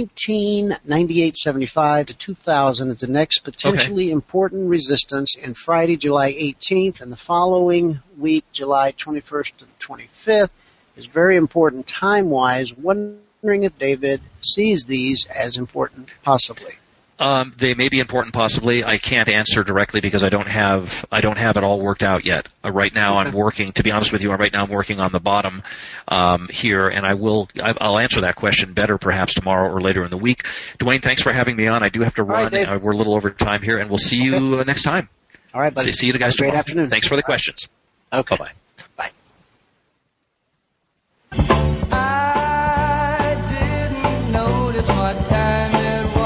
1998.75 to 2000 as the next potentially important resistance, and Friday, July 18th, and the following week, July 21st to the 25th, is very important time-wise. Wondering if David sees these as important, possibly. They may be important, possibly. I can't answer directly because I don't have it all worked out yet. Right now, I'm working. To be honest with you, right now I'm working on the bottom here, and I'll answer that question better perhaps tomorrow or later in the week. Dwayne, thanks for having me on. I do have to run. Right, we're a little over time here, and we'll see you next time. All right, buddy. See you guys tomorrow. Great afternoon. Thanks for the questions. Okay. Bye-bye. Bye. I didn't notice what time it was.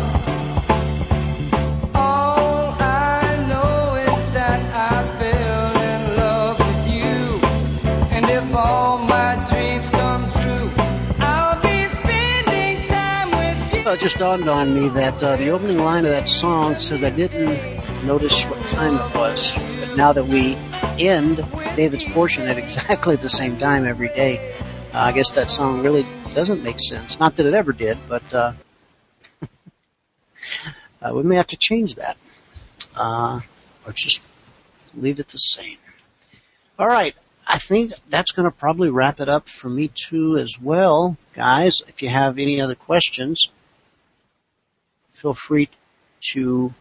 It just dawned on me that the opening line of that song says I didn't notice what time it was. But now that we end David's portion at exactly the same time every day, I guess that song really doesn't make sense. Not that it ever did, but we may have to change that. Or just leave it the same. All right. I think that's going to probably wrap it up for me too as well. Guys, if you have any other questions, feel free to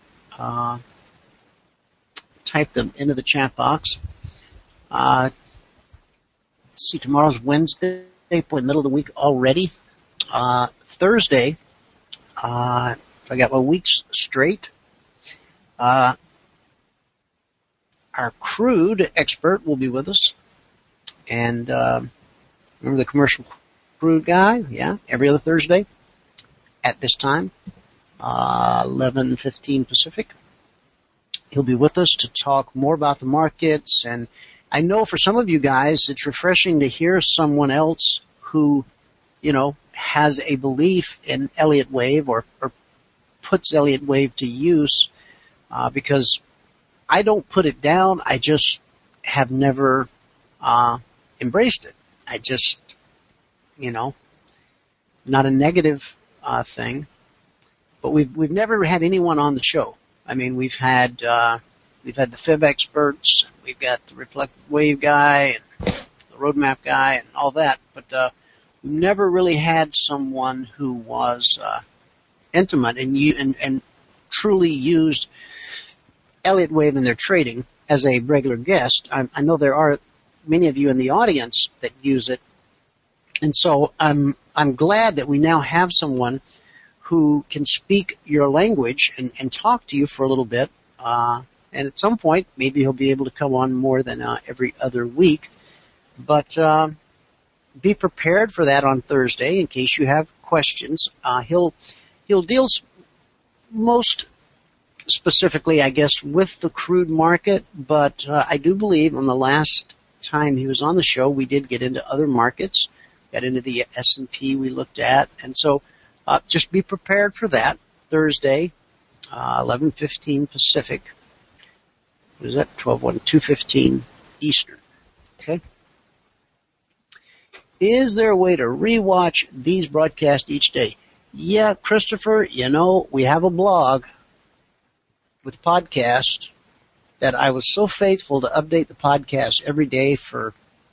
type them into the chat box. Let's see, tomorrow's Wednesday, middle of the week already. Thursday, if I got my weeks straight, our crude expert will be with us. And remember the commercial crude guy? Yeah, every other Thursday at this time. 11:15 Pacific. He'll be with us to talk more about the markets, and I know for some of you guys it's refreshing to hear someone else who, has a belief in Elliott Wave or puts Elliott Wave to use, because I don't put it down. I just have never embraced it. I just, not a negative thing. But we've never had anyone on the show. I mean, we've had the Fib experts, we've got the Reflected Wave guy, and the Roadmap guy, and all that. But we've never really had someone who was intimate and truly used Elliott Wave in their trading as a regular guest. I know there are many of you in the audience that use it, and so I'm glad that we now have someone who can speak your language and talk to you for a little bit. And at some point, maybe he'll be able to come on more than every other week. But be prepared for that on Thursday in case you have questions. He'll deal most specifically, I guess, with the crude market, but I do believe on the last time he was on the show, we did get into other markets, got into the S&P we looked at, and so just be prepared for that. Thursday, 11:15 Pacific. What is that? 2:15 Eastern. Okay. Is there a way to rewatch these broadcasts each day? Yeah, Christopher, we have a blog with podcast that I was so faithful to update the podcast every day for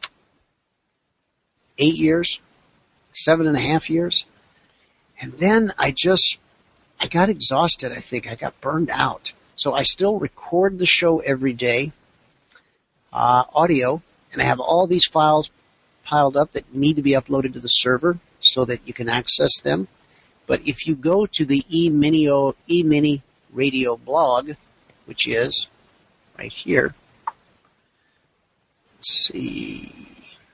8 years, 7.5 years. And then I got exhausted, I think. I got burned out. So I still record the show every day, audio, and I have all these files piled up that need to be uploaded to the server so that you can access them. But if you go to the E-Mini Radio blog, which is right here, let's see,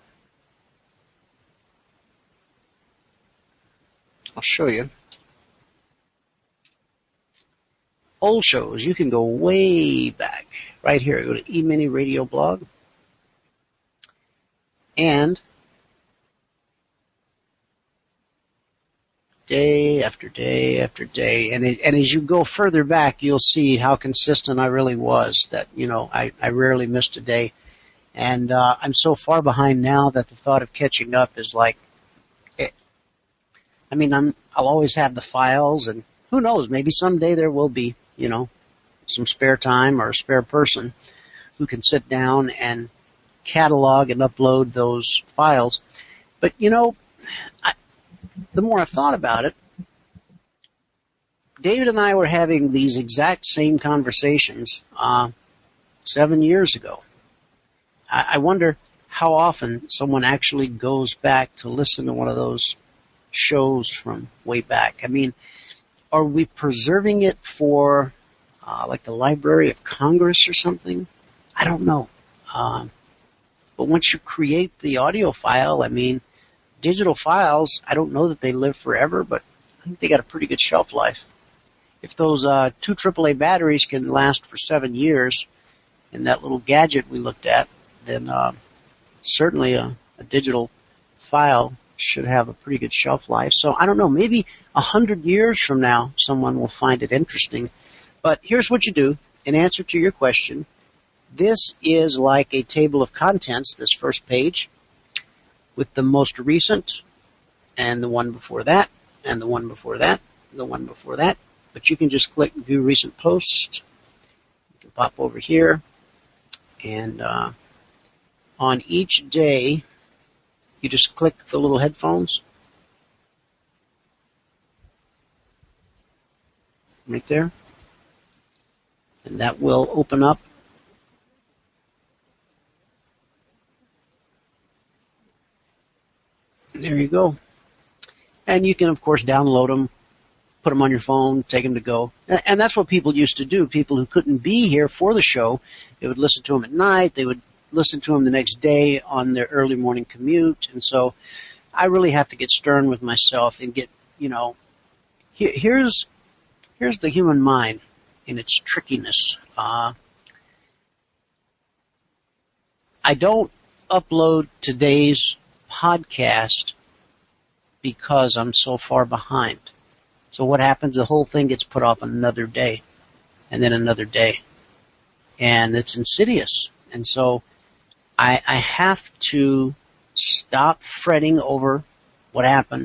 I'll show you. Old shows, you can go way back. Right here, go to E-Mini Radio blog. And day after day after day. And as you go further back, you'll see how consistent I really was, that, I rarely missed a day. And I'm so far behind now that the thought of catching up is like, I'll always have the files, and who knows, maybe someday there will be, some spare time or a spare person who can sit down and catalog and upload those files. But, the more I've thought about it, David and I were having these exact same conversations 7 years ago. I wonder how often someone actually goes back to listen to one of those shows from way back. Are we preserving it for like the Library of Congress or something? I don't know. But once you create the audio file, digital files, I don't know that they live forever, but I think they got a pretty good shelf life. If those 2 AAA batteries can last for 7 years in that little gadget we looked at, then certainly a digital file should have a pretty good shelf life. So I don't know, maybe 100 years from now someone will find it interesting. But here's what you do in answer to your question. This is like a table of contents, this first page, with the most recent, and the one before that, and the one before that, and the one before that. But you can just click View Recent Posts. You can pop over here, and on each day, you just click the little headphones right there, and that will open up there you go. And you can, of course, download them, put them on your phone, take them to go. And that's what people used to do. People who couldn't be here for the show, they would listen to them at night. They would listen to them the next day on their early morning commute. And so I really have to get stern with myself and get, here's the human mind in its trickiness. I don't upload today's podcast because I'm so far behind. So what happens? The whole thing gets put off another day, and then another day, and it's insidious. And so I have to stop fretting over what happened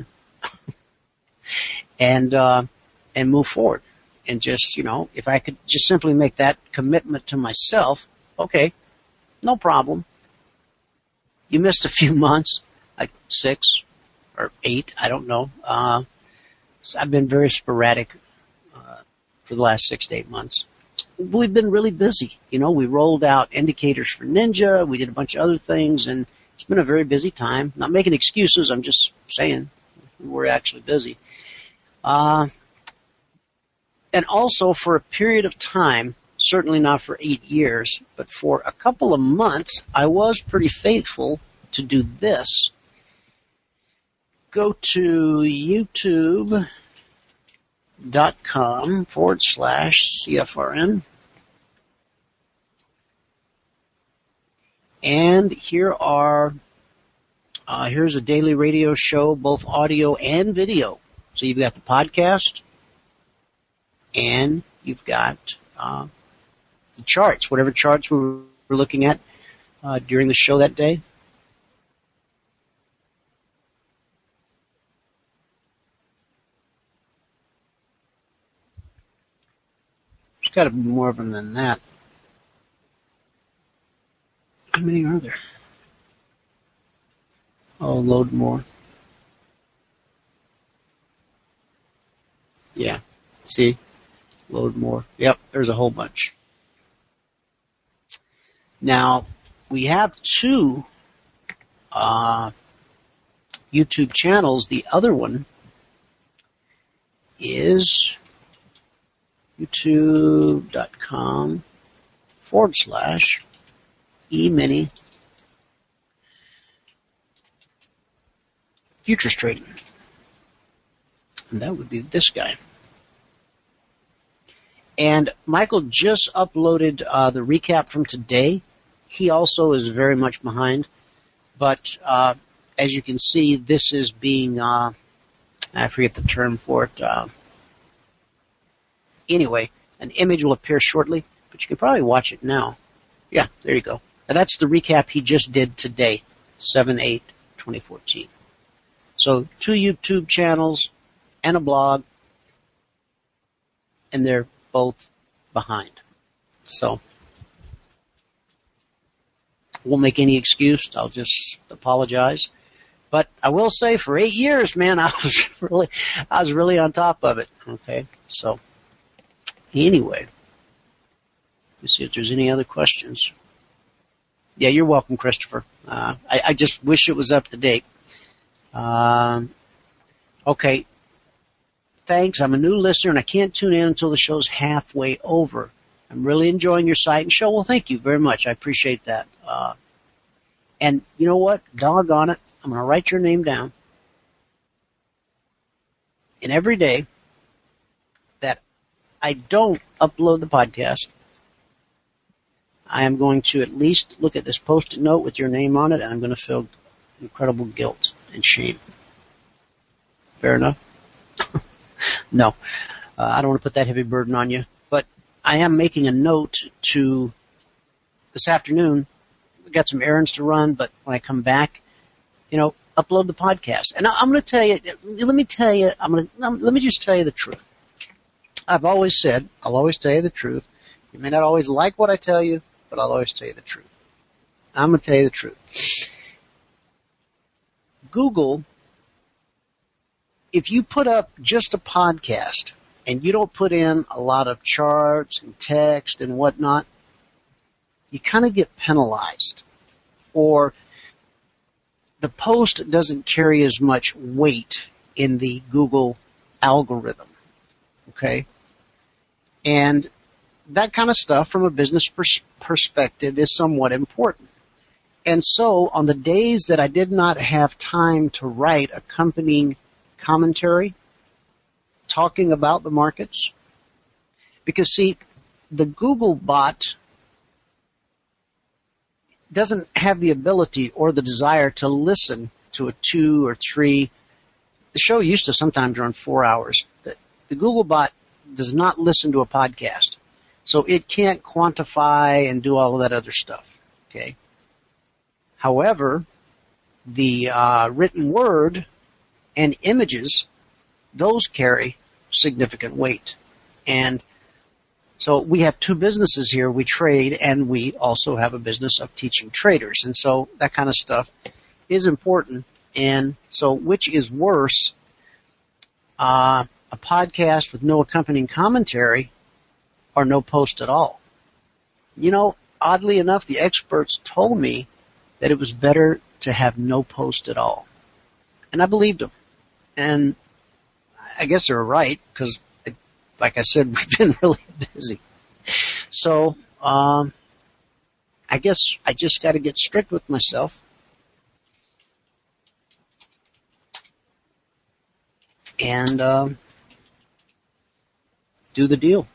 and move forward. And just, if I could just simply make that commitment to myself, okay, no problem. You missed a few months, like 6 or 8, I don't know. I've been very sporadic for the last 6 to 8 months. We've been really busy. We rolled out indicators for Ninja. We did a bunch of other things, and it's been a very busy time. Not making excuses. I'm just saying we're actually busy. And also for a period of time, certainly not for 8 years, but for a couple of months, I was pretty faithful to do this, go to youtube.com/CFRN. And here's a daily radio show, both audio and video. So you've got the podcast, and you've got the charts, whatever charts we were looking at during the show that day. There's got to be more of them than that. How many are there? Oh, load more. Yeah. See? Load more. Yep, there's a whole bunch. Now, we have 2 YouTube channels. The other one is youtube.com/E-mini futures trading. And that would be this guy. And Michael just uploaded the recap from today. He also is very much behind. But as you can see, this is being, I forget the term for it. Anyway, an image will appear shortly, but you can probably watch it now. Yeah, there you go. Now that's the recap he just did today, 7/8/2014. So 2 YouTube channels and a blog, and they're both behind. So, won't make any excuse. I'll just apologize. But I will say, for 8 years, man, I was really on top of it. Okay, so anyway, let's see if there's any other questions. Yeah, you're welcome, Christopher. I just wish it was up to date. Okay. Thanks. I'm a new listener and I can't tune in until the show's halfway over. I'm really enjoying your site and show. Well, thank you very much. I appreciate that. And you know what? Doggone it. I'm going to write your name down. And every day that I don't upload the podcast, I am going to at least look at this Post-it note with your name on it, and I'm going to feel incredible guilt and shame. Fair enough? No. I don't want to put that heavy burden on you. But I am making a note to this afternoon. We've got some errands to run, but when I come back, upload the podcast. And I'm going to tell you, let me just tell you the truth. I've always said, I'll always tell you the truth. You may not always like what I tell you, but I'll always tell you the truth. I'm going to tell you the truth. Google, if you put up just a podcast and you don't put in a lot of charts and text and whatnot, you kind of get penalized. Or the post doesn't carry as much weight in the Google algorithm. Okay? And that kind of stuff from a business perspective is somewhat important. And so on the days that I did not have time to write accompanying commentary talking about the markets, because see, the Google bot doesn't have the ability or the desire to listen to a 2 or 3. The show used to sometimes run 4 hours. The Google bot does not listen to a podcast. So it can't quantify and do all of that other stuff. Okay. However, the written word and images, those carry significant weight. And so we have 2 businesses here. We trade and we also have a business of teaching traders. And so that kind of stuff is important. And so which is worse, a podcast with no accompanying commentary or no post at all? Oddly enough, the experts told me that it was better to have no post at all. And I believed them. And I guess they were right because, like I said, we've been really busy. So, I guess I just got to get strict with myself and do the deal.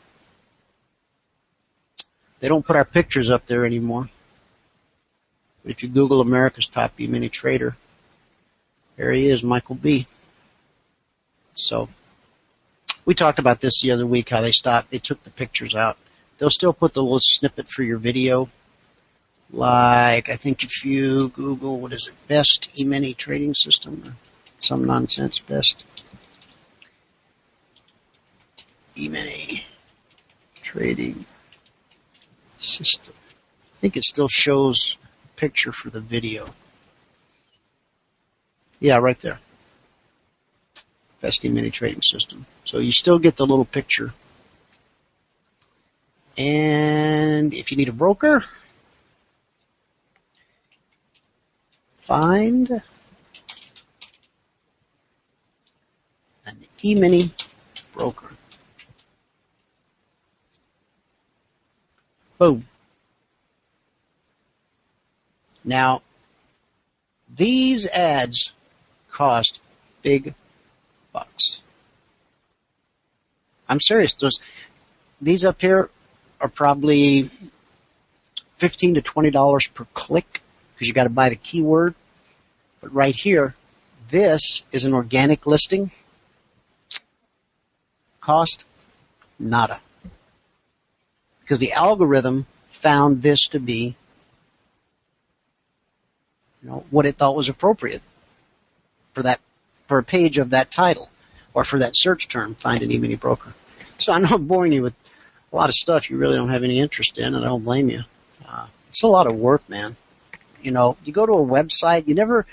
They don't put our pictures up there anymore. But if you Google America's Top E-mini Trader, there he is, Michael B. So, we talked about this the other week, how they took the pictures out. They'll still put the little snippet for your video. Like, I think if you Google, what is it, best E-mini trading system, or some nonsense, best E-mini trading system. I think it still shows a picture for the video. Yeah, right there. Best E-mini trading system. So you still get the little picture. And if you need a broker, find an E-mini broker. Boom. Now, these ads cost big bucks. I'm serious. These up here are probably $15 to $20 per click because you got to buy the keyword. But right here, this is an organic listing. Cost nada. Because the algorithm found this to be, what it thought was appropriate for a page of that title, or for that search term, find an E-mini broker. So I know I'm boring you with a lot of stuff you really don't have any interest in, and I don't blame you. It's a lot of work, man. You go to a website,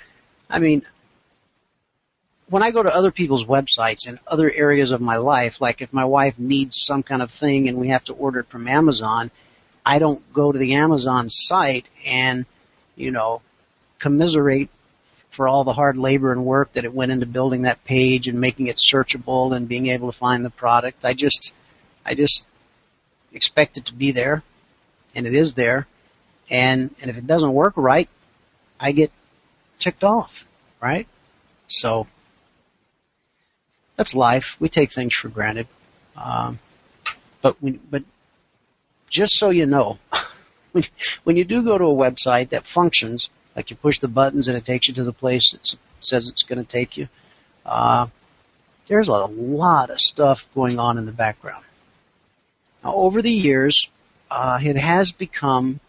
when I go to other people's websites in other areas of my life, like if my wife needs some kind of thing and we have to order it from Amazon, I don't go to the Amazon site and, commiserate for all the hard labor and work that it went into building that page and making it searchable and being able to find the product. I just expect it to be there, and it is there. And if it doesn't work right, I get ticked off, right? So that's life. We take things for granted. But just so you know, when you do go to a website that functions, like you push the buttons and it takes you to the place it says it's going to take you, there's a lot of stuff going on in the background. Now, over the years, it has become,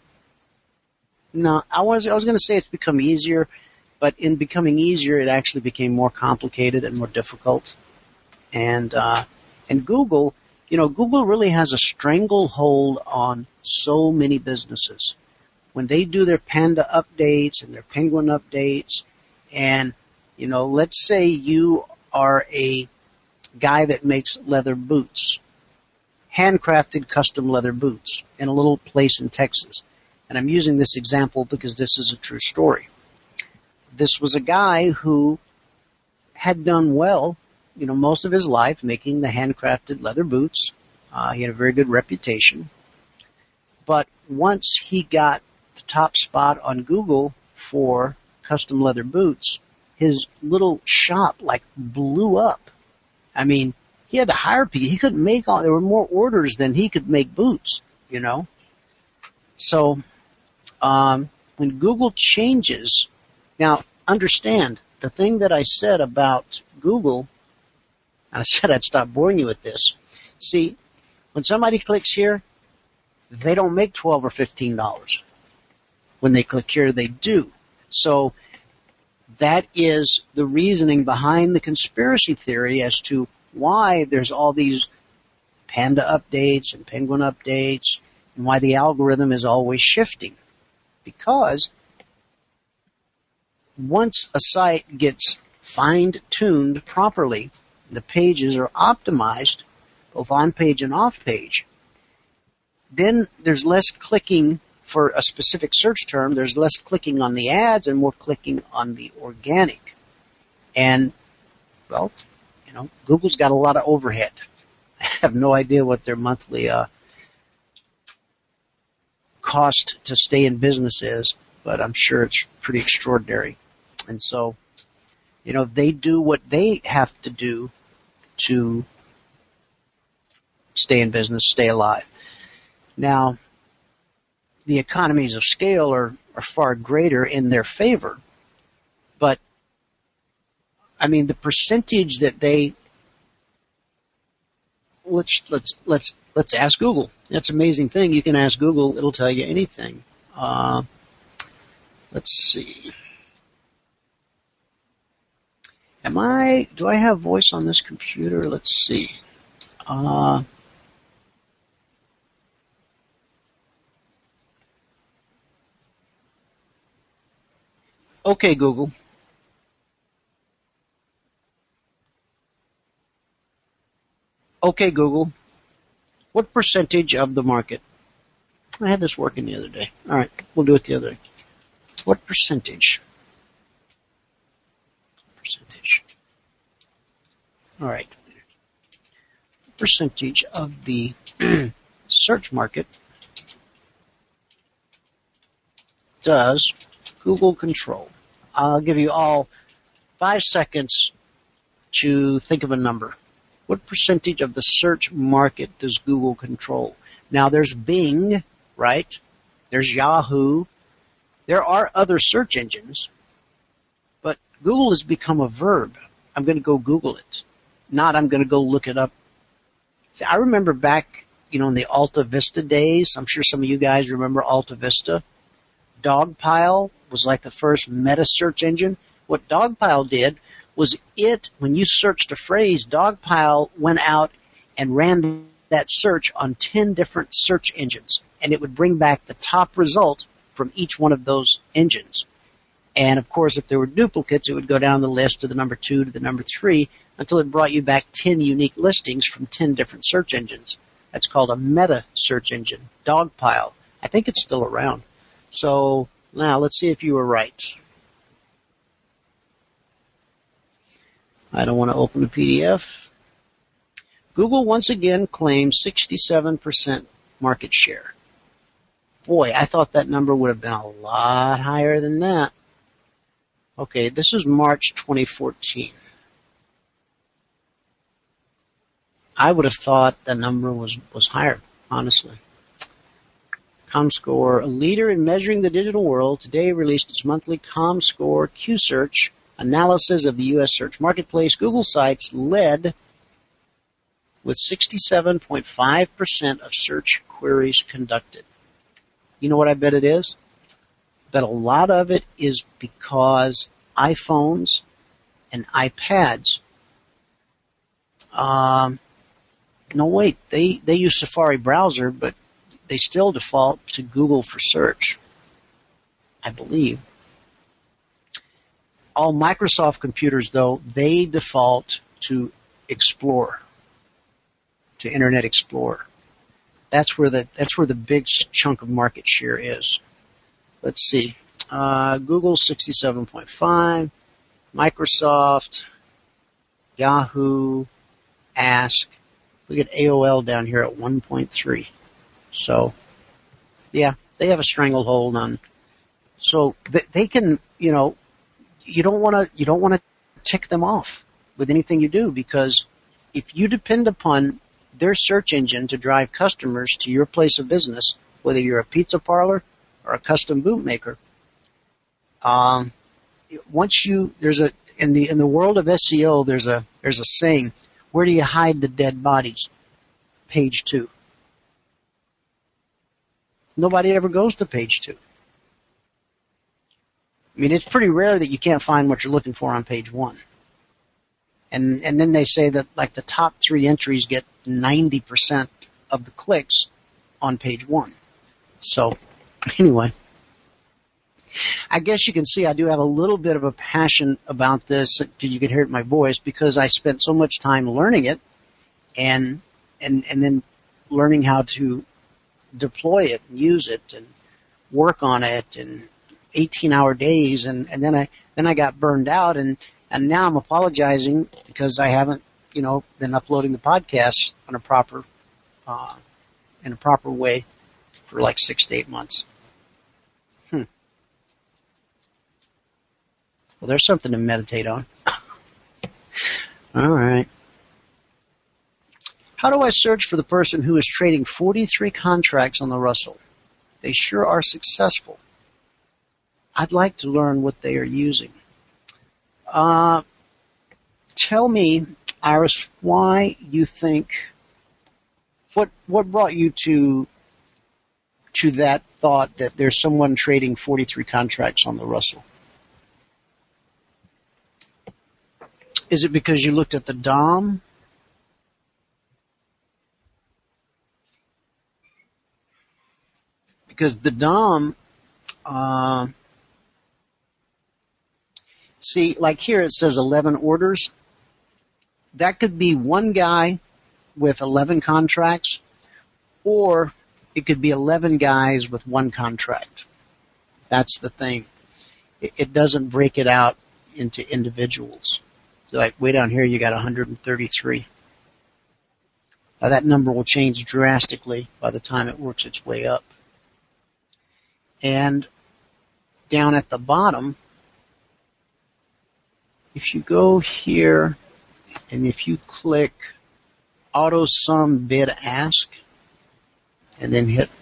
I was going to say it's become easier, but in becoming easier, it actually became more complicated and more difficult. And Google, Google really has a stranglehold on so many businesses. When they do their Panda updates and their Penguin updates, and, let's say you are a guy that makes leather boots, handcrafted custom leather boots in a little place in Texas. And I'm using this example because this is a true story. This was a guy who had done well, most of his life making the handcrafted leather boots. He had a very good reputation. But once he got the top spot on Google for custom leather boots, his little shop blew up. He had to hire people. He couldn't make there were more orders than he could make boots, So, when Google changes, now understand the thing that I said about Google, and I said I'd stop boring you with this. See, when somebody clicks here, they don't make $12 or $15. When they click here, they do. So that is the reasoning behind the conspiracy theory as to why there's all these Panda updates and Penguin updates and why the algorithm is always shifting. Because once a site gets fine-tuned properly, the pages are optimized, both on-page and off-page, then there's less clicking for a specific search term. There's less clicking on the ads and more clicking on the organic. And, Google's got a lot of overhead. I have no idea what their monthly cost to stay in business is, but I'm sure it's pretty extraordinary. And so, they do what they have to do to stay in business, stay alive. Now, the economies of scale are far greater in their favor, but I mean the percentage that they let's ask Google. That's an amazing thing. You can ask Google; it'll tell you anything. Let's see. Do I have voice on this computer? Let's see. Okay, Google. Okay, Google. What percentage of the market? I had this working the other day. All right, we'll do it the other day. What percentage? All right. Percentage of the search market does Google control? I'll give you all 5 seconds to think of a number. What percentage of the search market does Google control? Now, there's Bing, right? There's Yahoo. There are other search engines, but Google has become a verb. I'm going to go Google it. Not I'm going to go look it up. See, I remember back, in the Alta Vista days. I'm sure some of you guys remember Alta Vista. Dogpile was like the first meta search engine. What Dogpile did was when you searched a phrase, Dogpile went out and ran that search on 10 different search engines. And it would bring back the top result from each one of those engines. And of course, if there were duplicates, it would go down the list to the number 2 to the number 3 until it brought you back 10 unique listings from 10 different search engines. That's called a meta search engine, Dogpile. I think it's still around. So now let's see if you were right. I don't want to open the PDF. Google once again claims 67% market share. Boy, I thought that number would have been a lot higher than that. Okay, this is March 2014. I would have thought the number was higher, honestly. ComScore, a leader in measuring the digital world, today released its monthly ComScore Q-Search analysis of the U.S. search marketplace. Google sites led with 67.5% of search queries conducted. You know what I bet it is? I bet a lot of it is because iPhones and iPads. No, wait, they use Safari browser, but they still default to Google for search, I believe. All Microsoft computers, though, they default to Explorer, to Internet Explorer. That's where the big chunk of market share is. Let's see. Google 67.5, Microsoft, Yahoo, Ask. We get AOL down here at 1.3. So, yeah, they have a stranglehold on. So they can, you don't want to tick them off with anything you do, because if you depend upon their search engine to drive customers to your place of business, whether you're a pizza parlor or a custom boot maker, in the world of SEO, there's a saying, where do you hide the dead bodies? Page 2. Nobody ever goes to page 2. I mean, it's pretty rare that you can't find what you're looking for on page 1. And then they say that like the top 3 entries get 90% of the clicks on page 1. So anyway, I guess you can see I do have a little bit of a passion about this. You can hear it in my voice because I spent so much time learning it and then learning how to deploy it and use it and work on it and 18-hour days, and then I got burned out, and now I'm apologizing because I haven't been uploading the podcasts on a proper in a proper way for like 6 to 8 months. Well, there's something to meditate on. All right. How do I search for the person who is trading 43 contracts on the Russell? They sure are successful. I'd like to learn what they are using. Tell me, Iris, why you think, what brought you to that thought that there's someone trading 43 contracts on the Russell? Is it because you looked at the DOM? Because the DOM, see, like here it says 11 orders. That could be one guy with 11 contracts, or it could be 11 guys with one contract. That's the thing. It doesn't break it out into individuals. So like way down here you got 133. Now that number will change drastically by the time it works its way up. And down at the bottom, if you go here and if you click Auto Sum Bid Ask and then hit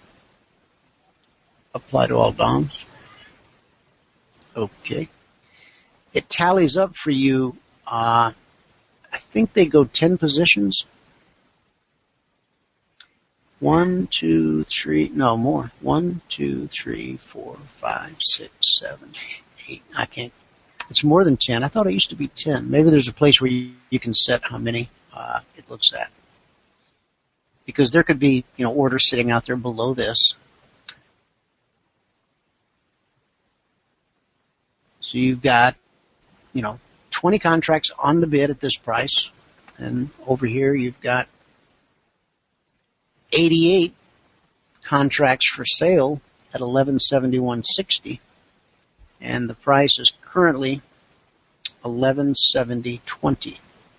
Apply to all DOMs, okay, it tallies up for you. I think they go 10 positions. 1, 2, 3, no more. 1, 2, 3, 4, 5, 6, 7, 8. I can't. It's more than 10. I thought it used to be 10. Maybe there's a place where you can set how many it looks at. Because there could be, orders sitting out there below this. So you've got, 20 contracts on the bid at this price. And over here you've got 88 contracts for sale at $1171.60, and the price is currently $1170.20.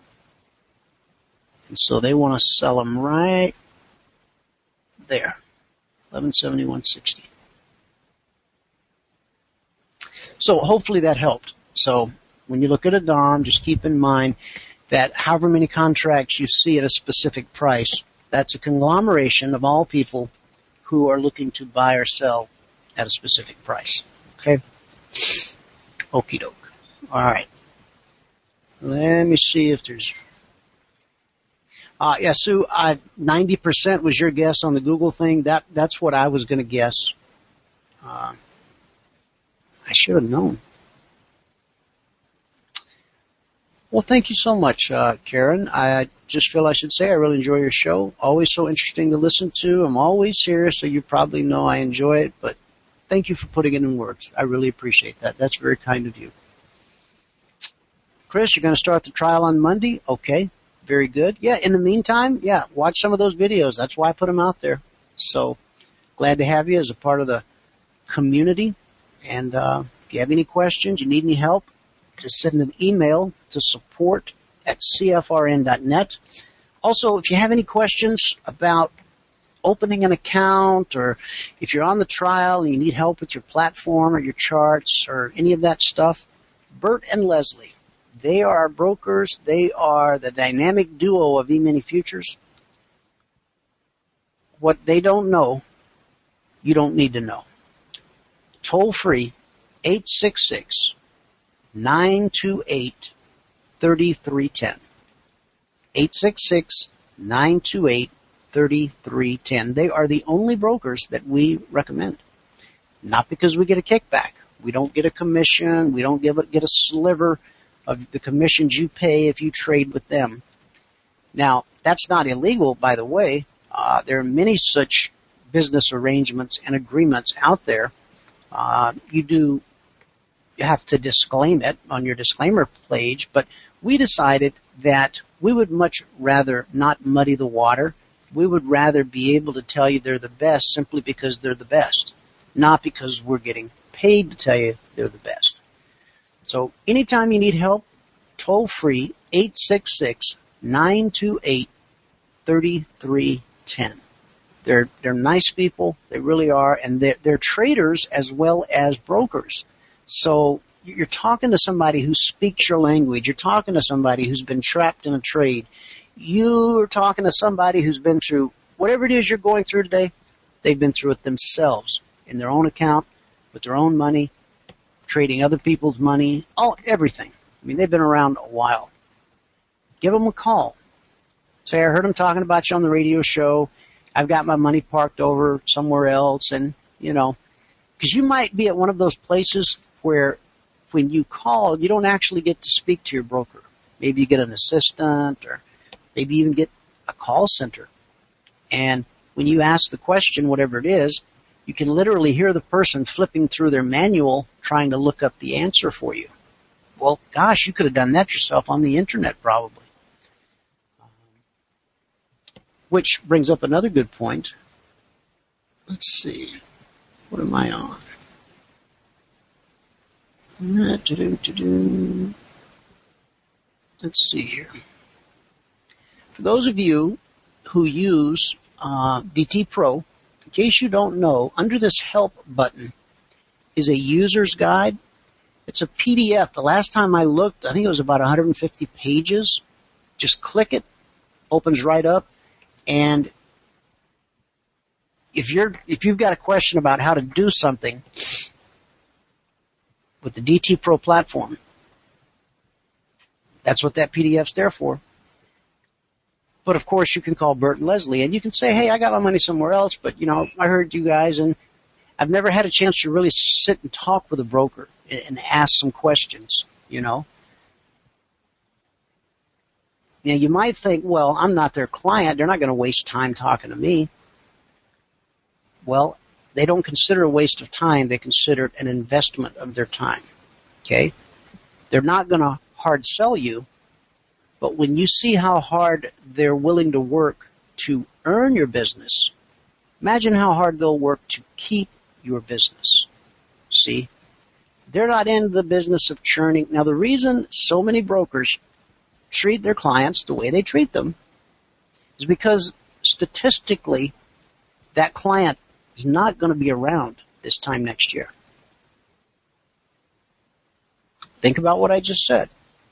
And so they want to sell them right there, $1171.60. So hopefully that helped. So when you look at a DOM, just keep in mind that however many contracts you see at a specific price, that's a conglomeration of all people who are looking to buy or sell at a specific price. Okay? Okie doke. All right. Let me see if there's... yeah, Sue, 90% was your guess on the Google thing. That's what I was going to guess. I should have known. Well, thank you so much, Karen. I just feel I should say I really enjoy your show. Always so interesting to listen to. I'm always here, so you probably know I enjoy it. But thank you for putting it in words. I really appreciate that. That's very kind of you. Chris, you're going to start the trial on Monday? Okay, very good. Yeah, in the meantime, watch some of those videos. That's why I put them out there. So glad to have you as a part of the community. And if you have any questions, you need any help, just send an email to support@cfrn.net. Also, if you have any questions about opening an account, or if you're on the trial and you need help with your platform or your charts or any of that stuff, Bert and Leslie, they are our brokers. They are the dynamic duo of E-mini Futures. What they don't know, you don't need to know. Toll free, 866-928-3310. 866-928-3310. They are the only brokers that we recommend. Not because we get a kickback. We don't get a commission. We don't get a sliver of the commissions you pay if you trade with them. Now, that's not illegal, by the way. There are many such business arrangements and agreements out there. You have to disclaim it on your disclaimer page, but we decided that we would much rather not muddy the water. We would rather be able to tell you they're the best simply because they're the best, not because we're getting paid to tell you they're the best. So anytime you need help, toll free, 866-928-3310. They're nice people. They really are. And they're traders as well as brokers. So you're talking to somebody who speaks your language. You're talking to somebody who's been trapped in a trade. you're talking to somebody who's been through whatever it is you're going through today. They've been through it themselves in their own account, with their own money, trading other people's money, everything. I mean, they've been around a while. Give them a call. Say, I heard them talking about you on the radio show. I've got my money parked over somewhere else. And, because you might be at one of those places where when you call, you don't actually get to speak to your broker. Maybe you get an assistant or maybe even get a call center. And when you ask the question, whatever it is, you can literally hear the person flipping through their manual trying to look up the answer for you. Well, gosh, you could have done that yourself on the internet probably. Which brings up another good point. Let's see. What am I on? Let's see here. For those of you who use DT Pro, in case you don't know, under this help button is a user's guide. It's a PDF. The last time I looked, I think it was about 150 pages. Just click it, opens right up, and if you've got a question about how to do something with the DT Pro platform, that's what that PDF's there for. But of course, you can call Bert and Leslie, and you can say, hey, I got my money somewhere else, but I heard you guys, and I've never had a chance to really sit and talk with a broker and ask some questions, Now, you might think, well, I'm not their client. They're not going to waste time talking to me. Well, they don't consider a waste of time. They consider it an investment of their time. Okay? They're not going to hard sell you, but when you see how hard they're willing to work to earn your business, imagine how hard they'll work to keep your business. See? They're not in the business of churning. Now, the reason so many brokers treat their clients the way they treat them is because statistically that client is not going to be around this time next year. Think about what I just said.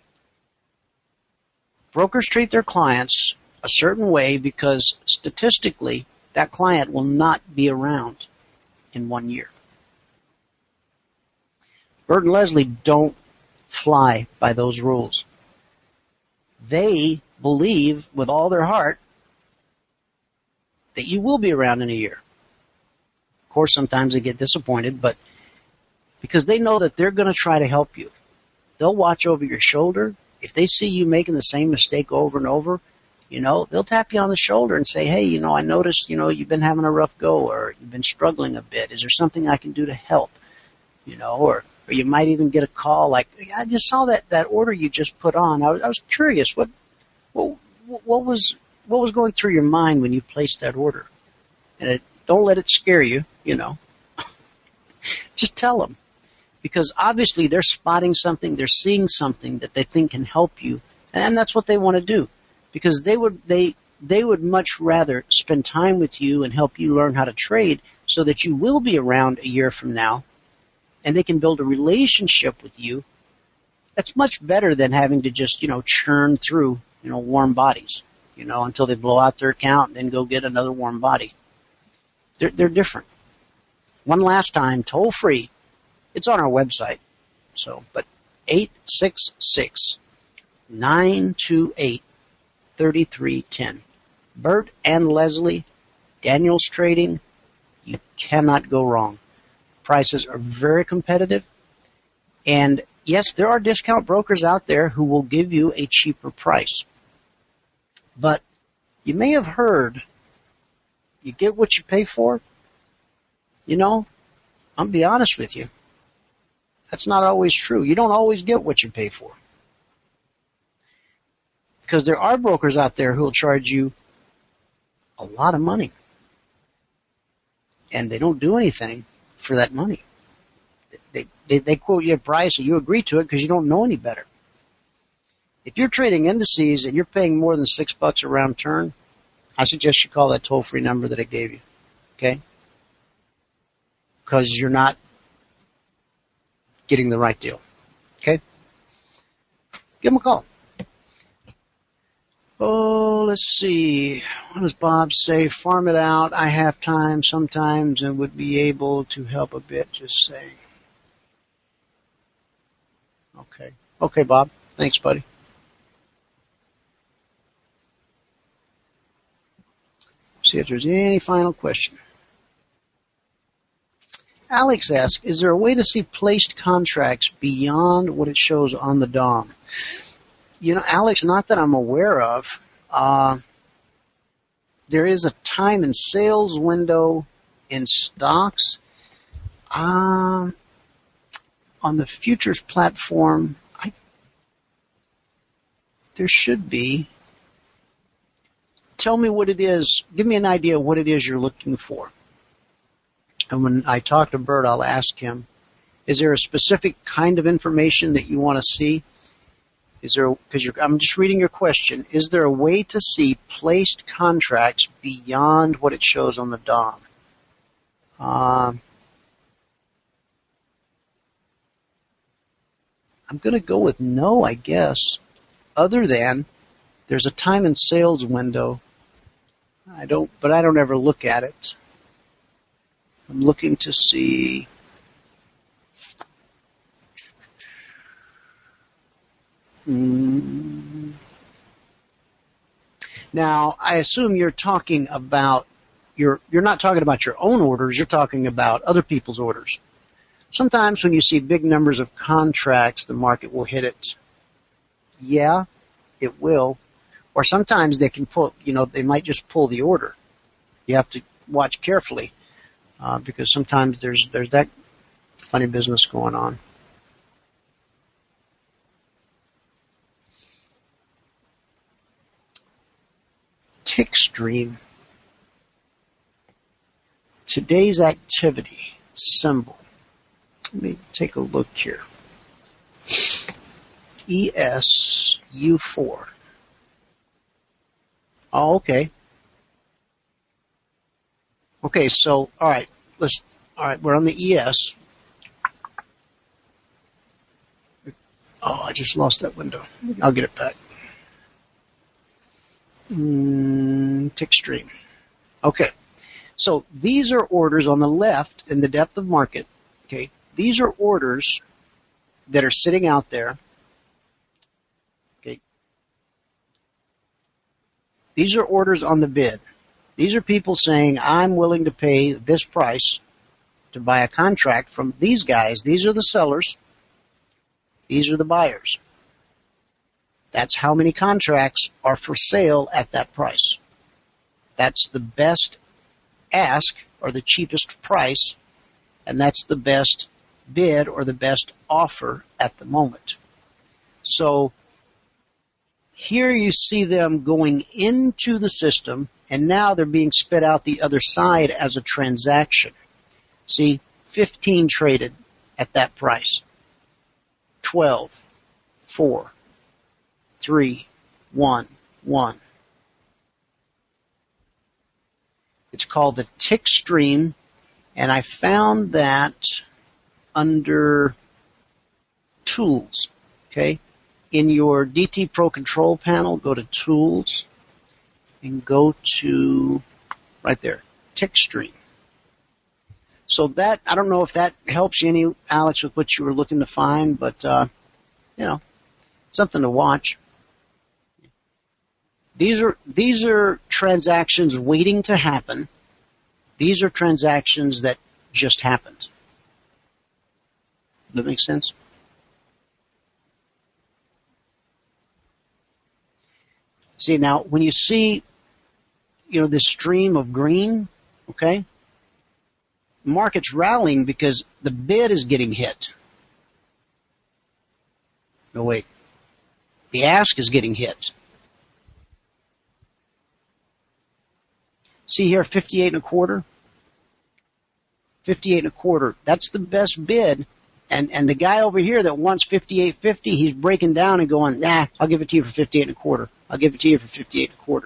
Brokers treat their clients a certain way because statistically that client will not be around in 1 year. Bert and Leslie don't fly by those rules. They believe with all their heart that you will be around in a year. Of course, sometimes they get disappointed, but because they know that they're going to try to help you. They'll watch over your shoulder. If they see you making the same mistake over and over, they'll tap you on the shoulder and say, hey, I noticed, you've been having a rough go or you've been struggling a bit. Is there something I can do to help? Or you might even get a call like, I just saw that order you just put on. I was curious. What was going through your mind when you placed that order? And don't let it scare you, Just tell them. Because obviously they're spotting something, they're seeing something that they think can help you. And that's what they want to do. Because they would much rather spend time with you and help you learn how to trade so that you will be around a year from now and they can build a relationship with you. That's much better than having to just, churn through, warm bodies, until they blow out their account and then go get another warm body. They're different. One last time, toll free. It's on our website. But 866-928-3310. Bert and Leslie, Daniels Trading, you cannot go wrong. Prices are very competitive. And yes, there are discount brokers out there who will give you a cheaper price. But you may have heard, you get what you pay for. I'll be honest with you. That's not always true. You don't always get what you pay for. Because there are brokers out there who will charge you a lot of money. And they don't do anything for that money. They quote you a price and you agree to it because you don't know any better. If you're trading indices and you're paying more than $6 a round turn, I suggest you call that toll-free number that I gave you. Okay? Because you're not getting the right deal. Okay? Give them a call. Oh, So let's see. What does Bob say? Farm it out. I have time sometimes and would be able to help a bit, just saying. Okay. Okay, Bob. Thanks, buddy. See if there's any final question. Alex asks, is there a way to see placed contracts beyond what it shows on the DOM? You know, Alex, not that I'm aware of. There is a time and sales window in stocks. On the futures platform, there should be. Tell me what it is. Give me an idea of what it is you're looking for. And when I talk to Bert, I'll ask him, is there a specific kind of information that you want to see? Is there, I'm just reading your question. Is there a way to see placed contracts beyond what it shows on the DOM? I'm going to go with no, I guess, other than there's a time and sales window. I don't ever look at it. I'm looking to see. Now, I assume you're talking about you're not talking about your own orders, you're talking about other people's orders. Sometimes when you see big numbers of contracts, the market will hit it. Yeah, it will. Or sometimes they can pull, they might just pull the order. You have to watch carefully, because sometimes there's that funny business going on. Tickstream. Today's activity symbol. Let me take a look here. ESU4. Oh, okay. Okay, so, all right, we're on the ES. Oh, I just lost that window. I'll get it back. Tickstream. Okay. So these are orders on the left in the depth of market. Okay. These are orders that are sitting out there. Okay. These are orders on the bid. These are people saying, I'm willing to pay this price to buy a contract from these guys. These are the sellers. These are the buyers. That's how many contracts are for sale at that price. That's the best ask or the cheapest price, and that's the best bid or the best offer at the moment. So here you see them going into the system, and now they're being spit out the other side as a transaction. See, 15 traded at that price. 12, 4, 3, 1, 1. It's called the Tickstream, and I found that under Tools, okay? In your DT Pro Control panel, go to Tools, and go to, right there, Tickstream. So that, I don't know if that helps you any, Alex, with what you were looking to find, but, something to watch. These are transactions waiting to happen. These are transactions that just happened. Does that make sense? See, now, when you see, this stream of green, okay, the market's rallying because the bid is getting hit. No, wait. The ask is getting hit. See here, 58 and a quarter. 58 and a quarter. That's the best bid. And the guy over here that wants 58.50, he's breaking down and going, I'll give it to you for 58 and a quarter. I'll give it to you for 58 and a quarter.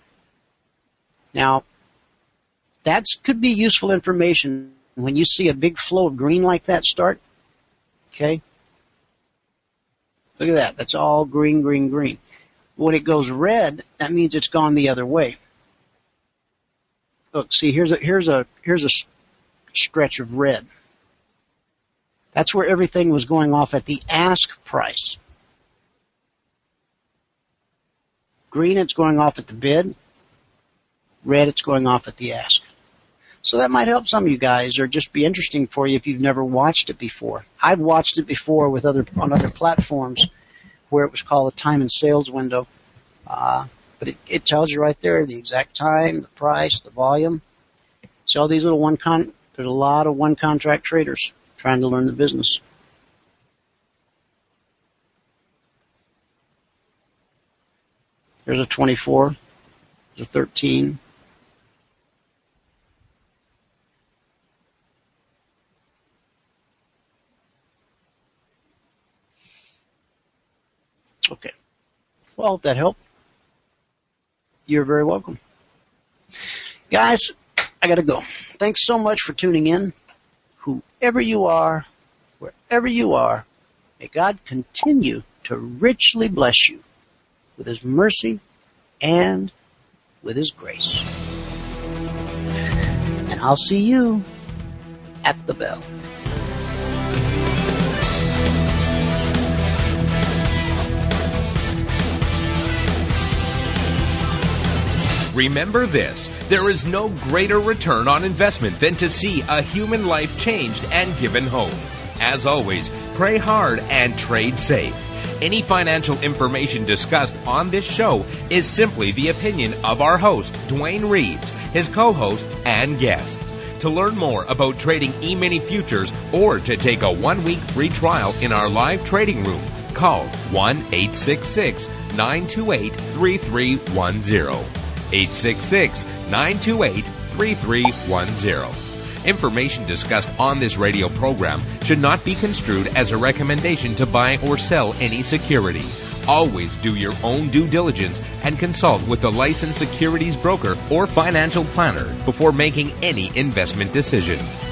Now, that could be useful information when you see a big flow of green like that start. Okay? Look at that. That's all green, green, green. When it goes red, that means it's gone the other way. Look, see, here's a stretch of red. That's where everything was going off at the ask price. Green, it's going off at the bid. Red, it's going off at the ask. So that might help some of you guys, or just be interesting for you if you've never watched it before. I've watched it before on other platforms where it was called the time and sales window. But it tells you right there the exact time, the price, the volume. See all these little there's a lot of one contract traders trying to learn the business. There's a 24, there's a 13. Okay. Well, if that helped, you're very welcome. Guys, I gotta go. Thanks so much for tuning in. Whoever you are, wherever you are, may God continue to richly bless you with His mercy and with His grace. And I'll see you at the bell. Remember this, there is no greater return on investment than to see a human life changed and given hope. As always, pray hard and trade safe. Any financial information discussed on this show is simply the opinion of our host, Dwayne Reeves, his co-hosts, and guests. To learn more about trading E-mini futures or to take a 1-week free trial in our live trading room, call 1-866-928-3310. 866-928-3310. Information discussed on this radio program should not be construed as a recommendation to buy or sell any security. Always do your own due diligence and consult with a licensed securities broker or financial planner before making any investment decision.